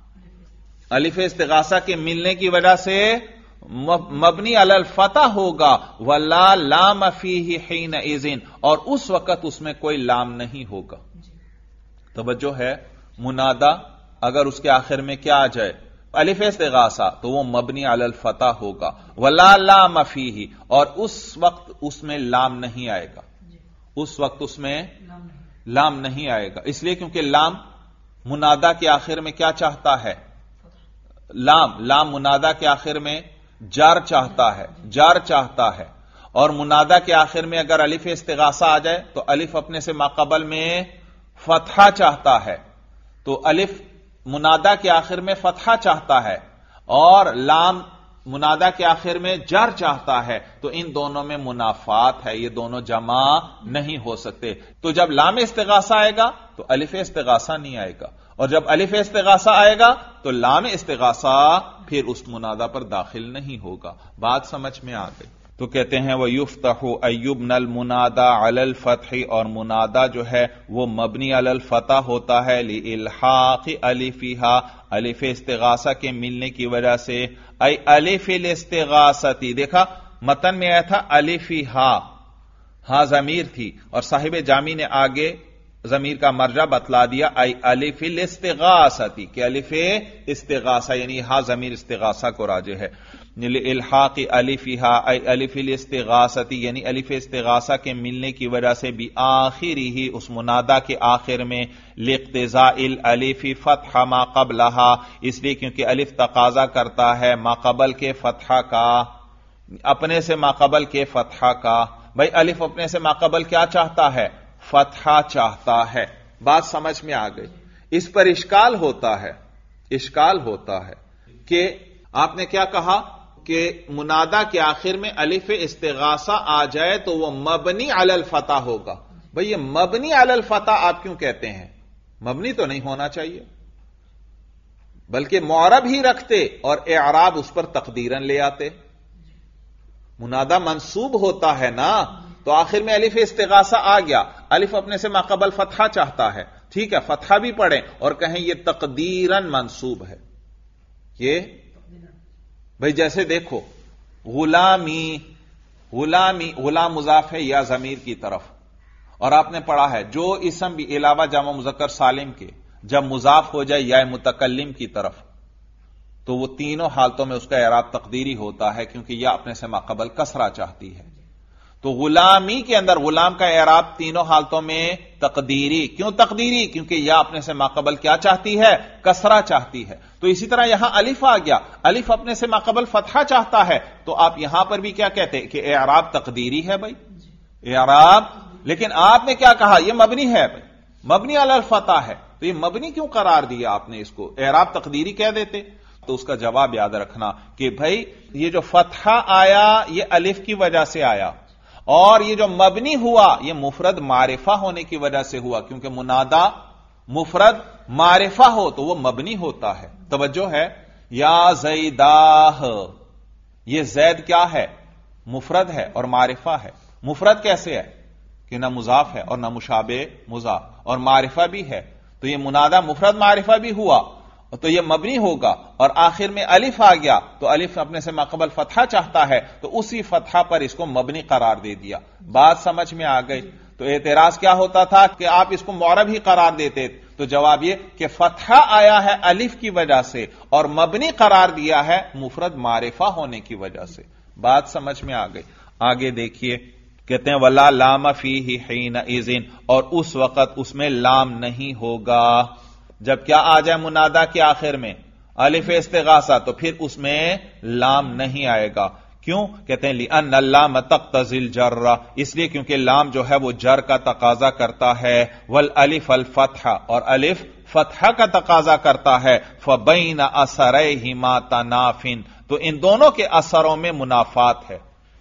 الف استغاثہ کے ملنے کی وجہ سے مبنی علی الفتح ہوگا. وَلَا لَامَ فِيهِ حِينَئِذٍ اور اس وقت اس میں کوئی لام نہیں ہوگا. توجہ ہے، منادا اگر اس کے آخر میں کیا آ جائے؟ الف استغاثہ تو وہ مبنی علی الفتح ہوگا. وَلَا لَامَ فِيهِ اور اس وقت اس میں لام نہیں آئے گا، اس وقت اس میں لام نہیں آئے گا. اس لیے کیونکہ لام منادا کے آخر میں کیا چاہتا ہے؟ لام منادا کے آخر میں جار چاہتا ہے، جار چاہتا ہے. اور منادا کے آخر میں اگر الف استغاثہ آ جائے تو الف اپنے سے ماقبل میں فتحہ چاہتا ہے. تو الف منادا کے آخر میں فتحہ چاہتا ہے اور لام منادا کے آخر میں جار چاہتا ہے، تو ان دونوں میں منافات ہے، یہ دونوں جمع نہیں ہو سکتے. تو جب لام استغاثہ آئے گا تو الف استغاثہ نہیں آئے گا، اور جب الف استغاثہ آئے گا تو لام استغاثہ پھر اس منادا پر داخل نہیں ہوگا. بات سمجھ میں آ گئی. تو کہتے ہیں وَيُفْتَحُ أَيُّبْنَ الْمُنَادَى عَلَى الْفَتْحِ اور منادا جو ہے وہ مبنی علی الفتح ہوتا ہے لِإِلْحَاقِ أَلِفِهَا الف استغاثہ کے ملنے کی وجہ سے. ای الف الاستغاثتی، دیکھا متن میں آیا تھا أَلِفِهَا، ہاں ضمیر تھی اور صاحب جامی نے آگے ضمیر کا مرجع بتلا دیا ای الف الاستغاثتی کہ الف استغاثہ یعنی ہاں ضمیر استغاثہ کو راجع ہے. لِإِلْحَاقِ أَلِفِهَا ای الف الاستغاثتی یعنی الف استغاثہ کے ملنے کی وجہ سے بآخرہ اس منادا کے آخر میں لاقتضاء الالف فتح ما قبلها اس لیے کیونکہ الف تقاضا کرتا ہے ما قبل کے فتحہ کا، اپنے سے ما قبل کے فتحہ کا. بھائی الف اپنے سے ما قبل کیا چاہتا ہے؟ فتحہ چاہتا ہے. بات سمجھ میں آ گئی. اس پر اشکال ہوتا ہے، اشکال ہوتا ہے کہ آپ نے کیا کہا کہ منادا کے آخر میں الف استغاثہ آ جائے تو وہ مبنی علی الفتح ہوگا. بھئی یہ مبنی علی الفتح آپ کیوں کہتے ہیں؟ مبنی تو نہیں ہونا چاہیے، بلکہ معرب ہی رکھتے اور اعراب اس پر تقدیراً لے آتے. منادا منصوب ہوتا ہے نا، تو آخر میں الف استغاثہ آ گیا، الف اپنے سے ماقبل فتحہ چاہتا ہے، ٹھیک ہے فتحہ بھی پڑھیں اور کہیں یہ تقدیراً منصوب ہے. یہ بھئی جیسے دیکھو غلامی، غلام مضاف ہے یا ضمیر کی طرف، اور آپ نے پڑھا ہے جو اسم بھی علاوہ جمع مذکر سالم کے جب مضاف ہو جائے یا متکلم کی طرف تو وہ تینوں حالتوں میں اس کا اعراب تقدیری ہوتا ہے کیونکہ یا اپنے سے ماقبل کسرہ چاہتی ہے. تو غلامی کے اندر غلام کا اعراب تینوں حالتوں میں تقدیری. کیوں تقدیری؟ کیونکہ یا اپنے سے ماقبل کیا چاہتی ہے؟ کسرہ چاہتی ہے. تو اسی طرح یہاں الف آ گیا، الف اپنے سے ماقبل فتحہ چاہتا ہے، تو آپ یہاں پر بھی کیا کہتے ہیں کہ اعراب تقدیری ہے. بھائی اعراب لیکن آپ نے کیا کہا؟ یہ مبنی ہے بھائی، مبنی علی الفتح ہے، تو یہ مبنی کیوں قرار دیا آپ نے؟ اس کو اعراب تقدیری کہہ دیتے۔ تو اس کا جواب یاد رکھنا کہ بھائی یہ جو فتحہ آیا یہ الف کی وجہ سے آیا، اور یہ جو مبنی ہوا یہ مفرد معرفہ ہونے کی وجہ سے ہوا، کیونکہ منادا مفرد معرفہ ہو تو وہ مبنی ہوتا ہے۔ توجہ ہے؟ یا زیداہ، یہ زید کیا ہے؟ مفرد ہے اور معرفہ ہے۔ مفرد کیسے ہے کہ نہ مضاف ہے اور نہ مشابہ مضاف، اور معرفہ بھی ہے، تو یہ منادا مفرد معرفہ بھی ہوا تو یہ مبنی ہوگا، اور آخر میں الف آ گیا تو الف اپنے سے ماقبل فتحہ چاہتا ہے تو اسی فتحہ پر اس کو مبنی قرار دے دیا۔ بات سمجھ میں آ گئی؟ تو اعتراض کیا ہوتا تھا کہ آپ اس کو معرب ہی قرار دیتے، تو جواب یہ کہ فتحہ آیا ہے الف کی وجہ سے اور مبنی قرار دیا ہے مفرد معرفہ ہونے کی وجہ سے۔ بات سمجھ میں آ گئی؟ آگے دیکھیے، کہتے ہیں وَلَا لَامَ فِيهِ حِينَئِذٍ، اور اس وقت اس میں لام نہیں ہوگا۔ جب کیا آ جائے منادا کے آخر میں؟ الف استغاثہ، تو پھر اس میں لام نہیں آئے گا۔ کیوں؟ کہتے ہیں لِأَنَّ اللَّامَ تَقْتَضِي الْجَرَّ، اس لیے کیونکہ لام جو ہے وہ جر کا تقاضا کرتا ہے، وَالْأَلِفَ الْفَتْحَ، اور الف فتحہ کا تقاضا کرتا ہے، فَبَيْنَ أَثَرَيْهِمَا تَنَافٍ، تو ان دونوں کے اثروں میں منافات ہے۔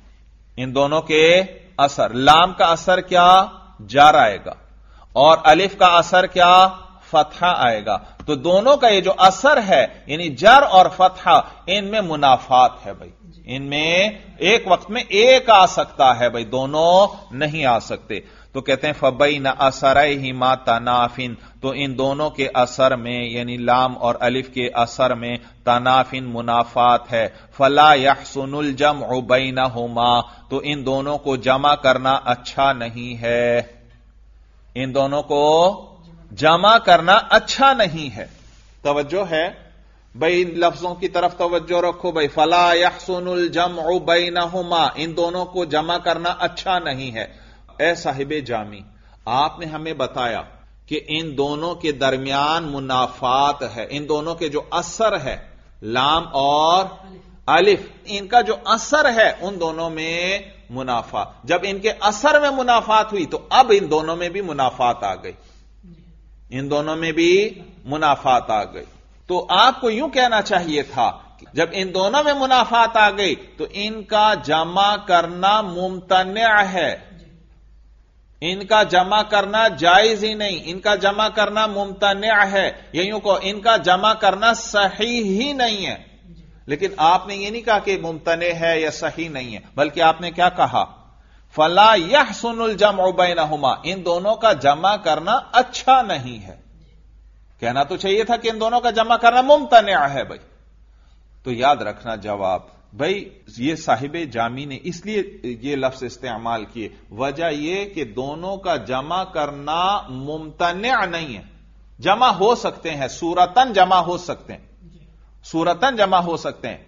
ان دونوں کے اثر، لام کا اثر کیا؟ جر آئے گا، اور الف کا اثر کیا؟ فتحہ آئے گا۔ تو دونوں کا یہ جو اثر ہے یعنی جر اور فتحہ، ان میں منافات ہے بھائی، ان میں ایک وقت میں ایک آ سکتا ہے بھائی، دونوں نہیں آ سکتے۔ تو کہتے ہیں فَبَيْنَ أَثَرَيْهِمَا تَنَافٍ، تو ان دونوں کے اثر میں یعنی لام اور الف کے اثر میں تنافٍ منافات ہے۔ فَلَا يَحْسُنُ الْجَمْعُ بَيْنَهُمَا، تو ان دونوں کو جمع کرنا اچھا نہیں ہے، ان دونوں کو جمع کرنا اچھا نہیں ہے۔ توجہ ہے بھائی؟ لفظوں کی طرف توجہ رکھو بھائی، فَلَا يَحْسُنُ الْجَمْعُ بَيْنَهُمَا، ان دونوں کو جمع کرنا اچھا نہیں ہے۔ اے صاحب جامی، آپ نے ہمیں بتایا کہ ان دونوں کے درمیان منافات ہے، ان دونوں کے جو اثر ہے لام اور الف، ان کا جو اثر ہے ان دونوں میں منافات، جب ان کے اثر میں منافات ہوئی تو اب ان دونوں میں بھی منافات آ گئی، ان دونوں میں بھی منافات آ گئی۔ تو آپ کو یوں کہنا چاہیے تھا کہ جب ان دونوں میں منافات آ گئی تو ان کا جمع کرنا ممتنع ہے، ان کا جمع کرنا جائز ہی نہیں، ان کا جمع کرنا ممتنع ہے، یا یوں کو ان کا جمع کرنا صحیح ہی نہیں ہے۔ لیکن آپ نے یہ نہیں کہا کہ ممتنع ہے یا صحیح نہیں ہے، بلکہ آپ نے کیا کہا؟ فَلَا يَحْسُنُ الْجَمْعُ بَيْنَهُمَا، ان دونوں کا جمع کرنا اچھا نہیں ہے۔ کہنا تو چاہیے تھا کہ ان دونوں کا جمع کرنا ممتنع ہے بھائی۔ تو یاد رکھنا جواب بھائی، یہ صاحب جامی نے اس لیے یہ لفظ استعمال کیے، وجہ یہ کہ دونوں کا جمع کرنا ممتنع نہیں ہے، جمع ہو سکتے ہیں، صورتاً جمع ہو سکتے ہیں، صورتاً جمع ہو سکتے ہیں۔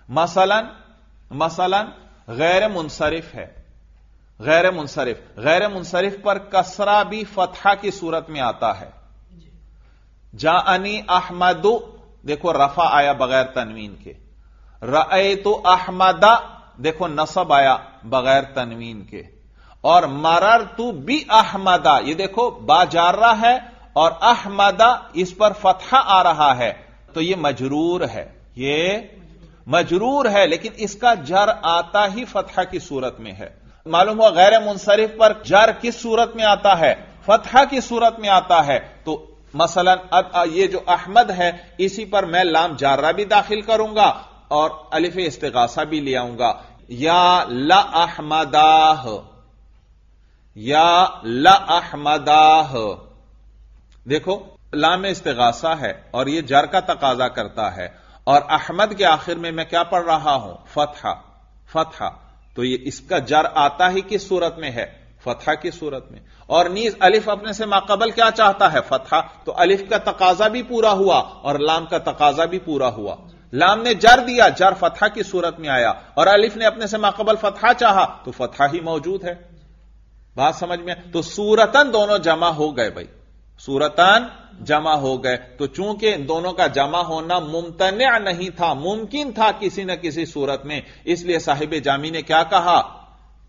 مثلا غیر منصرف ہے، غیر منصرف پر کسرہ بھی فتحہ کی صورت میں آتا ہے۔ جاءنی احمد، دیکھو رفع آیا بغیر تنوین کے، رأیت احمد، دیکھو نصب آیا بغیر تنوین کے، اور مررت باحمد، یہ دیکھو با جارہ ہے اور احمد اس پر فتحہ آ رہا ہے، تو یہ مجرور ہے، یہ مجرور ہے، لیکن اس کا جر آتا ہی فتحہ کی صورت میں ہے۔ معلوم ہوا غیر منصرف پر جر کس صورت میں آتا ہے؟ فتحہ کی صورت میں آتا ہے۔ تو مثلا اب یہ جو احمد ہے اسی پر میں لام جارہ بھی داخل کروں گا اور الف استغاثہ بھی لے آؤں گا، یا لا احمداہ، یا لا احمداہ، دیکھو لام استغاثہ ہے اور یہ جر کا تقاضا کرتا ہے، اور احمد کے آخر میں کیا پڑھ رہا ہوں؟ فتحہ، تو یہ اس کا جر آتا ہی کس صورت میں ہے؟ فتحہ کی صورت میں، اور نیز الف اپنے سے ماقبل کیا چاہتا ہے؟ فتحہ، تو الف کا تقاضا بھی پورا ہوا اور لام کا تقاضا بھی پورا ہوا۔ لام نے جر دیا، جر فتحہ کی صورت میں آیا، اور الف نے اپنے سے ماقبل فتحہ چاہا تو فتحہ ہی موجود ہے۔ بات سمجھ میں؟ تو صورتاً دونوں جمع ہو گئے بھائی، صورتاً جمع ہو گئے۔ تو چونکہ ان دونوں کا جمع ہونا ممتنع نہیں تھا، ممکن تھا کسی نہ کسی صورت میں، اس لیے صاحب جامی نے کیا کہا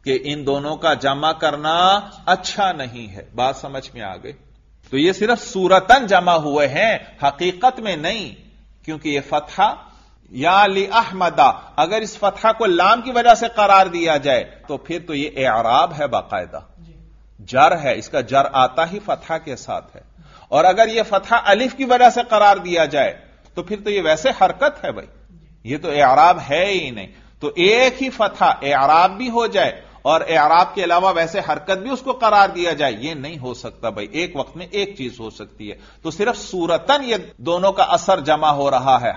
کہ ان دونوں کا جمع کرنا اچھا نہیں ہے. بات سمجھ میں آ گئی؟ تو یہ صرف صورتاً جمع ہوئے ہیں، حقیقت میں نہیں، کیونکہ یہ فتحہ یا لأحمدہ، اگر اس فتحہ کو لام کی وجہ سے قرار دیا جائے تو پھر تو یہ اعراب ہے، باقاعدہ جر ہے، اس کا جر آتا ہی فتحہ کے ساتھ ہے. اور اگر یہ فتحہ الف کی وجہ سے قرار دیا جائے تو پھر تو یہ ویسے حرکت ہے بھائی، یہ تو اعراب ہے ہی نہیں. تو ایک ہی فتحہ اعراب بھی ہو جائے اور اعراب کے علاوہ ویسے حرکت بھی اس کو قرار دیا جائے، یہ نہیں ہو سکتا بھائی. ایک وقت میں ایک چیز ہو سکتی ہے. تو صرف صورتاً یہ دونوں کا اثر جمع ہو رہا ہے،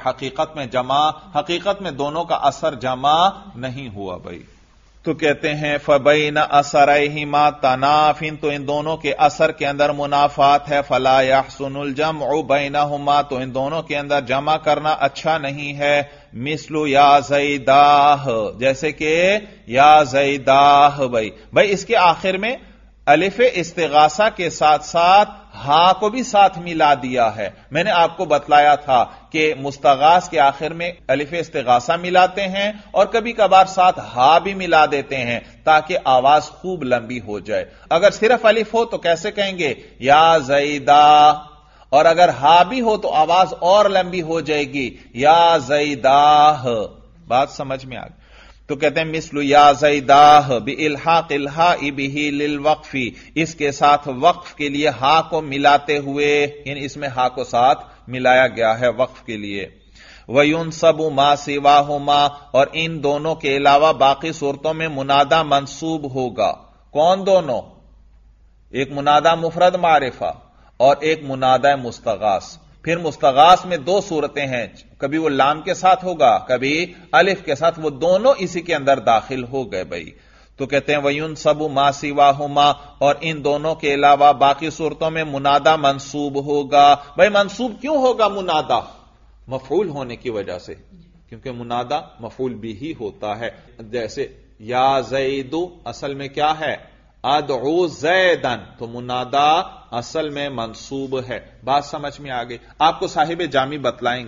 حقیقت میں دونوں کا اثر جمع نہیں ہوا بھائی. تو کہتے ہیں فبین اثرہما تناف، تو ان دونوں کے اثر کے اندر منافات ہے. فلا یحسن الجمع بینہما، تو ان دونوں کے اندر جمع کرنا اچھا نہیں ہے. مثل یا زیداہ، جیسے کہ یا زیداہ بھائی اس کے آخر میں الف استغاثہ کے ساتھ ساتھ ہا کو بھی ساتھ ملا دیا ہے. میں نے آپ کو بتلایا تھا کہ مستغاث کے آخر میں الف استغاثہ ملاتے ہیں اور کبھی کبھار ساتھ ہا بھی ملا دیتے ہیں تاکہ آواز خوب لمبی ہو جائے. اگر صرف الف ہو تو کیسے کہیں گے؟ یا زیدہ، اور اگر ہا بھی ہو تو آواز اور لمبی ہو جائے گی، یا زیداہ. بات سمجھ میں آ گئی؟ تو کہتے ہیں مثل یا زیداہ بالحاق الہاء بہ للوقف، اس کے ساتھ وقف کے لیے ہا کو ملاتے ہوئے، یعنی اس میں ہا کو ساتھ ملایا گیا ہے وقف کے لیے. وَيُنْصَبُ مَا سِوَاهُمَا، اور ان دونوں کے علاوہ باقی صورتوں میں منادہ منصوب ہوگا. کون دونوں؟ ایک منادہ مفرد معرفہ اور ایک منادہ مستغاث. پھر مستغاث میں دو صورتیں ہیں، کبھی وہ لام کے ساتھ ہوگا کبھی الف کے ساتھ، وہ دونوں اسی کے اندر داخل ہو گئے بھائی. تو کہتے ہیں وَيُنْصَبُ مَا سِوَاهُمَا، اور ان دونوں کے علاوہ باقی صورتوں میں منادہ منصوب ہوگا. بھائی منصوب کیوں ہوگا منادہ؟ مفعول ہونے کی وجہ سے، کیونکہ منادہ مفعول بھی ہی ہوتا ہے. جیسے یا زید اصل میں کیا ہے؟ ادعو زیدن، تو منادہ اصل میں منصوب ہے. بات سمجھ میں آ گئی؟ آپ کو صاحب جامی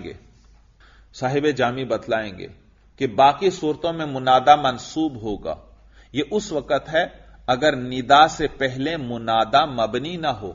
بتلائیں گے کہ باقی صورتوں میں منادہ منصوب ہوگا. یہ اس وقت ہے اگر ندا سے پہلے منادہ مبنی نہ ہو.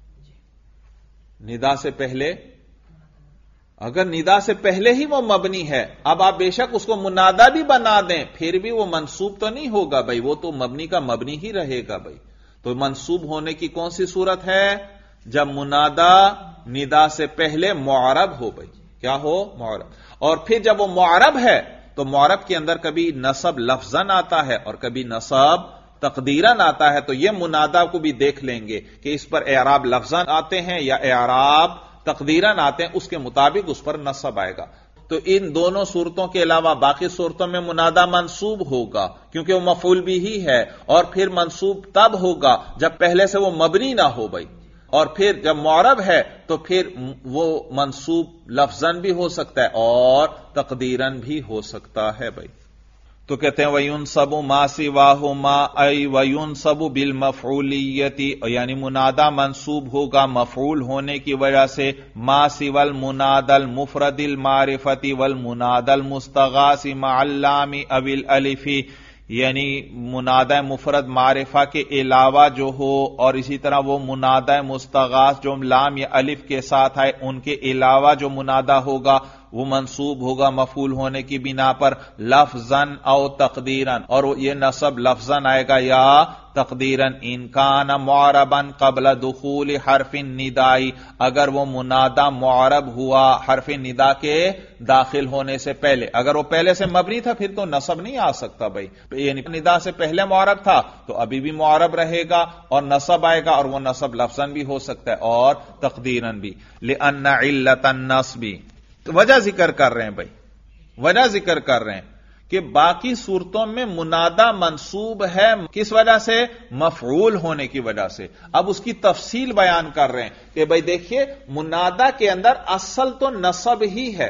اگر ندا سے پہلے ہی وہ مبنی ہے، اب آپ بے شک اس کو منادہ بھی بنا دیں پھر بھی وہ منصوب تو نہیں ہوگا بھائی، وہ تو مبنی کا مبنی ہی رہے گا بھائی. تو منصوب ہونے کی کون سی صورت ہے؟ جب منادہ ندا سے پہلے معرب ہو بھائی. کیا ہو؟ معرب. اور پھر جب وہ معرب ہے تو معرب کے اندر کبھی نصب لفظاً آتا ہے اور کبھی نصب تقدیراً آتا ہے. تو یہ منادہ کو بھی دیکھ لیں گے کہ اس پر اعراب لفظاً آتے ہیں یا اعراب تقدیراً آتے ہیں، اس کے مطابق اس پر نصب آئے گا. تو ان دونوں صورتوں کے علاوہ باقی صورتوں میں منادہ منصوب ہوگا کیونکہ وہ مفعول بھی ہی ہے، اور پھر منصوب تب ہوگا جب پہلے سے وہ مبنی نہ ہو بھائی. اور پھر جب معرب ہے تو پھر وہ منصوب لفظاً بھی ہو سکتا ہے اور تقدیراً بھی ہو سکتا ہے بھائی. تو کہتے ہیں وَيُنْصَبُ مَا سِوَاهُمَا أَيْ وَيُنْصَبُ بِالْمَفْعُولِيَّةِ، یعنی منادہ منصوب ہوگا مفعول ہونے کی وجہ سے. ما سوى المنادى المفرد المعرفة والمنادى المستغاث مع اللام أو الألف، یعنی منادہ مفرد معرفہ کے علاوہ جو ہو، اور اسی طرح وہ منادہ مستغاث جو لام یا الف کے ساتھ آئے ان کے علاوہ جو منادہ ہوگا وہ منصوب ہوگا مفعول ہونے کی بنا پر لفظاً او تقدیراً، اور یہ نصب لفظاً آئے گا یا تقدیراً. ان کان معربا قبل دخول حرف النداء، اگر وہ منادہ معرب ہوا حرف ندا کے داخل ہونے سے پہلے. اگر وہ پہلے سے مبنی تھا پھر تو نصب نہیں آ سکتا بھائی، یعنی ندا سے پہلے معرب تھا تو ابھی بھی معرب رہے گا اور نصب آئے گا، اور وہ نصب لفظاً بھی ہو سکتا ہے اور تقدیراً بھی. لأن علت النصب، وجہ ذکر کر رہے ہیں بھائی، وجہ ذکر کر رہے ہیں کہ باقی صورتوں میں منادہ منصوب ہے کس وجہ سے؟ مفعول ہونے کی وجہ سے. اب اس کی تفصیل بیان کر رہے ہیں کہ بھائی دیکھیے منادہ کے اندر اصل تو نصب ہی ہے،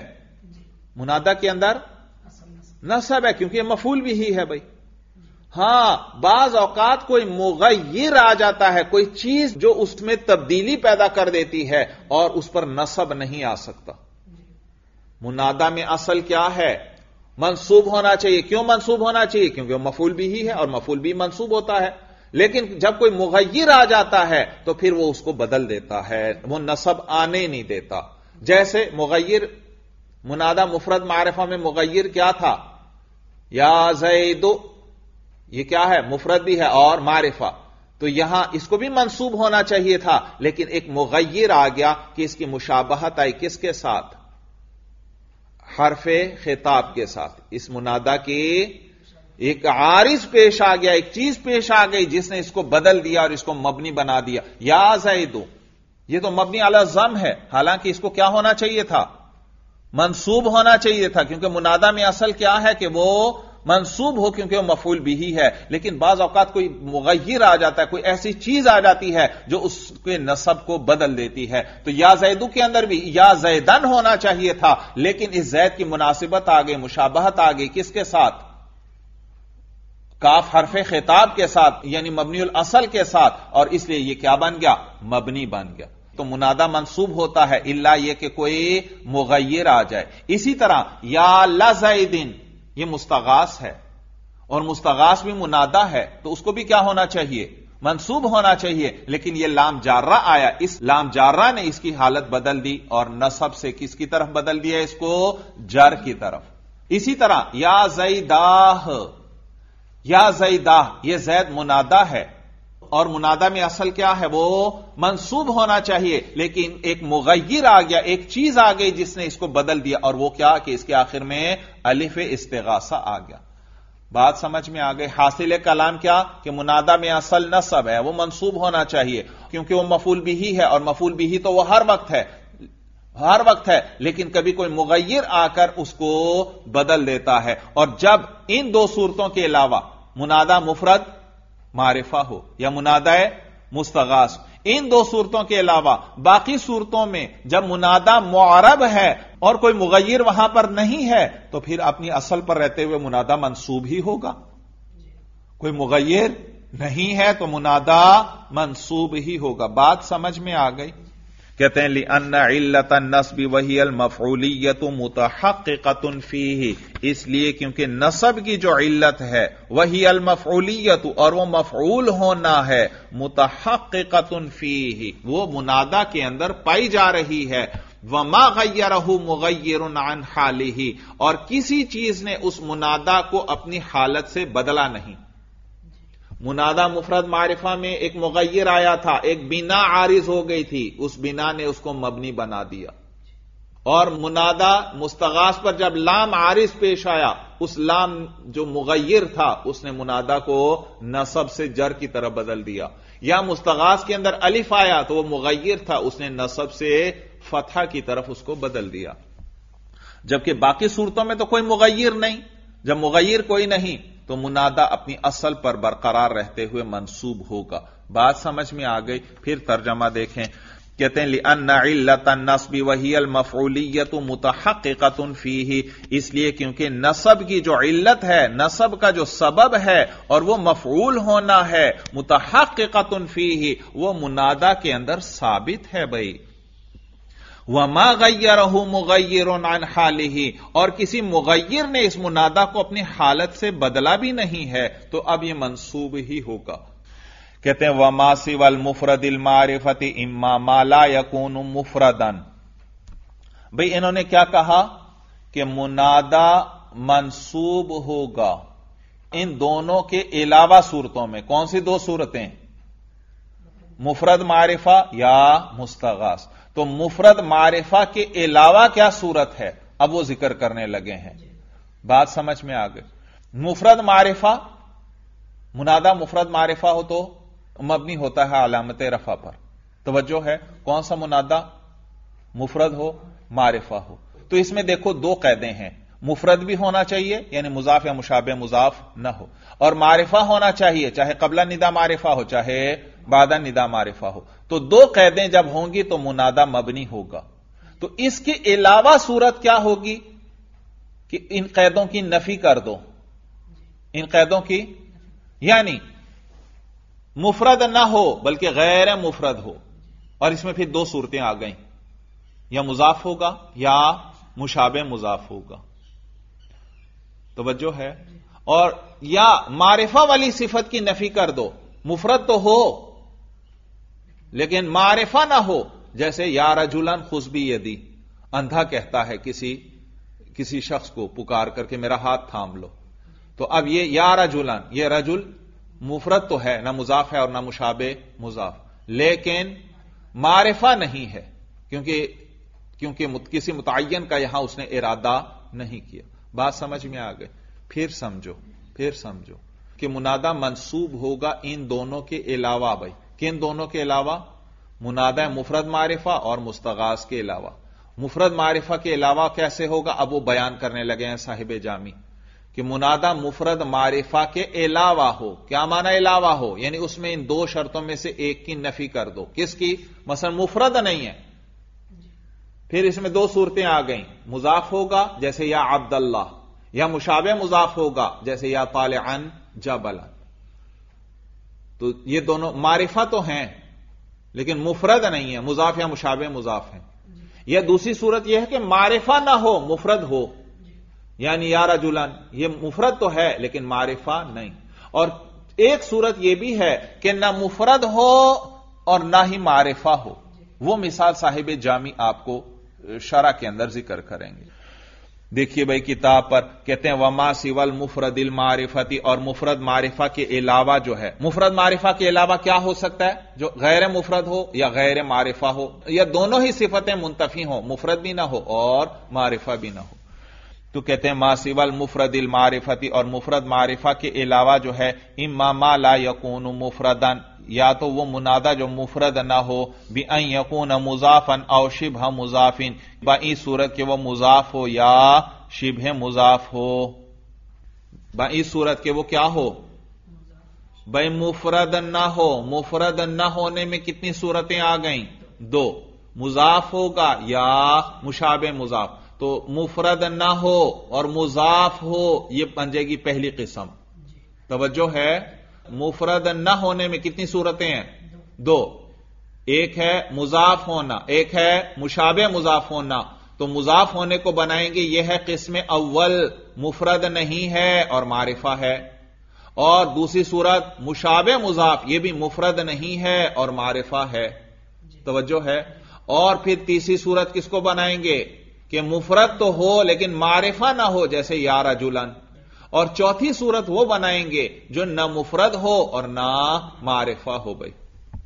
منادہ کے اندر نصب ہے کیونکہ یہ مفعول بھی ہی ہے بھائی. ہاں بعض اوقات کوئی مغیر آ جاتا ہے، کوئی چیز جو اس میں تبدیلی پیدا کر دیتی ہے اور اس پر نصب نہیں آ سکتا. منادہ میں اصل کیا ہے؟ منصوب ہونا چاہیے. کیوں منصوب ہونا چاہیے؟ کیونکہ وہ مفعول بھی ہی ہے اور مفعول بھی منصوب ہوتا ہے. لیکن جب کوئی مغیر آ جاتا ہے تو پھر وہ اس کو بدل دیتا ہے, وہ نصب آنے نہیں دیتا. جیسے مغیر منادہ مفرد معرفہ میں مغیر کیا تھا؟ یا زید, یہ کیا ہے؟ مفرد بھی ہے اور معرفہ. تو یہاں اس کو بھی منصوب ہونا چاہیے تھا, لیکن ایک مغیر آ گیا کہ اس کی مشابہت آئی کس کے ساتھ؟ حرف خطاب کے ساتھ. اس منادہ کی ایک عارض پیش آ گیا, ایک چیز پیش آ گئی جس نے اس کو بدل دیا اور اس کو مبنی بنا دیا. یا زید, یہ تو مبنی علی ضم ہے, حالانکہ اس کو کیا ہونا چاہیے تھا؟ منصوب ہونا چاہیے تھا, کیونکہ منادہ میں اصل کیا ہے کہ وہ منصوب ہو, کیونکہ وہ مفعول بھی ہی ہے. لیکن بعض اوقات کوئی مغیر آ جاتا ہے, کوئی ایسی چیز آ جاتی ہے جو اس کے نصب کو بدل دیتی ہے. تو یا زیدو کے اندر بھی یا زیدن ہونا چاہیے تھا, لیکن اس زید کی مناسبت آ گئی, مشابہت آ گئی کس کے ساتھ؟ کاف حرف خطاب کے ساتھ, یعنی مبنی الاصل کے ساتھ, اور اس لیے یہ کیا بن گیا؟ مبنی بن گیا. تو منادہ منصوب ہوتا ہے الا یہ کہ کوئی مغیر آ جائے. اسی طرح یا لزیدن, یہ مستغاث ہے اور مستغاث بھی منادہ ہے, تو اس کو بھی کیا ہونا چاہیے؟ منصوب ہونا چاہیے. لیکن یہ لام جارہ آیا, اس لام جارہ نے اس کی حالت بدل دی اور نصب سے کس کی طرف بدل دیا؟ اس کو جر کی طرف. اسی طرح یا زیداہ, یا زیداہ, یہ زید منادہ ہے اور منادہ میں اصل کیا ہے؟ وہ منصوب ہونا چاہیے, لیکن ایک مغیر آ گیا, ایک چیز آ گئی جس نے اس کو بدل دیا, اور وہ کیا کہ اس کے آخر میں الف استغاثہ آ گیا. بات سمجھ میں آ گئی؟ حاصل کلام کیا کہ منادہ میں اصل نصب ہے, وہ منصوب ہونا چاہیے کیونکہ وہ مفعول بھی ہی ہے, اور مفعول بھی ہی تو وہ ہر وقت ہے, ہر وقت ہے. لیکن کبھی کوئی مغیر آ کر اس کو بدل دیتا ہے. اور جب ان دو صورتوں کے علاوہ منادہ مفرد معرفہ ہو یا منادہ مستغاث, ان دو صورتوں کے علاوہ باقی صورتوں میں جب منادہ معرب ہے اور کوئی مغیر وہاں پر نہیں ہے, تو پھر اپنی اصل پر رہتے ہوئے منادہ منصوب ہی ہوگا. کوئی مغیر نہیں ہے تو منادہ منصوب ہی ہوگا. بات سمجھ میں آ گئی؟ کہتے ہیں لِأَنَّ عِلَّةَ النَّصْبِ وَهِيَ الْمَفْعُولِيَّةُ مُتَحَقِّقَةٌ فِيهِ, اس لیے کیونکہ نصب کی جو علت ہے وَهِيَ الْمَفْعُولِيَّةُ, اور وہ مفعول ہونا ہے, مُتَحَقِّقَةٌ فِيهِ, وہ منادہ کے اندر پائی جا رہی ہے. وَمَا غَيَّرَهُ مُغَيِّرٌ عَنْ حَالِهِ, اور کسی چیز نے اس منادہ کو اپنی حالت سے بدلا نہیں. منادہ مفرد معرفہ میں ایک مغیر آیا تھا, ایک بنا عارض ہو گئی تھی, اس بنا نے اس کو مبنی بنا دیا. اور منادہ مستغاث پر جب لام عارض پیش آیا, اس لام جو مغیر تھا اس نے منادہ کو نصب سے جر کی طرف بدل دیا. یا مستغاث کے اندر الف آیا تو وہ مغیر تھا, اس نے نصب سے فتحہ کی طرف اس کو بدل دیا. جبکہ باقی صورتوں میں تو کوئی مغیر نہیں. جب مغیر کوئی نہیں تو منادہ اپنی اصل پر برقرار رہتے ہوئے منصوب ہوگا. بات سمجھ میں آ گئی؟ پھر ترجمہ دیکھیں. کہتے ہیں لِأَنَّ عِلَّةَ النَّصْبِ وَهِيَ الْمَفْعُولِيَّةُ مُتَحَقِّقَةٌ فِيهِ, اس لیے کیونکہ نصب کی جو علت ہے, نصب کا جو سبب ہے اور وہ مفعول ہونا ہے, متحققۃ فیہ, وہ منادہ کے اندر ثابت ہے. بھائی وَمَا غَيَّرَهُ مُغَيِّرٌ عَنْ حَالِهِ, اور کسی مغیر نے اس منادہ کو اپنی حالت سے بدلا بھی نہیں ہے, تو اب یہ منصوب ہی ہوگا. کہتے ہیں وَمَا سِوَى الْمُفْرَدِ الْمَعْرِفَةِ إِمَّا مَا لَا يَكُونُ مُفْرَدًا. بھئی انہوں نے کیا کہا کہ منادہ منصوب ہوگا ان دونوں کے علاوہ صورتوں میں. کون سی دو صورتیں؟ مفرد معرفہ یا مستغاث. تو مفرد معرفہ کے علاوہ کیا صورت ہے, اب وہ ذکر کرنے لگے ہیں. بات سمجھ میں آ گئی؟ مفرد معرفہ, منادہ مفرد معرفہ ہو تو مبنی ہوتا ہے علامت رفع پر. توجہ ہے, کون سا منادہ؟ مفرد ہو معرفہ ہو. تو اس میں دیکھو دو قیدیں ہیں, مفرد بھی ہونا چاہیے یعنی مضاف یا مشابہ مضاف نہ ہو, اور معرفہ ہونا چاہیے چاہے قبلہ ندا معرفہ ہو چاہے بعدہ ندا معرفہ ہو. تو دو قیدیں جب ہوں گی تو منادہ مبنی ہوگا. تو اس کے علاوہ صورت کیا ہوگی کہ ان قیدوں کی نفی کر دو, ان قیدوں کی, یعنی مفرد نہ ہو بلکہ غیر مفرد ہو. اور اس میں پھر دو صورتیں آ گئیں, یا مضاف ہوگا یا مشابہ مضاف ہوگا. توجہ ہے؟ اور یا معرفہ والی صفت کی نفی کر دو، مفرد تو ہو لیکن معرفہ نہ ہو، جیسے یا رجلن خذ بیدی، اندھا کہتا ہے کسی شخص کو پکار کر کے میرا ہاتھ تھام لو، تو اب یہ یا رجلن، یہ رجل مفرد تو ہے، نہ مضاف ہے اور نہ مشابہ مضاف، لیکن معرفہ نہیں ہے کیونکہ کسی متعین کا یہاں اس نے ارادہ نہیں کیا۔ بات سمجھ میں آ گئی؟ پھر سمجھو کہ منادہ منصوب ہوگا ان دونوں کے علاوہ۔ بھائی کن دونوں کے علاوہ؟ منادہ مفرد معرفہ اور مستغاث کے علاوہ۔ مفرد معرفہ کے علاوہ کیسے ہوگا؟ اب وہ بیان کرنے لگے ہیں صاحب جامی کہ منادہ مفرد معرفہ کے علاوہ ہو۔ کیا معنی علاوہ ہو؟ یعنی اس میں ان دو شرطوں میں سے ایک کی نفی کر دو۔ کس کی؟ مثلا مفرد نہیں ہے، پھر اس میں دو صورتیں آ گئیں، مضاف ہوگا جیسے یا عبداللہ، یا مشابہ مضاف ہوگا جیسے یا طالعن جبلا۔ تو یہ دونوں معرفہ تو ہیں لیکن مفرد نہیں ہے، مضاف یا مشابہ مضاف ہیں۔ یا دوسری صورت یہ ہے کہ معرفہ نہ ہو، مفرد ہو، یعنی یا رجلن، یہ مفرد تو ہے لیکن معرفہ نہیں۔ اور ایک صورت یہ بھی ہے کہ نہ مفرد ہو اور نہ ہی معرفہ ہو، وہ مثال صاحب جامی آپ کو شرح کے اندر ذکر کریں گے۔ دیکھیے بھائی کتاب پر کہتے ہیں وما سوى المفرد المعرفتی، اور مفرد معرفہ کے علاوہ جو ہے، مفرد معرفہ کے علاوہ کیا ہو سکتا ہے؟ جو غیر مفرد ہو یا غیر معرفہ ہو، یا دونوں ہی صفتیں منتفی ہوں، مفرد بھی نہ ہو اور معرفہ بھی نہ ہو۔ تو کہتے ہیں ما سوى المفرد المعرفتی، اور مفرد معرفہ کے علاوہ جو ہے اما ما لا یکون مفردا، یا تو وہ منادہ جو مفرد نہ ہو، بأن یکون مضافا او شبہ مضاف، بائی صورت کہ وہ مضاف ہو یا شبہ مضاف ہو۔ بائی صورت کہ وہ کیا ہو؟ بھائی مفرد نہ ہو، مفرد نہ ہونے میں کتنی صورتیں آ گئیں؟ دو، مضاف ہوگا یا مشابہ مضاف۔ تو مفرد نہ ہو اور مضاف ہو، یہ بن جائے گی پہلی قسم۔ توجہ ہے؟ مفرد نہ ہونے میں کتنی صورتیں ہیں؟ دو، ایک ہے مضاف ہونا، ایک ہے مشابہ مضاف ہونا۔ تو مضاف ہونے کو بنائیں گے، یہ ہے قسم اول، مفرد نہیں ہے اور معرفہ ہے۔ اور دوسری صورت مشابہ مضاف، یہ بھی مفرد نہیں ہے اور معرفہ ہے۔ توجہ ہے؟ اور پھر تیسری صورت کس کو بنائیں گے کہ مفرد تو ہو لیکن معرفہ نہ ہو، جیسے یا رجلن۔ اور چوتھی صورت وہ بنائیں گے جو نہ مفرد ہو اور نہ معرفہ ہو۔ بھائی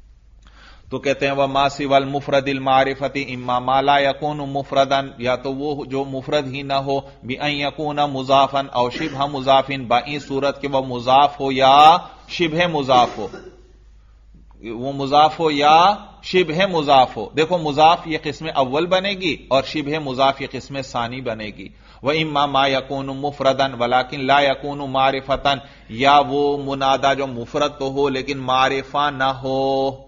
تو کہتے ہیں وما سوى المفرد المعرفتی اما ما لا یکون مفردا، یا تو وہ جو مفرد ہی نہ ہو، بأن یکون مضافا او شبہ مضاف، بائی صورت کہ وہ مضاف ہو یا شبہ مضاف ہو، وہ مضاف ہو یا شبہ مضاف ہو۔ دیکھو مضاف یہ قسم اول بنے گی اور شبہ مضاف یہ قسم ثانی بنے گی۔ وَإِمَّا مَا يَكُونُ مُفْرَدًا وَلَكِنْ لَا يَكُونُ مَعْرِفَةً، یا وہ منادہ جو مفرد تو ہو لیکن معرفہ نہ ہو،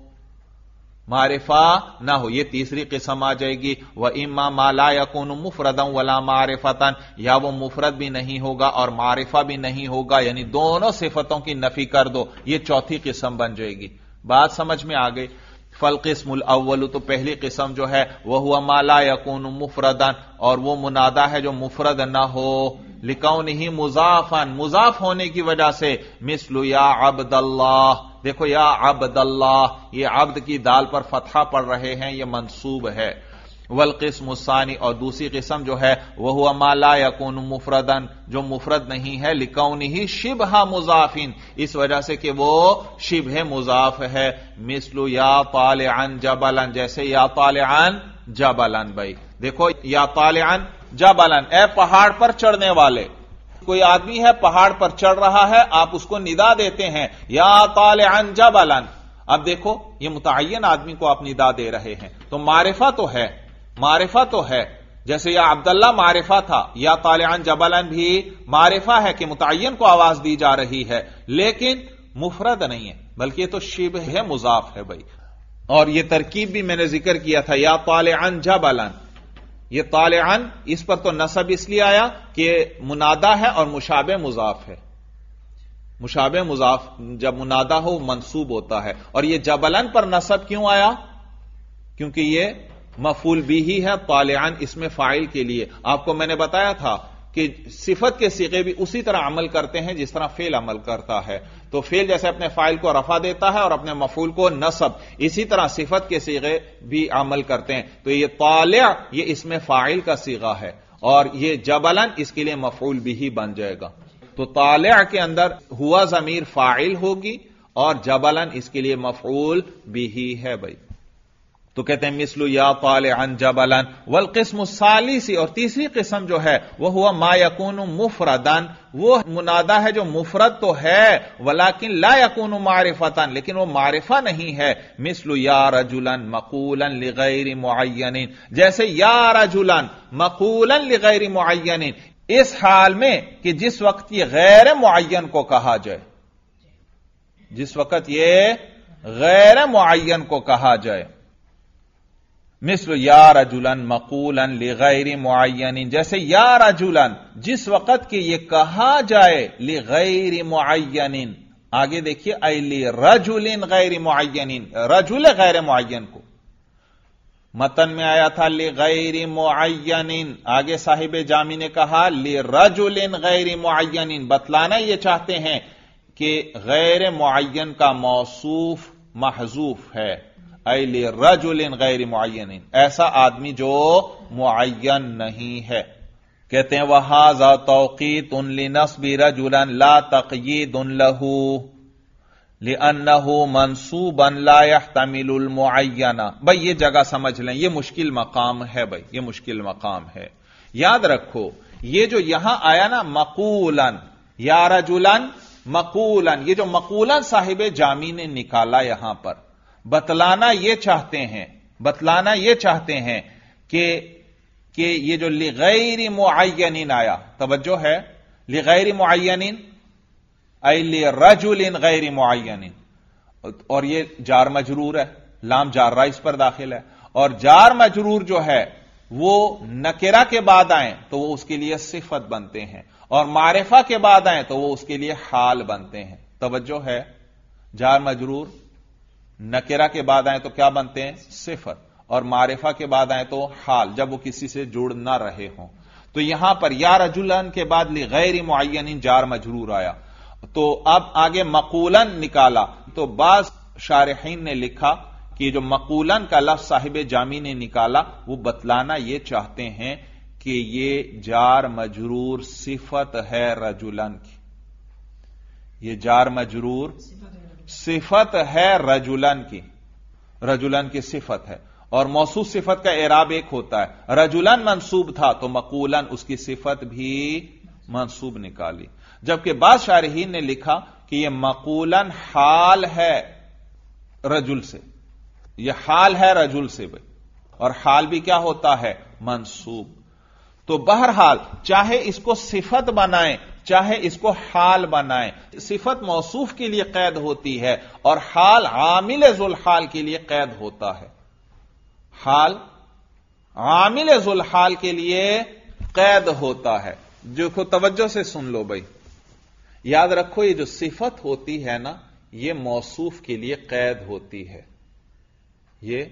معرفہ نہ ہو، یہ تیسری قسم آ جائے گی۔ وَإِمَّا مَا لَا يَكُونُ مُفْرَدًا وَلَا مَعْرِفَةً، یا وہ مفرد بھی نہیں ہوگا اور معرفہ بھی نہیں ہوگا، یعنی دونوں صفتوں کی نفی کر دو، یہ چوتھی قسم بن جائے گی۔ بات سمجھ میں آ گئی؟ فالقسم الاول، تو پہلی قسم جو ہے وہ ما لا یکون مفردا، اور وہ منادہ ہے جو مفرد نہ ہو، لکونہ مضافا، مضاف ہونے کی وجہ سے، مثل یا عبد اللہ۔ دیکھو یا عبد اللہ، یہ عبد کی دال پر فتحہ پڑھ رہے ہیں، یہ منصوب ہے۔ والقسم الثانی، اور دوسری قسم جو ہے وہ ما لا یکون مفردا، جو مفرد نہیں ہے، لکونہ شبہ مضاف، اس وجہ سے کہ وہ شبہ مضاف ہے، مثل یا طالعا جبلا، جیسے یا طالعا جبلا۔ بھائی دیکھو یا طالعا جبلا، اے پہاڑ پر چڑھنے والے، کوئی آدمی ہے پہاڑ پر چڑھ رہا ہے، آپ اس کو ندا دیتے ہیں یا طالعا جبلا۔ اب دیکھو یہ متعین آدمی کو آپ ندا دے رہے ہیں، تو معرفہ تو ہے، معرفہ تو ہے، جیسے یا عبداللہ معرفہ تھا، یا طالعا جبلا بھی معرفہ ہے کہ متعین کو آواز دی جا رہی ہے، لیکن مفرد نہیں ہے بلکہ یہ تو شبہ مضاف ہے۔ بھائی اور یہ ترکیب بھی میں نے ذکر کیا تھا، یا طالعا جبلا، یہ طالعا اس پر تو نصب اس لیے آیا کہ منادہ ہے اور مشابہ مضاف ہے، مشابہ مضاف جب منادہ ہو منصوب ہوتا ہے، اور یہ جبلن پر نصب کیوں آیا؟ کیونکہ یہ مفعول بھی ہے طالعا اس میں فاعل کے لیے۔ آپ کو میں نے بتایا تھا کہ صفت کے صیغے بھی اسی طرح عمل کرتے ہیں جس طرح فعل عمل کرتا ہے. تو فعل جیسے اپنے فاعل کو رفع دیتا ہے اور اپنے مفعول کو نصب، اسی طرح صفت کے صیغے بھی عمل کرتے ہیں. تو یہ طالع یہ اسم فاعل کا صیغہ ہے، اور یہ جبلن اس کے لیے مفعول بھی بن جائے گا. تو طالع کے اندر ہوا ضمیر فاعل ہوگی اور جبلن اس کے لیے مفعول بھی ہے بھائی. تو کہتے ہیں مثل یا طالعا جبلن. والقسم الثالث، اور تیسری قسم جو ہے وہ ہوا ما یکون مفردن، وہ منادا ہے جو مفرد تو ہے ولیکن لا یکون معرفتن، لیکن وہ معرفہ نہیں ہے. مثل یا رجلا مقولا لغیر معین، جیسے یا رجلا مقولا لغیر معین، اس حال میں کہ جس وقت یہ غیر معین کو کہا جائے، جس وقت یہ غیر معین کو کہا جائے. مثل یا رجلا مقولا لغیر معین، جیسے یا رجلا جس وقت کہ یہ کہا جائے لغیر معین. آگے دیکھیے اے لرجل غیر معین، رجل غیر معین کو متن میں آیا تھا لغیر معین، آگے صاحب جامی نے کہا لرجل غیر معین. بتلانا یہ چاہتے ہیں کہ غیر معین کا موصوف محذوف ہے. اے لرجل غیر معین، ایسا آدمی جو معین نہیں ہے. کہتے ہیں وہذا توقیت لنصب رجلا لا تقیید له لأنه منصوبا لا يحتمل المعین. بھئی یہ جگہ سمجھ لیں، یہ مشکل مقام ہے بھئی، یہ مشکل مقام ہے. یاد رکھو یہ جو یہاں آیا نا مقولا یا رجلا مقولا، یہ جو مقولا صاحب جامی نے نکالا یہاں پر بتلانا یہ چاہتے ہیں کہ یہ جو لغیر معین آیا، توجہ ہے، لغیر معین اے لرجل غیر معین، اور یہ جار مجرور ہے، لام جارہ اس پر داخل ہے، اور جار مجرور جو ہے وہ نکرہ کے بعد آئیں تو وہ اس کے لیے صفت بنتے ہیں، اور معرفہ کے بعد آئیں تو وہ اس کے لیے حال بنتے ہیں. توجہ ہے، جار مجرور نکرہ کے بعد آئیں تو کیا بنتے ہیں؟ صفت، اور معرفہ کے بعد آئیں تو حال، جب وہ کسی سے جڑ نہ رہے ہوں. تو یہاں پر یا رجلن کے بعد لغیر معین جار مجرور آیا. تو اب آگے مقولن نکالا. تو بعض شارحین نے لکھا کہ جو مقولن کا لفظ صاحب جامی نے نکالا وہ بتلانا یہ چاہتے ہیں کہ یہ جار مجرور صفت ہے رجلن کی، یہ جار مجرور صفت ہے رجلن کی صفت ہے. اور موصوف صفت کا اعراب ایک ہوتا ہے، رجلن منصوب تھا تو مقولن اس کی صفت بھی منصوب نکالی. جبکہ بعض شارحین نے لکھا کہ یہ مقولن حال ہے رجل سے، یہ حال ہے رجل سے بھائی، اور حال بھی کیا ہوتا ہے؟ منصوب. تو بہرحال چاہے اس کو صفت بنائیں چاہے اس کو حال بنائیں، صفت موصوف کے لیے قید ہوتی ہے اور حال عامل ذوالحال کے لیے قید ہوتا ہے. حال عامل ذوالحال کے لیے قید ہوتا ہے. جو کو توجہ سے سن لو بھائی، یاد رکھو یہ جو صفت ہوتی ہے نا یہ موصوف کے لیے قید ہوتی ہے، یہ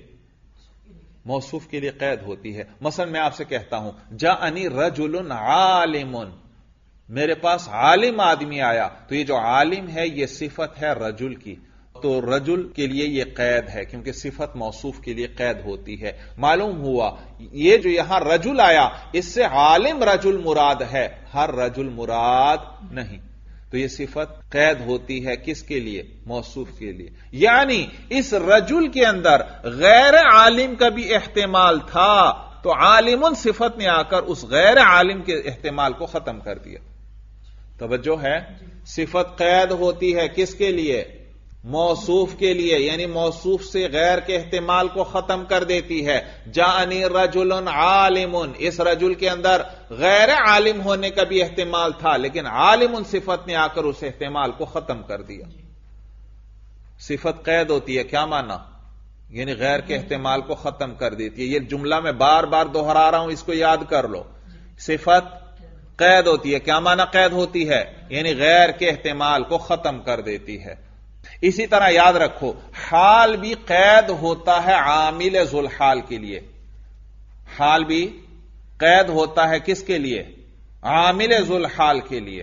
موصوف کے لیے قید ہوتی ہے. مثلا میں آپ سے کہتا ہوں جاءنی رجل عالم، میرے پاس عالم آدمی آیا، تو یہ جو عالم ہے یہ صفت ہے رجل کی، تو رجل کے لیے یہ قید ہے کیونکہ صفت موصوف کے لیے قید ہوتی ہے. معلوم ہوا یہ جو یہاں رجل آیا اس سے عالم رجل مراد ہے، ہر رجل مراد نہیں. تو یہ صفت قید ہوتی ہے کس کے لیے؟ موصوف کے لیے. یعنی اس رجل کے اندر غیر عالم کا بھی احتمال تھا تو عالم صفت نے آ کر اس غیر عالم کے احتمال کو ختم کر دیا. توجہ ہے، صفت قید ہوتی ہے کس کے لیے؟ موصوف کے لیے، یعنی موصوف سے غیر کے احتمال کو ختم کر دیتی ہے. جاءنی رجل عالم، اس رجل کے اندر غیر عالم ہونے کا بھی احتمال تھا لیکن عالم صفت نے آ کر اس احتمال کو ختم کر دیا. صفت قید ہوتی ہے، کیا معنی؟ یعنی غیر کے احتمال کو ختم کر دیتی ہے. یہ جملہ میں بار بار دوہرا رہا ہوں، اس کو یاد کر لو. صفت قید ہوتی ہے، کیا معنی قید ہوتی ہے؟ یعنی غیر کے احتمال کو ختم کر دیتی ہے. اسی طرح یاد رکھو حال بھی قید ہوتا ہے عامل ذوالحال کے لیے. حال بھی قید ہوتا ہے کس کے لیے؟ عامل ذوالحال کے لیے،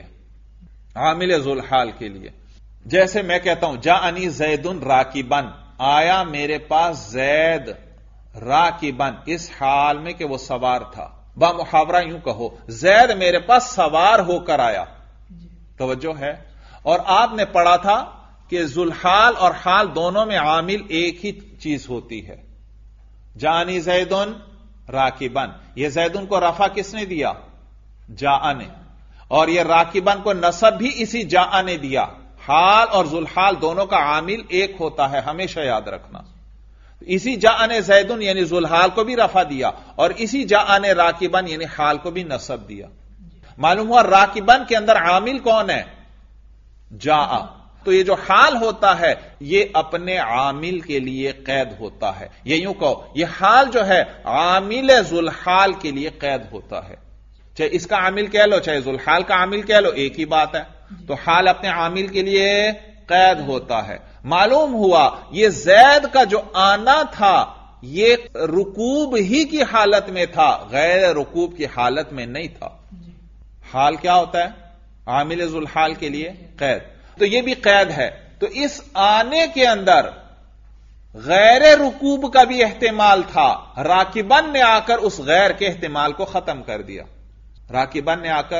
عامل ذوالحال کے لیے. جیسے میں کہتا ہوں جاءنی زید راکبن، آیا میرے پاس زید راکبن، اس حال میں کہ وہ سوار تھا. با محاورہ یوں کہو زید میرے پاس سوار ہو کر آیا. توجہ ہے. اور آپ نے پڑھا تھا کہ ذوالحال اور حال دونوں میں عامل ایک ہی چیز ہوتی ہے. جاءنی زیدن راکبن، یہ زیدن کو رفع کس نے دیا؟ جاء نے. اور یہ راکبن کو نصب بھی اسی جاء نے دیا. حال اور ذوالحال دونوں کا عامل ایک ہوتا ہے، ہمیشہ یاد رکھنا. اسی جاء نے زیدن یعنی ذوالحال کو بھی رفع دیا، اور اسی جاء نے راکبن یعنی حال کو بھی نصب دیا. معلوم ہوا راکبن کے اندر عامل کون ہے؟ جاء. تو یہ جو حال ہوتا ہے یہ اپنے عامل کے لیے قید ہوتا ہے. یہ یوں کہو یہ حال جو ہے عامل ذوالحال کے لیے قید ہوتا ہے. چاہے اس کا عامل کہہ لو چاہے ذوالحال کا عامل کہہ لو، ایک ہی بات ہے. تو حال اپنے عامل کے لیے قید ہوتا ہے. معلوم ہوا یہ زید کا جو آنا تھا یہ رکوب ہی کی حالت میں تھا، غیر رکوب کی حالت میں نہیں تھا. حال کیا ہوتا ہے؟ عامل ذوالحال کے لیے قید. تو یہ بھی قید ہے. تو اس آنے کے اندر غیر رکوب کا بھی احتمال تھا. راکبن نے آ کر اس غیر کے احتمال کو ختم کر دیا. راکبن نے آ کر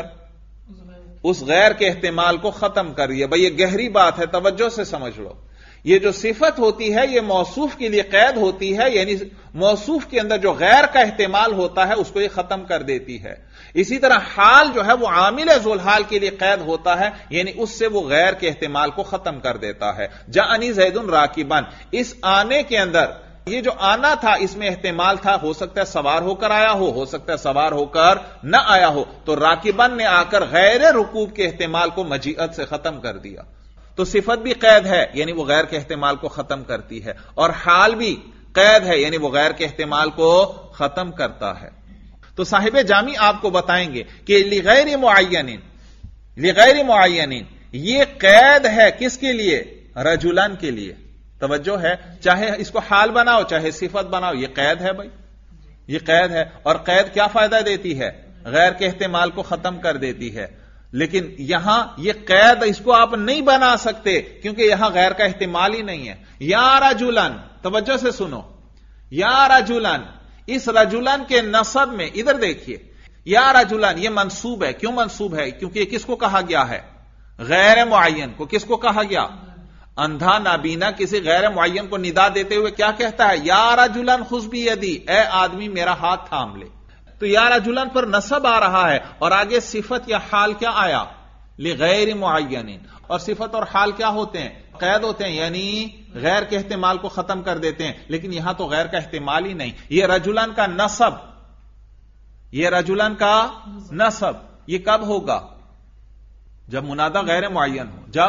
اس غیر کے احتمال کو ختم کر دیا. بھئی یہ گہری بات ہے، توجہ سے سمجھ لو. یہ جو صفت ہوتی ہے یہ موصوف کے لیے قید ہوتی ہے، یعنی موصوف کے اندر جو غیر کا احتمال ہوتا ہے اس کو یہ ختم کر دیتی ہے. اسی طرح حال جو ہے وہ عامل ذوالحال کے لیے قید ہوتا ہے، یعنی اس سے وہ غیر کے احتمال کو ختم کر دیتا ہے. جاءنی زید راکبن، اس آنے کے اندر یہ جو آنا تھا اس میں احتمال تھا، ہو سکتا ہے سوار ہو کر آیا ہو سکتا ہے سوار ہو کر نہ آیا ہو. تو راکبن نے آ کر غیر رکوب کے احتمال کو مجیت سے ختم کر دیا. تو صفت بھی قید ہے یعنی وہ غیر کے احتمال کو ختم کرتی ہے، اور حال بھی قید ہے یعنی وہ غیر کے احتمال کو ختم کرتا ہے. تو صاحب جامی آپ کو بتائیں گے کہ لغیر معین یہ قید ہے کس کے لیے؟ رجلن کے لیے. توجہ ہے. چاہے اس کو حال بناؤ چاہے صفت بناؤ یہ قید ہے. بھائی یہ قید ہے. اور قید کیا فائدہ دیتی ہے؟ غیر کے احتمال کو ختم کر دیتی ہے. لیکن یہاں یہ قید اس کو آپ نہیں بنا سکتے کیونکہ یہاں غیر کا احتمال ہی نہیں ہے. یا رجلن، توجہ سے سنو، یا رجلن، اس رجلن کے نصب میں ادھر دیکھیے، یا رجلن یہ منصوب ہے. کیوں منصوب ہے؟ کیونکہ یہ کس کو کہا گیا ہے؟ غیر معین کو. کس کو کہا گیا؟ اندھا نابینا کسی غیر معین کو ندا دیتے ہوئے کیا کہتا ہے؟ یا رجلن خذ بیدی، اے آدمی میرا ہاتھ تھام لے. تو یا رجلن پر نصب آ رہا ہے اور آگے صفت یا حال کیا آیا؟ لغیر معین. اور صفت اور حال کیا ہوتے ہیں؟ قید ہوتے ہیں، یعنی غیر کے احتمال کو ختم کر دیتے ہیں. لیکن یہاں تو غیر کا احتمال ہی نہیں. یہ رجلن کا نصب، یہ رجلن کا نصب یہ کب ہوگا؟ جب منادہ غیر معین ہو.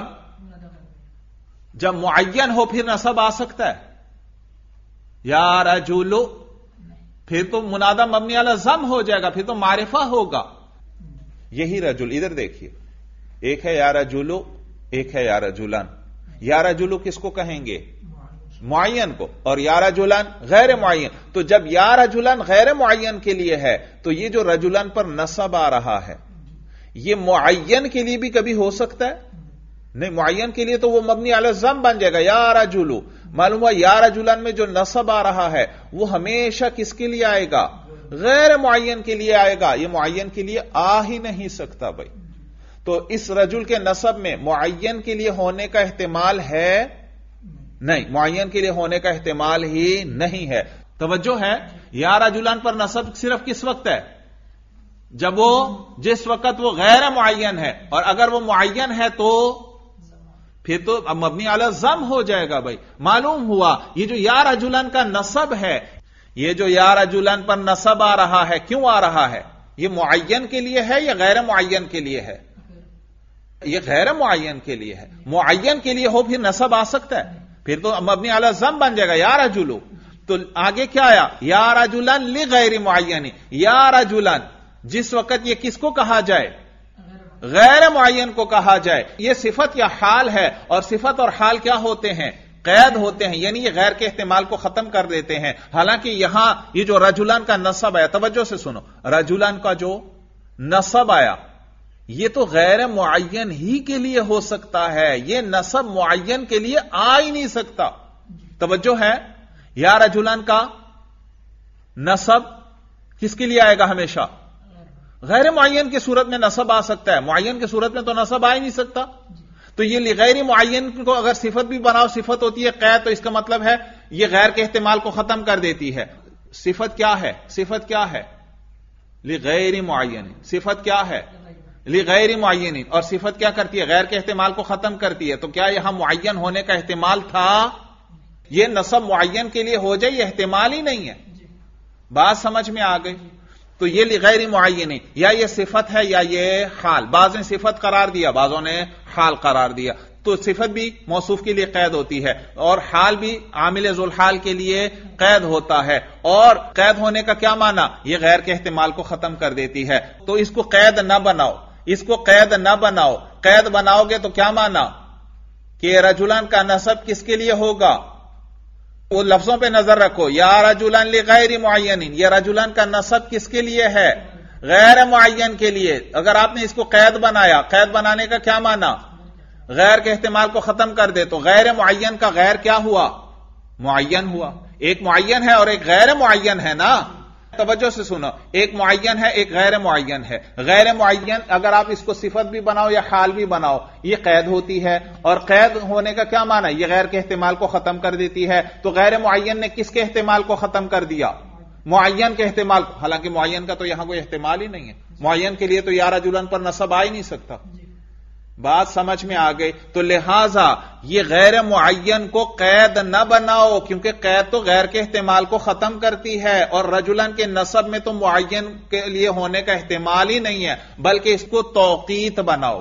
جب معین ہو پھر نصب آ سکتا ہے. یا رجلو پھر تو منادہ مبنی علی ضم ہو جائے گا، پھر تو معرفہ ہوگا. یہی رجل ادھر دیکھیے، ایک ہے یا رجلو، ایک ہے یا رجلن. یا رجلو کس کو کہیں گے؟ معین کو. اور یا رجلن غیر معین. تو جب یا رجلن غیر معین کے لیے ہے تو یہ جو رجلن پر نصب آ رہا ہے یہ معین کے لیے بھی کبھی ہو سکتا ہے؟ نہیں، معین کے لیے تو وہ مبنی علی ضم بن جائے گا یا رجلو. معلوم ہوا یا رجلن میں جو نصب آ رہا ہے وہ ہمیشہ کس کے لیے آئے گا؟ غیر معین کے لیے آئے گا. یہ معین کے لیے آ ہی نہیں سکتا. بھائی تو اس رجل کے نصب میں معین کے لیے ہونے کا احتمال ہے؟ نہیں، معین کے لیے ہونے کا احتمال ہی نہیں ہے. توجہ ہے. یا رجلن پر نصب صرف کس وقت ہے؟ جب وہ جس وقت وہ غیر معین ہے. اور اگر وہ معین ہے تو پھر تو مبنی علی ضم ہو جائے گا. بھائی معلوم ہوا یہ جو یا رجلن کا نصب ہے، یہ جو یا رجلن پر نصب آ رہا ہے کیوں آ رہا ہے؟ یہ معین کے لیے ہے یا غیر معین کے لیے ہے؟ یہ غیر معین کے لیے ہے. معین کے لیے ہو پھر نصب آ سکتا ہے، پھر تو مبنی علی ضم بن جائے گا یا رجلو. تو آگے کیا آیا؟ یا رجلن لغیر معین. یا رجلن جس وقت یہ کس کو کہا جائے؟ غیر معین کو کہا جائے. یہ صفت یا حال ہے، اور صفت اور حال کیا ہوتے ہیں؟ قید ہوتے ہیں، یعنی یہ غیر کے احتمال کو ختم کر دیتے ہیں. حالانکہ یہاں یہ جو رجلن کا نصب ہے، توجہ سے سنو، رجلن کا جو نصب آیا، یہ تو غیر معین ہی کے لیے ہو سکتا ہے، یہ نصب معین کے لیے آ ہی نہیں سکتا. توجہ ہے؟ یا رجلان کا نصب کس کے لیے آئے گا ہمیشہ؟ غیر معین کی صورت میں نصب آ سکتا ہے، معین کی صورت میں تو نصب آ ہی نہیں سکتا. تو یہ غیر معین کو اگر صفت بھی بناؤ، صفت ہوتی ہے قید، تو اس کا مطلب ہے یہ غیر کے احتمال کو ختم کر دیتی ہے. صفت کیا ہے؟ صفت کیا ہے؟ لغیر معین. صفت کیا ہے؟ لغیر معین. اور صفت کیا کرتی ہے؟ غیر کے احتمال کو ختم کرتی ہے. تو کیا یہاں معین ہونے کا احتمال تھا؟ یہ نصب معین کے لیے ہو جائے، یہ احتمال ہی نہیں ہے. بات سمجھ میں آ گئی؟ تو یہ لغیر معین، یا یہ صفت ہے یا یہ حال. بعض نے صفت قرار دیا، بعضوں نے حال قرار دیا. تو صفت بھی موصوف کے لیے قید ہوتی ہے، اور حال بھی عامل ذوالحال کے لیے قید ہوتا ہے. اور قید ہونے کا کیا معنی؟ یہ غیر کے احتمال کو ختم کر دیتی ہے. تو اس کو قید نہ بناؤ، اس کو قید نہ بناؤ. قید بناؤ گے تو کیا معنی؟ کہ رجلان کا نصب کس کے لیے ہوگا؟ وہ لفظوں پہ نظر رکھو. یا رجلان لغیر معین، یہ رجلان کا نصب کس کے لیے ہے؟ غیر معین کے لیے. اگر آپ نے اس کو قید بنایا، قید بنانے کا کیا معنی؟ غیر کے احتمال کو ختم کر دے. تو غیر معین کا غیر کیا ہوا؟ معین ہوا. ایک معین ہے اور ایک غیر معین ہے نا. توجہ سے سنو، ایک معین ہے ایک غیر معین ہے. غیر معین اگر آپ اس کو صفت بھی بناؤ یا حال بھی بناؤ، یہ قید ہوتی ہے. اور قید ہونے کا کیا معنی؟ یہ غیر کے احتمال کو ختم کر دیتی ہے. تو غیر معین نے کس کے احتمال کو ختم کر دیا؟ معین کے احتمال. حالانکہ معین کا تو یہاں کوئی احتمال ہی نہیں ہے. معین کے لیے تو یا رجلان پر نصب آ ہی نہیں سکتا. بات سمجھ میں آ گئی؟ تو لہذا یہ غیر معین کو قید نہ بناؤ، کیونکہ قید تو غیر کے احتمال کو ختم کرتی ہے. اور رجلان کے نصب میں تو معین کے لیے ہونے کا احتمال ہی نہیں ہے، بلکہ اس کو توقیت بناؤ.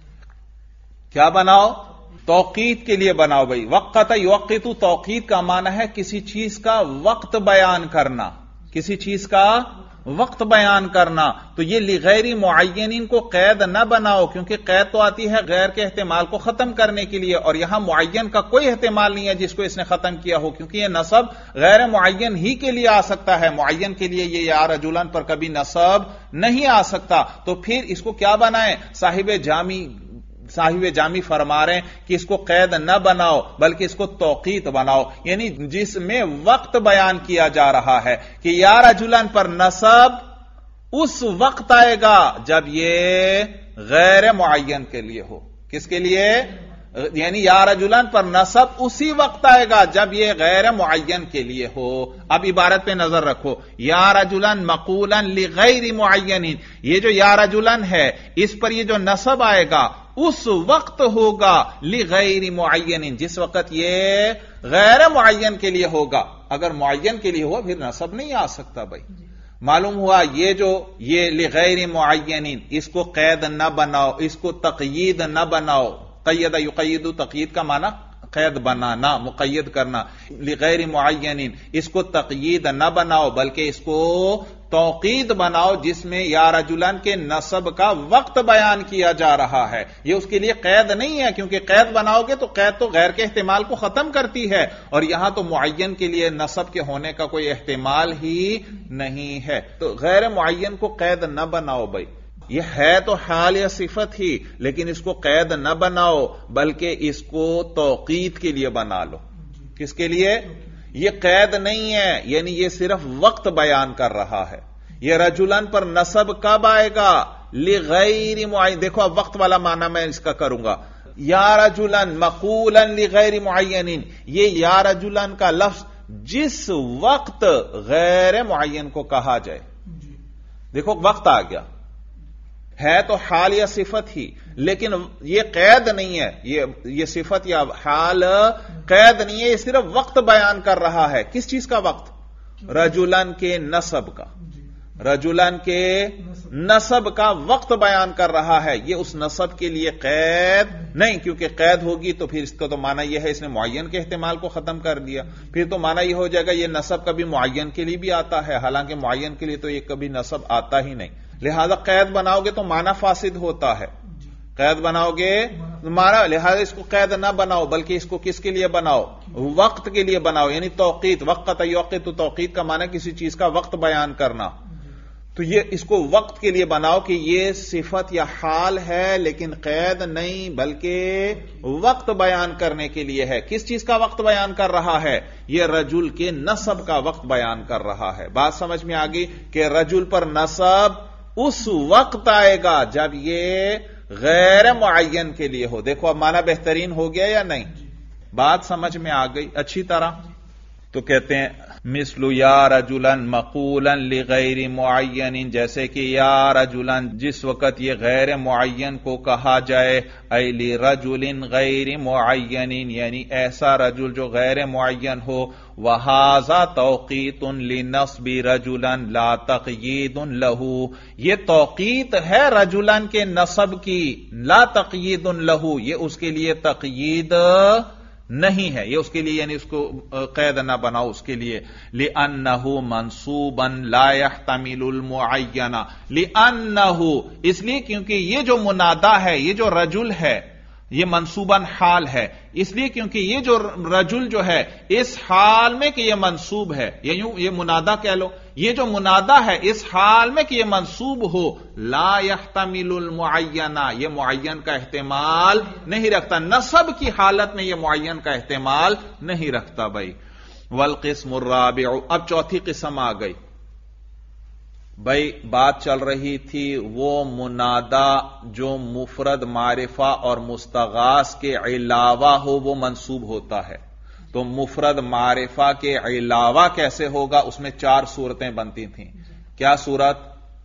کیا بناؤ؟ توقیت کے لیے بناؤ. بھائی وقت یوقت، توقیت کا معنی ہے کسی چیز کا وقت بیان کرنا، کسی چیز کا وقت بیان کرنا. تو یہ لغیر معین کو قید نہ بناؤ، کیونکہ قید تو آتی ہے غیر کے احتمال کو ختم کرنے کے لیے، اور یہاں معین کا کوئی احتمال نہیں ہے جس کو اس نے ختم کیا ہو، کیونکہ یہ نصب غیر معین ہی کے لیے آ سکتا ہے. معین کے لیے یہ یا رجلان پر کبھی نصب نہیں آ سکتا. تو پھر اس کو کیا بنائیں؟ صاحب جامی فرما رہے ہیں کہ اس کو قید نہ بناؤ بلکہ اس کو توقیت بناؤ، یعنی جس میں وقت بیان کیا جا رہا ہے کہ یا رجلان پر نصب اس وقت آئے گا جب یہ غیر معین کے لیے ہو. کس کے لیے؟ یعنی یا رجلان پر نصب اسی وقت آئے گا جب یہ غیر معین کے لیے ہو. اب عبارت پہ نظر رکھو. یا رجلان مقولاً لغیر معین، یہ جو یا رجلان ہے اس پر یہ جو نصب آئے گا اس وقت ہوگا لغیر معین، جس وقت یہ غیر معین کے لیے ہوگا. اگر معین کے لیے ہوا پھر نصب نہیں آ سکتا. بھائی معلوم ہوا یہ لغیر معین، اس کو قید نہ بناؤ، اس کو تقیید نہ بناؤ. قید یقید، تقیید کا معنی قید بنانا، مقید کرنا. لغیر معین، اس کو تقیید نہ بناؤ بلکہ اس کو توقید بناؤ جس میں یا رجلان کے نصب کا وقت بیان کیا جا رہا ہے. یہ اس کے لیے قید نہیں ہے، کیونکہ قید بناؤ گے تو قید تو غیر کے احتمال کو ختم کرتی ہے، اور یہاں تو معین کے لیے نصب کے ہونے کا کوئی احتمال ہی نہیں ہے. تو غیر معین کو قید نہ بناؤ. بھائی یہ ہے تو حال یا صفت ہی، لیکن اس کو قید نہ بناؤ بلکہ اس کو توقید کے لیے بنا لو. کس کے لیے؟ یہ قید نہیں ہے، یعنی یہ صرف وقت بیان کر رہا ہے. یہ رجلان پر نصب کب آئے گا؟ لغیر معین. دیکھو اب وقت والا معنی میں اس کا کروں گا. یا رجلان مقولا لغیر معین، یہ یا رجلان کا لفظ جس وقت غیر معین کو کہا جائے. دیکھو وقت آ گیا، ہے تو حال یا صفت ہی، لیکن یہ قید نہیں ہے. یہ صفت یا حال قید نہیں ہے، یہ صرف وقت بیان کر رہا ہے. کس چیز کا وقت؟ رجلان کے نصب کا. رجلان کے نصب کا وقت بیان کر رہا ہے. یہ اس نصب کے لیے قید نہیں، کیونکہ قید ہوگی تو پھر اس کا تو معنی یہ ہے اس نے معین کے احتمال کو ختم کر دیا. پھر تو معنی یہ ہو جائے گا یہ نصب کبھی معین کے لیے بھی آتا ہے، حالانکہ معین کے لیے تو یہ کبھی نصب آتا ہی نہیں. لہذا قید بناؤ گے تو معنی فاسد ہوتا ہے. قید بناؤ گے معنی، لہذا اس کو قید نہ بناؤ بلکہ اس کو کس کے لیے بناؤ؟ وقت کے لیے بناؤ، یعنی توقیت. وقت یوقت، توقیت کا معنی کسی چیز کا وقت بیان کرنا. تو یہ اس کو وقت کے لیے بناؤ کہ یہ صفت یا حال ہے، لیکن قید نہیں بلکہ وقت بیان کرنے کے لیے ہے۔ کس چیز کا وقت بیان کر رہا ہے؟ یہ رجل کے نسب کا وقت بیان کر رہا ہے۔ بات سمجھ میں آ گئی کہ رجل پر نسب اس وقت آئے گا جب یہ غیر معین کے لیے ہو۔ دیکھو اب معنی بہترین ہو گیا یا نہیں؟ بات سمجھ میں آ گئی اچھی طرح؟ تو کہتے ہیں مثل یا رجلن مقولا لغیر معین، جیسے کہ یا رجلن جس وقت یہ غیر معین کو کہا جائے، اے لرجل غیر معین، یعنی ایسا رجل جو غیر معین ہو، وہذا توقیت لنصب رجلن لا تقیید لہ، یہ توقیت ہے رجلن کے نصب کی، لا تقیید لہ، یہ اس کے لیے تقیید نہیں ہے، یہ اس کے لیے یعنی اس کو قید نہ بناؤ اس کے لیے، لِأَنَّهُ مَنْصُوبًا لَا يَحْتَمِلُ الْمُعَيَّنَ، لِأَنَّهُ اس لیے کیونکہ یہ جو منادا ہے، یہ جو رجل ہے، یہ منصوباً حال ہے، اس لیے کیونکہ یہ جو رجل جو ہے اس حال میں کہ یہ منصوب ہے، یہ منادا کہہ لو، یہ جو منادا ہے اس حال میں کہ یہ منصوب ہو، لا يحتمل المعین، یہ معین کا احتمال نہیں رکھتا، نصب کی حالت میں یہ معین کا احتمال نہیں رکھتا بھائی۔ والقسم الرابع، اب چوتھی قسم آ گئی بھائی، بات چل رہی تھی وہ منادا جو مفرد معرفہ اور مستغاث کے علاوہ ہو وہ منصوب ہوتا ہے، تو مفرد معرفہ کے علاوہ کیسے ہوگا؟ اس میں 4 صورتیں بنتی تھیں۔ کیا صورت؟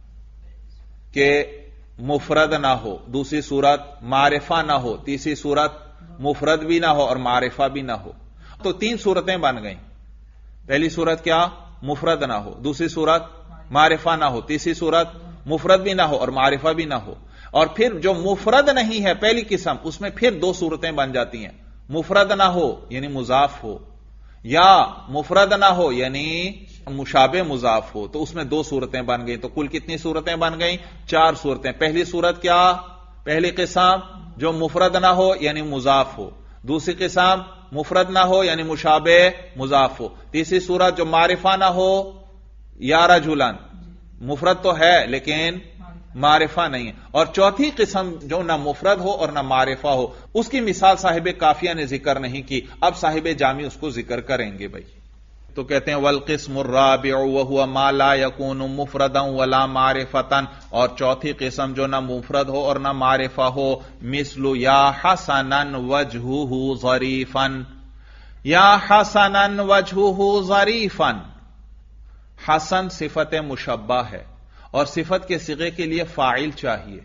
کہ مفرد نہ ہو، دوسری صورت معرفہ نہ ہو، تیسری صورت مفرد بھی نہ ہو اور معرفہ بھی نہ ہو، تو 3 صورتیں بن گئیں۔ پہلی صورت کیا؟ مفرد نہ ہو، دوسری صورت معرفہ نہ ہو، تیسری صورت مفرد بھی نہ ہو اور معرفہ بھی نہ ہو، اور پھر جو مفرد نہیں ہے پہلی قسم، اس میں پھر 2 صورتیں بن جاتی ہیں، مفرد نہ ہو یعنی مضاف ہو، یا مفرد نہ ہو یعنی مشابہ مضاف ہو، تو اس میں 2 صورتیں بن گئی، تو کل کتنی صورتیں بن گئیں؟ 4 صورتیں۔ پہلی صورت کیا؟ پہلی قسم جو مفرد نہ ہو یعنی مضاف ہو، دوسری قسم مفرد نہ ہو یعنی مشابہ مضاف ہو، تیسری صورت جو معرفہ نہ ہو، یا رجلن مفرد تو ہے لیکن معرفہ نہیں ہے، اور چوتھی قسم جو نہ مفرد ہو اور نہ معرفہ ہو، اس کی مثال صاحب قافیہ نے ذکر نہیں کی، اب صاحب جامی اس کو ذکر کریں گے بھائی۔ تو کہتے ہیں والقسم الرابع وهو ما لا يكون مفردا ولا معرفتا، اور چوتھی قسم جو نہ مفرد ہو اور نہ معرفہ ہو، مثل یا حسنا وجهه ظریفا، یا حسنا وجهه ظریفا، حسن صفت مشبہ ہے اور صفت کے صیغے کے لیے فاعل چاہیے۔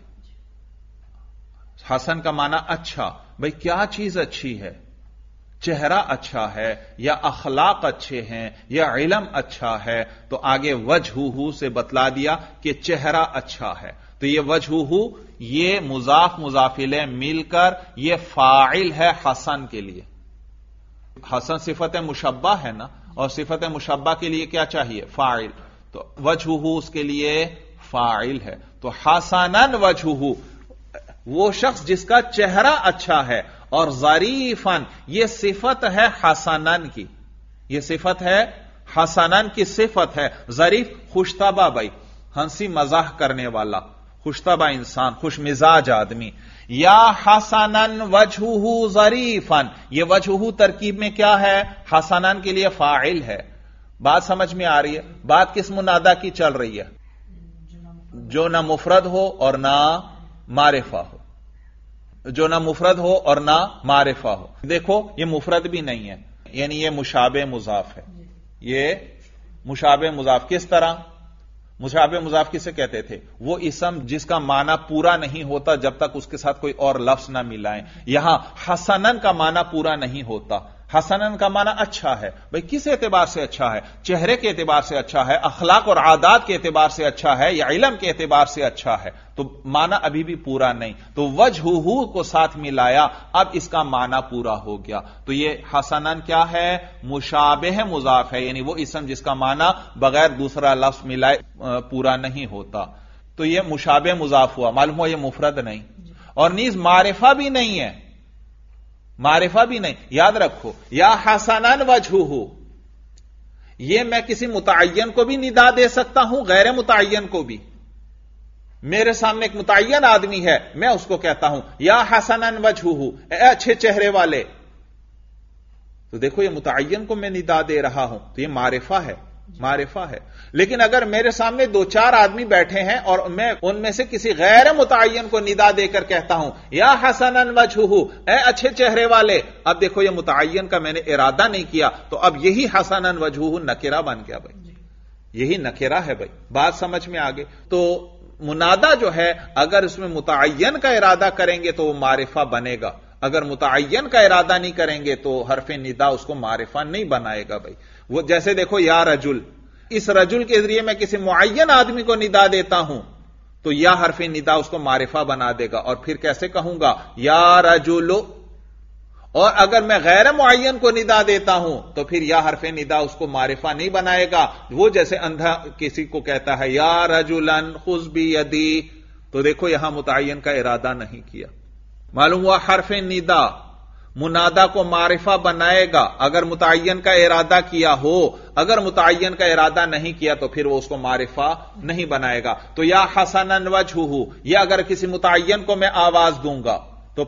حسن کا معنی اچھا، بھئی کیا چیز اچھی ہے؟ چہرہ اچھا ہے، یا اخلاق اچھے ہیں، یا علم اچھا ہے، تو آگے وجہہ سے بتلا دیا کہ چہرہ اچھا ہے، تو یہ وجہہ یہ مضاف مضاف الیہ مل کر یہ فاعل ہے حسن کے لیے۔ حسن صفت مشبہ ہے نا، اور صفت مشبہ کے لیے کیا چاہیے؟ فاعل، تو وجہہ اس کے لیے فاعل ہے، تو حسناً وجہہ وہ شخص جس کا چہرہ اچھا ہے، اور ظریفاً یہ صفت ہے حسناً کی، یہ صفت ہے حسناً کی صفت ہے۔ ظریف خوشطبع بھائی، ہنسی مزاح کرنے والا، خوشطبع انسان، خوش مزاج آدمی۔ یا حسناً وجہہ ظریفاً، یہ وجہہ ترکیب میں کیا ہے؟ حسناً کے لیے فاعل ہے۔ بات سمجھ میں آ رہی ہے؟ بات کس منادا کی چل رہی ہے؟ جو نہ مفرد ہو اور نہ معرفہ ہو، جو نہ مفرد ہو اور نہ معرفہ ہو۔ دیکھو یہ مفرد بھی نہیں ہے، یعنی یہ مشابہ مضاف ہے، یہ مشابہ مضاف۔ کس طرح؟ مشابہ مضاف کسے کہتے تھے؟ وہ اسم جس کا معنی پورا نہیں ہوتا جب تک اس کے ساتھ کوئی اور لفظ نہ ملائیں۔ یہاں حسنن کا معنی پورا نہیں ہوتا، حسنن کا معنی اچھا ہے، بھئی کس اعتبار سے اچھا ہے؟ چہرے کے اعتبار سے اچھا ہے، اخلاق اور عادات کے اعتبار سے اچھا ہے، یا علم کے اعتبار سے اچھا ہے، تو معنی ابھی بھی پورا نہیں، تو وجہہ کو ساتھ ملایا، اب اس کا معنی پورا ہو گیا۔ تو یہ حسنن کیا ہے؟ مشابہ مضاف ہے، یعنی وہ اسم جس کا معنی بغیر دوسرا لفظ ملائے پورا نہیں ہوتا، تو یہ مشابہ مضاف ہوا، معلوم ہوا یہ مفرد نہیں، اور نیز معرفہ بھی نہیں ہے، معرفہ بھی نہیں۔ یاد رکھو یا حسناً وجہہ، یہ میں کسی متعین کو بھی ندا دے سکتا ہوں، غیر متعین کو بھی. میرے سامنے ایک متعین آدمی ہے، میں اس کو کہتا ہوں یا حسنن وجہہ، اے اچھے چہرے والے. تو دیکھو یہ متعین کو میں ندا دے رہا ہوں، تو یہ معرفہ ہے، معرفہ ہے. لیکن اگر میرے سامنے دو چار آدمی بیٹھے ہیں اور میں ان میں سے کسی غیر متعین کو ندا دے کر کہتا ہوں یا حسنن وجہہ، اے اچھے چہرے والے، اب دیکھو یہ متعین کا میں نے ارادہ نہیں کیا، تو اب یہی حسنن وجہہ نکرہ بن گیا بھائی، یہی نکرہ ہے بھائی. بات سمجھ میں آگے؟ تو منادا جو ہے اگر اس میں متعین کا ارادہ کریں گے تو وہ معرفہ بنے گا، اگر متعین کا ارادہ نہیں کریں گے تو حرف ندا اس کو معرفہ نہیں بنائے گا بھائی. وہ جیسے دیکھو یا رجل، اس رجل کے ذریعے میں کسی معین آدمی کو ندا دیتا ہوں تو یا حرف ندا اس کو معرفہ بنا دے گا. اور پھر کیسے کہوں گا یا رجل. اور اگر میں غیر معین کو ندا دیتا ہوں تو پھر یا حرف ندا اس کو معرفہ نہیں بنائے گا. وہ جیسے اندھا کسی کو کہتا ہے یا رجلن خذ بیدی، تو دیکھو یہاں متعین کا ارادہ نہیں کیا. معلوم ہوا حرف ندا منادا کو معرفہ بنائے گا اگر متعین کا ارادہ کیا ہو، اگر متعین کا ارادہ نہیں کیا تو پھر وہ اس کو معرفہ نہیں بنائے گا. تو یا حسنن وجہہ، یا اگر کسی متعین کو میں آواز دوں گا تو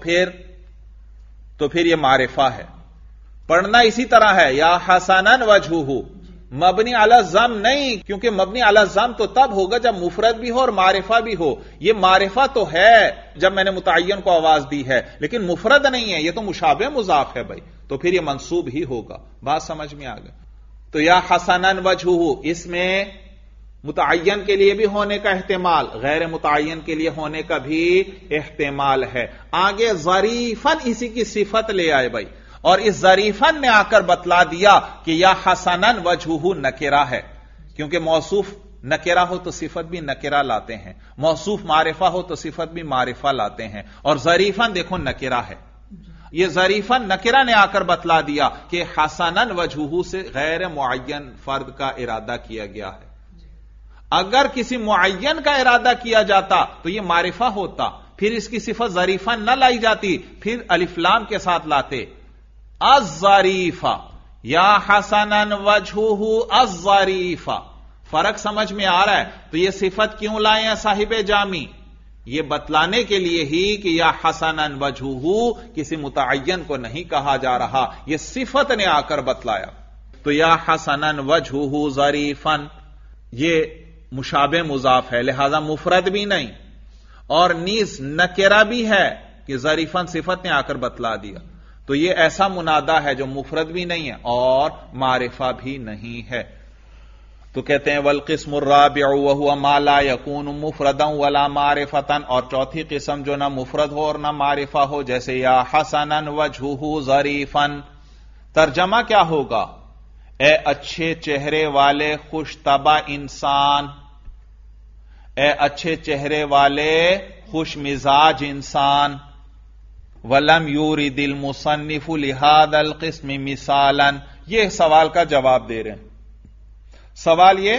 پھر یہ معرفہ ہے. پڑھنا اسی طرح ہے یا حسنن وجہہ، مبنی علی الضم نہیں، کیونکہ مبنی علی الضم تو تب ہوگا جب مفرد بھی ہو اور معرفہ بھی ہو. یہ معرفہ تو ہے جب میں نے متعین کو آواز دی ہے، لیکن مفرد نہیں ہے، یہ تو مشابہ مضاف ہے بھائی، تو پھر یہ منصوب ہی ہوگا. بات سمجھ میں آ گئی؟ تو یا حسنن وجہہ، اس میں متعین کے لیے بھی ہونے کا احتمال، غیر متعین کے لیے ہونے کا بھی احتمال ہے. آگے ظریفاً اسی کی صفت لے آئے بھائی، اور اس ظریفاً نے آ کر بتلا دیا کہ یا حسنن وجہہ نکرہ ہے، کیونکہ موصوف نکرہ ہو تو صفت بھی نکرہ لاتے ہیں، موصوف معرفہ ہو تو صفت بھی معرفہ لاتے ہیں. اور ظریفاً دیکھو نکرہ ہے، یہ ظریفاً نکرہ نے آ کر بتلا دیا کہ حسنن وجہہ سے غیر معین فرد کا ارادہ کیا گیا ہے. اگر کسی معین کا ارادہ کیا جاتا تو یہ معرفہ ہوتا، پھر اس کی صفت ظریفاً نہ لائی جاتی، پھر الف لام کے ساتھ لاتے الظریفہ یا حسنن وجہہ الظریفہ. فرق سمجھ میں آ رہا ہے؟ تو یہ صفت کیوں لائے ہیں صاحب جامی؟ یہ بتلانے کے لیے ہی کہ یا حسنن وجہہ کسی متعین کو نہیں کہا جا رہا، یہ صفت نے آ کر بتلایا. تو یا حسنن وجہہ ظریفاً یہ مشابہ مضاف ہے، لہذا مفرد بھی نہیں، اور نیز نکرہ بھی ہے کہ ظریفاً صفت نے آ کر بتلا دیا. تو یہ ایسا منادا ہے جو مفرد بھی نہیں ہے اور معرفہ بھی نہیں ہے. تو کہتے ہیں والقسم الرابع وهو ما لا يكون مفردا ولا معرفتا، اور چوتھی قسم جو نہ مفرد ہو اور نہ معرفہ ہو، جیسے یا حسنن وجہہ ظریفا. ترجمہ کیا ہوگا؟ اے اچھے چہرے والے خوش طبع انسان، اے اچھے چہرے والے خوش مزاج انسان. وَلَمْ يُورِدِ الْمُصَنِّفُ لِهَذَا الْقِسْمِ مِثَالًا. یہ سوال کا جواب دے رہے ہیں. سوال یہ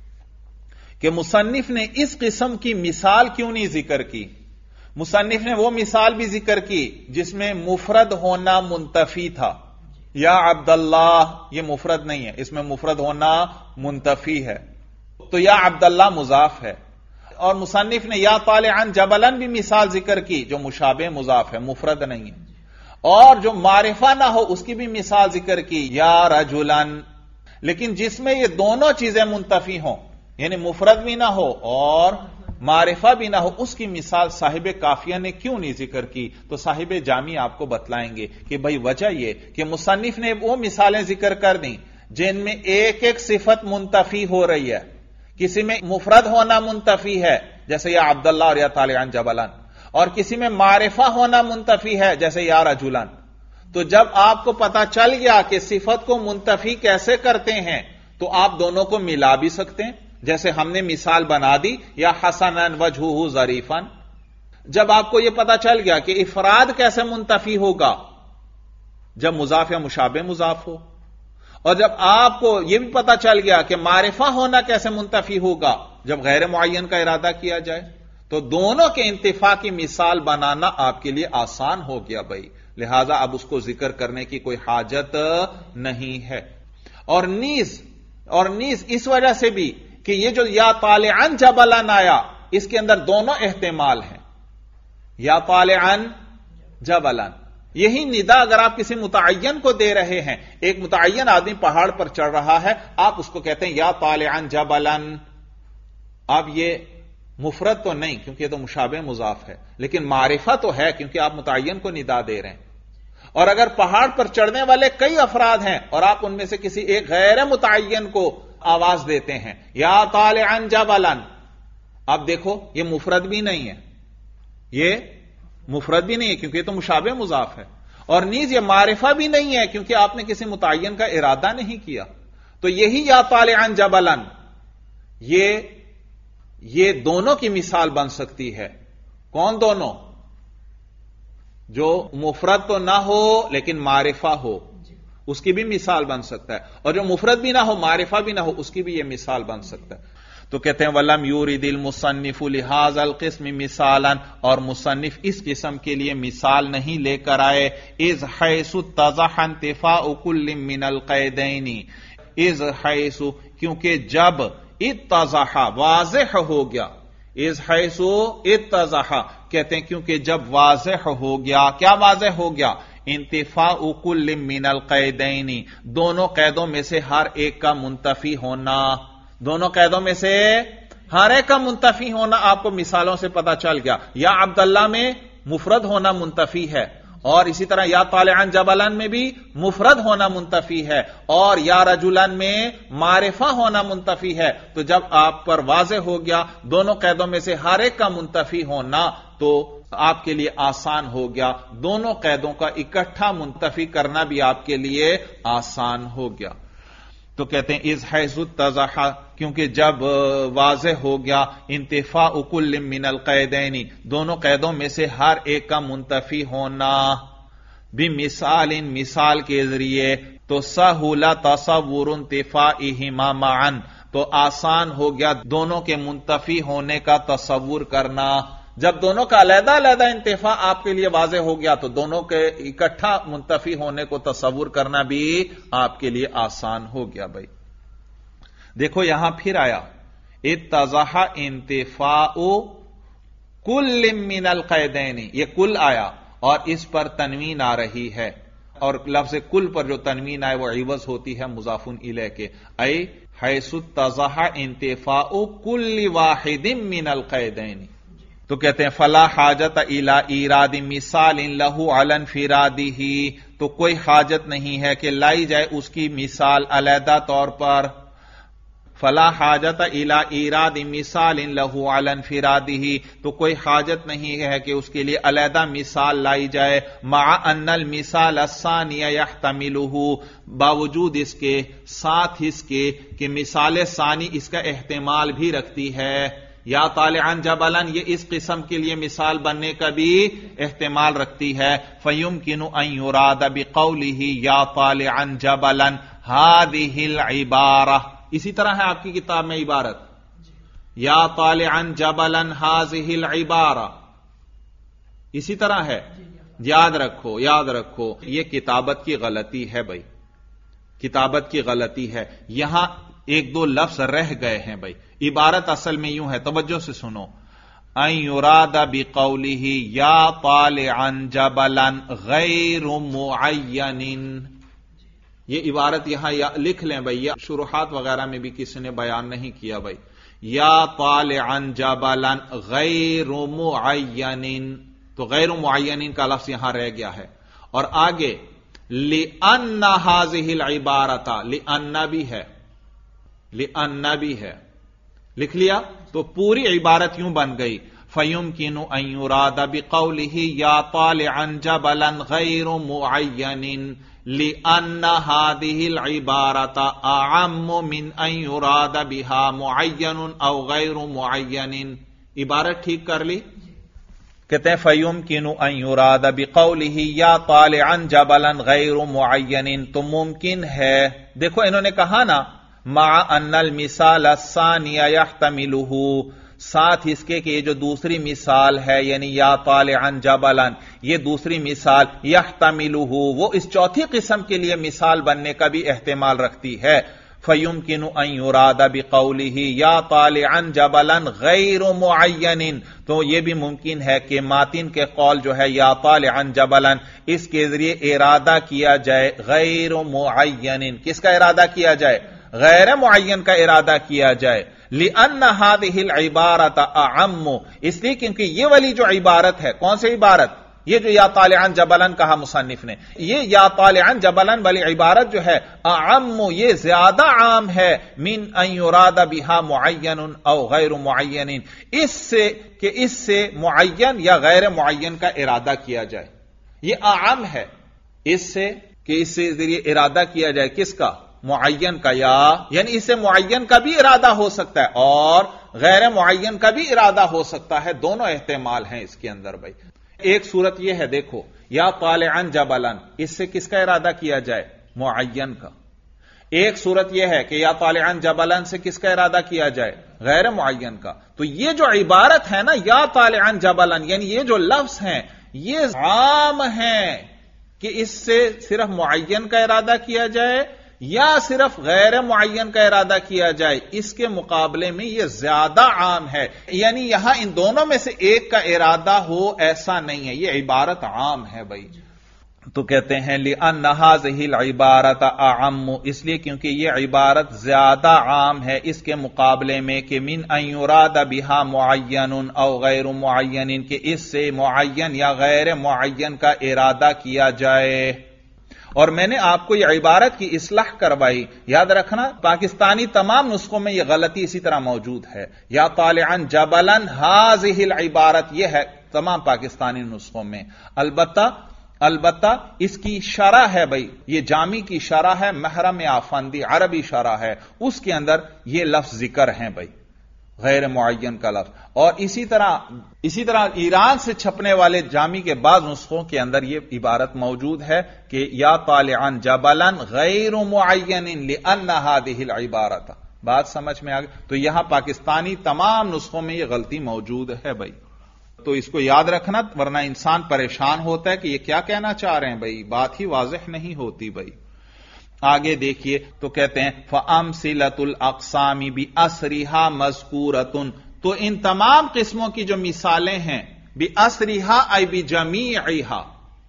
کہ مصنف نے اس قسم کی مثال کیوں نہیں ذکر کی؟ مصنف نے وہ مثال بھی ذکر کی جس میں مفرد ہونا منتفی تھا. یا عبداللہ یہ مفرد نہیں ہے، اس میں مفرد ہونا منتفی ہے، تو یا عبداللہ مضاف ہے. اور مصنف نے یا طالعاً جبلاً بھی مثال ذکر کی جو مشابہ مضاف ہے، مفرد نہیں ہے. اور جو معرفہ نہ ہو اس کی بھی مثال ذکر کی یا رجلاً، لیکن جس میں یہ دونوں چیزیں منتفی ہوں، یعنی مفرد بھی نہ ہو اور معرفہ بھی نہ ہو، اس کی مثال صاحب کافیہ نے کیوں نہیں ذکر کی؟ تو صاحب جامی آپ کو بتلائیں گے کہ بھائی وجہ یہ کہ مصنف نے وہ مثالیں ذکر کر دیں جن میں ایک ایک صفت منتفی ہو رہی ہے. کسی میں مفرد ہونا منتفی ہے جیسے یا عبداللہ اور یا طالعاً جبلاً، اور کسی میں معرفہ ہونا منتفی ہے جیسے یا رجلاً. تو جب آپ کو پتا چل گیا کہ صفت کو منتفی کیسے کرتے ہیں تو آپ دونوں کو ملا بھی سکتے ہیں، جیسے ہم نے مثال بنا دی یا حسنن وجہہ ظریفاً. جب آپ کو یہ پتا چل گیا کہ افراد کیسے منتفی ہوگا جب مضاف یا مشابہ مضاف ہو، اور جب آپ کو یہ بھی پتا چل گیا کہ معرفہ ہونا کیسے منتفی ہوگا جب غیر معین کا ارادہ کیا جائے، تو دونوں کے انتفاع کی مثال بنانا آپ کے لیے آسان ہو گیا بھائی، لہذا اب اس کو ذکر کرنے کی کوئی حاجت نہیں ہے. اور نیز اور نیز اس وجہ سے بھی کہ یہ جو یا طالعن جبلن آیا اس کے اندر دونوں احتمال ہیں. یا طالعن جبلن، یہی ندا اگر آپ کسی متعین کو دے رہے ہیں، ایک متعین آدمی پہاڑ پر چڑھ رہا ہے، آپ اس کو کہتے ہیں یا طالعن جبلن. اب یہ مفرد تو نہیں کیونکہ یہ تو مشابہ مضاف ہے، لیکن معرفہ تو ہے کیونکہ آپ متعین کو ندا دے رہے ہیں. اور اگر پہاڑ پر چڑھنے والے کئی افراد ہیں اور آپ ان میں سے کسی ایک غیر متعین کو آواز دیتے ہیں یا طالعن جبلن، اب دیکھو یہ مفرد بھی نہیں ہے، یہ مفرد بھی نہیں ہے کیونکہ یہ تو مشابہ مضاف ہے، اور نیز یہ معرفہ بھی نہیں ہے کیونکہ آپ نے کسی متعین کا ارادہ نہیں کیا. تو یہی یا طالعن جبلن یہ دونوں کی مثال بن سکتی ہے. کون دونوں؟ جو مفرد تو نہ ہو لیکن معرفہ ہو، اس کی بھی مثال بن سکتا ہے، اور جو مفرد بھی نہ ہو معرفہ بھی نہ ہو اس کی بھی یہ مثال بن سکتا ہے. تو کہتے ہیں وَلَمْ يُورِدِ الْمُصَنِّفُ لِهَذَا الْقِسْمِ مِثَالًا، اور مصنف اس قسم کے لیے مثال نہیں لے کر آئے. اِذْ حَيْثُ اتَّضَحَ انْتِفَاءُ كُلٍّ مِّنَ الْقَيْدَيْنِ، اِذْ حَيْثُ کیونکہ جب اتضح واضح ہو گیا، اِذْ حَيْثُ اتضح کہتے ہیں کیونکہ جب واضح ہو گیا. کیا واضح ہو گیا؟ انتفاء كل من القیدین، دونوں قیدوں میں سے ہر ایک کا منتفی ہونا، دونوں قیدوں میں سے ہر ایک کا منتفی ہونا آپ کو مثالوں سے پتا چل گیا. یا عبداللہ میں مفرد ہونا منتفی ہے، اور اسی طرح یا طالعن جبلن میں بھی مفرد ہونا منتفی ہے، اور یا رجلن میں معرفہ ہونا منتفی ہے. تو جب آپ پر واضح ہو گیا دونوں قیدوں میں سے ہر ایک کا منتفی ہونا تو آپ کے لیے آسان ہو گیا، دونوں قیدوں کا اکٹھا منتفی کرنا بھی آپ کے لیے آسان ہو گیا. تو کہتے ہیں اذ حیث اتضح کیونکہ جب واضح ہو گیا انتفاء کل من القیدین، دونوں قیدوں میں سے ہر ایک کا منتفی ہونا، بمثال مثال کے ذریعے، تو سہل تصور انتفائہما معا، تو آسان ہو گیا دونوں کے منتفی ہونے کا تصور کرنا. جب دونوں کا علیحدہ علیحدہ انتفاع آپ کے لیے واضح ہو گیا تو دونوں کے اکٹھا منتفی ہونے کو تصور کرنا بھی آپ کے لیے آسان ہو گیا. بھائی دیکھو یہاں پھر آیا اتضح انتفاء کل من القیدین، یہ کل آیا اور اس پر تنوین آ رہی ہے، اور لفظ کل پر جو تنوین آئے وہ عوض ہوتی ہے مضاف الیہ کے، ای حیث اتضح انتفاء کل واحد من القیدین. تو کہتے ہیں فلا حاجت الی ایراد مثال لہ علی انفرادہ، تو کوئی حاجت نہیں ہے کہ لائی جائے اس کی مثال علیحدہ طور پر. فلا حاجت الی ایراد مثال لہ علی انفرادہ، تو کوئی حاجت نہیں ہے کہ اس کے لیے علیحدہ مثال لائی جائے. مع ان المثال الثانی یحتملہ، باوجود اس کے، ساتھ اس کے کہ مثال ثانی اس کا احتمال بھی رکھتی ہے. یا طالعن جبلن یہ اس قسم کے لیے مثال بننے کا بھی احتمال رکھتی ہے. فیمکن ان یراد بقولہ یا طالعن جبلن ہذہ العبارہ، اسی طرح ہے آپ کی کتاب میں عبارت یا طالعن جبلن ہذہ العبارہ، اسی طرح ہے. یاد رکھو یاد رکھو یہ کتابت کی غلطی ہے بھائی، کتابت کی غلطی ہے. یہاں ایک دو لفظ رہ گئے ہیں بھائی. عبارت اصل میں یوں ہے، توجہ سے سنو، ان یراد بقولہ یا طالعن جبلن غیر معین، یہ عبارت یہاں لکھ لیں بھائی، یہ شروحات وغیرہ میں بھی کسی نے بیان نہیں کیا بھائی. یا طالعن جبلن غیر معین، تو غیر معین کا لفظ یہاں رہ گیا ہے. اور آگے لأن هذه العبارة، لأن بھی ہے، لأن بھی ہے، لکھ لیا. تو پوری عبارت یوں بن گئی فَيُمْكِنُ أَن يُرَادَ بِقَوْلِهِ يَا طَالِعًا جَبَلًا غَيْرُ مُعَيَّنٍ لِأَنَّ هَذِهِ الْعِبَارَةَ أَعَمُّ مِنْ أَن يُرَادَ بِهَا مُعَيَّنٌ أَوْ غَيْرُ مُعَيَّنٍ. عبارت ٹھیک کر لی. کہتے ہیں فَيُمْكِنُ أَن يُرَادَ بِقَوْلِهِ يَا طَالِعًا جَبَلًا غَيْرُ مُعَيَّنٍ، تو ممکن ہے. دیکھو انہوں نے کہا نا مع ان المثال الثانی یحتملہ، ساتھ اس کے کہ یہ جو دوسری مثال ہے یعنی یا طالعن جبلن، یہ دوسری مثال یحتملہ وہ اس چوتھی قسم کے لیے مثال بننے کا بھی احتمال رکھتی ہے. فَيُمْكِنُ أَن يُرَادَ بِقَوْلِهِ يَا طَالِعًا جَبَلًا غَيْرُ مُعَيَّنٍ، تو یہ بھی ممکن ہے کہ ماتن کے قول جو ہے یا طالعا جبلا، اس کے ذریعے ارادہ کیا جائے غیر معین، کس کا ارادہ کیا جائے؟ غیر معین کا ارادہ کیا جائے۔ لِأَنَّ هَذِهِ الْعِبَارَةَ أَعَمُّ، اس لیے کیونکہ یہ والی جو عبارت ہے، کون سی عبارت؟ یہ جو یا طالعا جبلا کہا مصنف نے، یہ یا طالعا جبلا والی عبارت جو ہے اعم، یہ زیادہ عام ہے من ان یراد بها معین او غیر معین، اس سے کہ اس سے معین یا غیر معین کا ارادہ کیا جائے، یہ اعم ہے اس سے کہ اس سے ذریعے ارادہ کیا جائے کس کا؟ معین کا، یعنی اس سے معین کا بھی ارادہ ہو سکتا ہے اور غیر معین کا بھی ارادہ ہو سکتا ہے، دونوں احتمال ہیں اس کے اندر بھائی۔ ایک صورت یہ ہے، دیکھو یا طالعا جبلا، اس سے کس کا ارادہ کیا جائے؟ معین کا۔ ایک صورت یہ ہے کہ یا طالعا جبلا سے کس کا ارادہ کیا جائے؟ غیر معین کا۔ تو یہ جو عبارت ہے نا یا طالعا جبلا، یعنی یہ جو لفظ ہیں یہ عام ہیں کہ اس سے صرف معین کا ارادہ کیا جائے یا صرف غیر معین کا ارادہ کیا جائے، اس کے مقابلے میں یہ زیادہ عام ہے، یعنی یہاں ان دونوں میں سے ایک کا ارادہ ہو ایسا نہیں ہے، یہ عبارت عام ہے بھائی۔ تو کہتے ہیں لِأَنَّ هَذِهِ الْعِبَارَةَ أَعَمُّ، اس لیے کیونکہ یہ عبارت زیادہ عام ہے اس کے مقابلے میں کہ من ان يراد بها معین او غیر معین، کہ اس سے معین یا غیر معین کا ارادہ کیا جائے۔ اور میں نے آپ کو یہ عبارت کی اصلاح کروائی، یاد رکھنا پاکستانی تمام نسخوں میں یہ غلطی اسی طرح موجود ہے، یا طالعا جبلا هذه العبارت، یہ ہے تمام پاکستانی نسخوں میں۔ البتہ اس کی شرح ہے بھائی، یہ جامی کی شرح ہے، محرم آفندی عربی شرح ہے، اس کے اندر یہ لفظ ذکر ہیں بھائی، غیر معین کا لفظ۔ اور اسی طرح ایران سے چھپنے والے جامی کے بعض نسخوں کے اندر یہ عبارت موجود ہے کہ یا طالعا جبلا غیر معین لأن هذه العبارۃ، بات سمجھ میں آ گئی؟ تو یہاں پاکستانی تمام نسخوں میں یہ غلطی موجود ہے بھائی، تو اس کو یاد رکھنا، ورنہ انسان پریشان ہوتا ہے کہ یہ کیا کہنا چاہ رہے ہیں بھائی، بات ہی واضح نہیں ہوتی بھائی۔ آگے دیکھیے تو کہتے ہیں فَأَمْثِلَةُ الْأَقْسَامِ بِأَسْرِهَا مَذْكُورَةٌ، تو ان تمام قسموں کی جو مثالیں ہیں، بِأَسْرِهَا أي بِجَمِيعِهَا،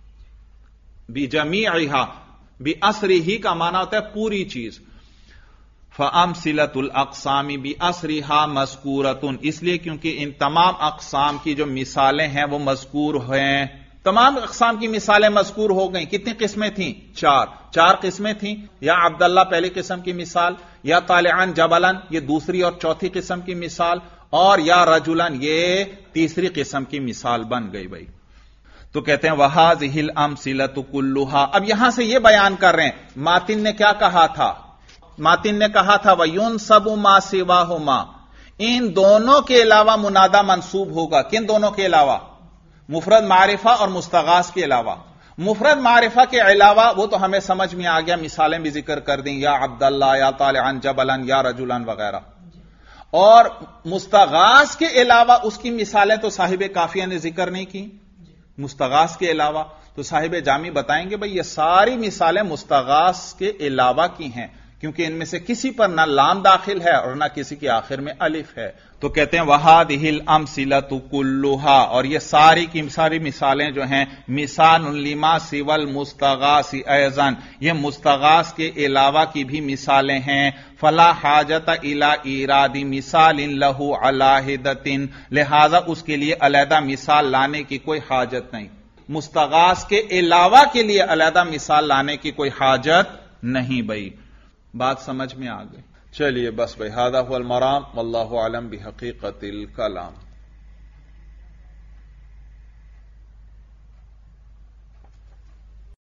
بِأَسْرِهِ کا معنی ہوتا ہے پوری چیز۔ فَأَمْثِلَةُ الْأَقْسَامِ بِأَسْرِهَا مَذْكُورَةٌ، اس لیے کیونکہ ان تمام اقسام کی جو مثالیں ہیں وہ مذکور ہیں، تمام اقسام کی مثالیں مذکور ہو گئیں۔ کتنی قسمیں تھیں؟ چار قسمیں تھیں، یا عبداللہ پہلی قسم کی مثال، یا طالعا جبلا یہ دوسری اور چوتھی قسم کی مثال، اور یا رجلا یہ تیسری قسم کی مثال بن گئی بھائی۔ تو کہتے ہیں وَهَذِهِ الْأَمْثِلَةُ كُلُّهَا، اب یہاں سے یہ بیان کر رہے ہیں ماتن نے کیا کہا تھا؟ ماتن نے کہا تھا وَيُنْصَبُ مَا سِوَاهُمَا، ان دونوں کے علاوہ منادہ منصوب ہوگا۔ کن دونوں کے علاوہ؟ مفرد معرفہ اور مستغاث کے علاوہ۔ مفرد معرفہ کے علاوہ وہ تو ہمیں سمجھ میں آ گیا، مثالیں بھی ذکر کر دیں، یا عبداللہ، یا طالعا جبلا، یا رجلا وغیرہ۔ اور مستغاث کے علاوہ اس کی مثالیں تو صاحب کافیہ نے ذکر نہیں کی، مستغاث کے علاوہ۔ تو صاحب جامی بتائیں گے بھئی یہ ساری مثالیں مستغاث کے علاوہ کی ہیں، کیونکہ ان میں سے کسی پر نہ لام داخل ہے اور نہ کسی کے آخر میں الف ہے۔ تو کہتے ہیں وَهَذِهِ الْأَمْثِلَةُ كُلُّهَا، اور یہ ساری کی ساری مثالیں جو ہیں مثال لما سوى المستغاث ايضا، یہ مستغاث کے علاوہ کی بھی مثالیں ہیں۔ فلا حاجت الى ایراد مثال له على حدة، لہذا اس کے لیے علیحدہ مثال لانے کی کوئی حاجت نہیں، مستغاث کے علاوہ کے لیے علیحدہ مثال لانے کی کوئی حاجت نہیں بھائی۔ بات سمجھ میں آ گئی؟ چلیے بس بھائی، ھذا هو المرام واللہ اعلم بحقیقت الکلام۔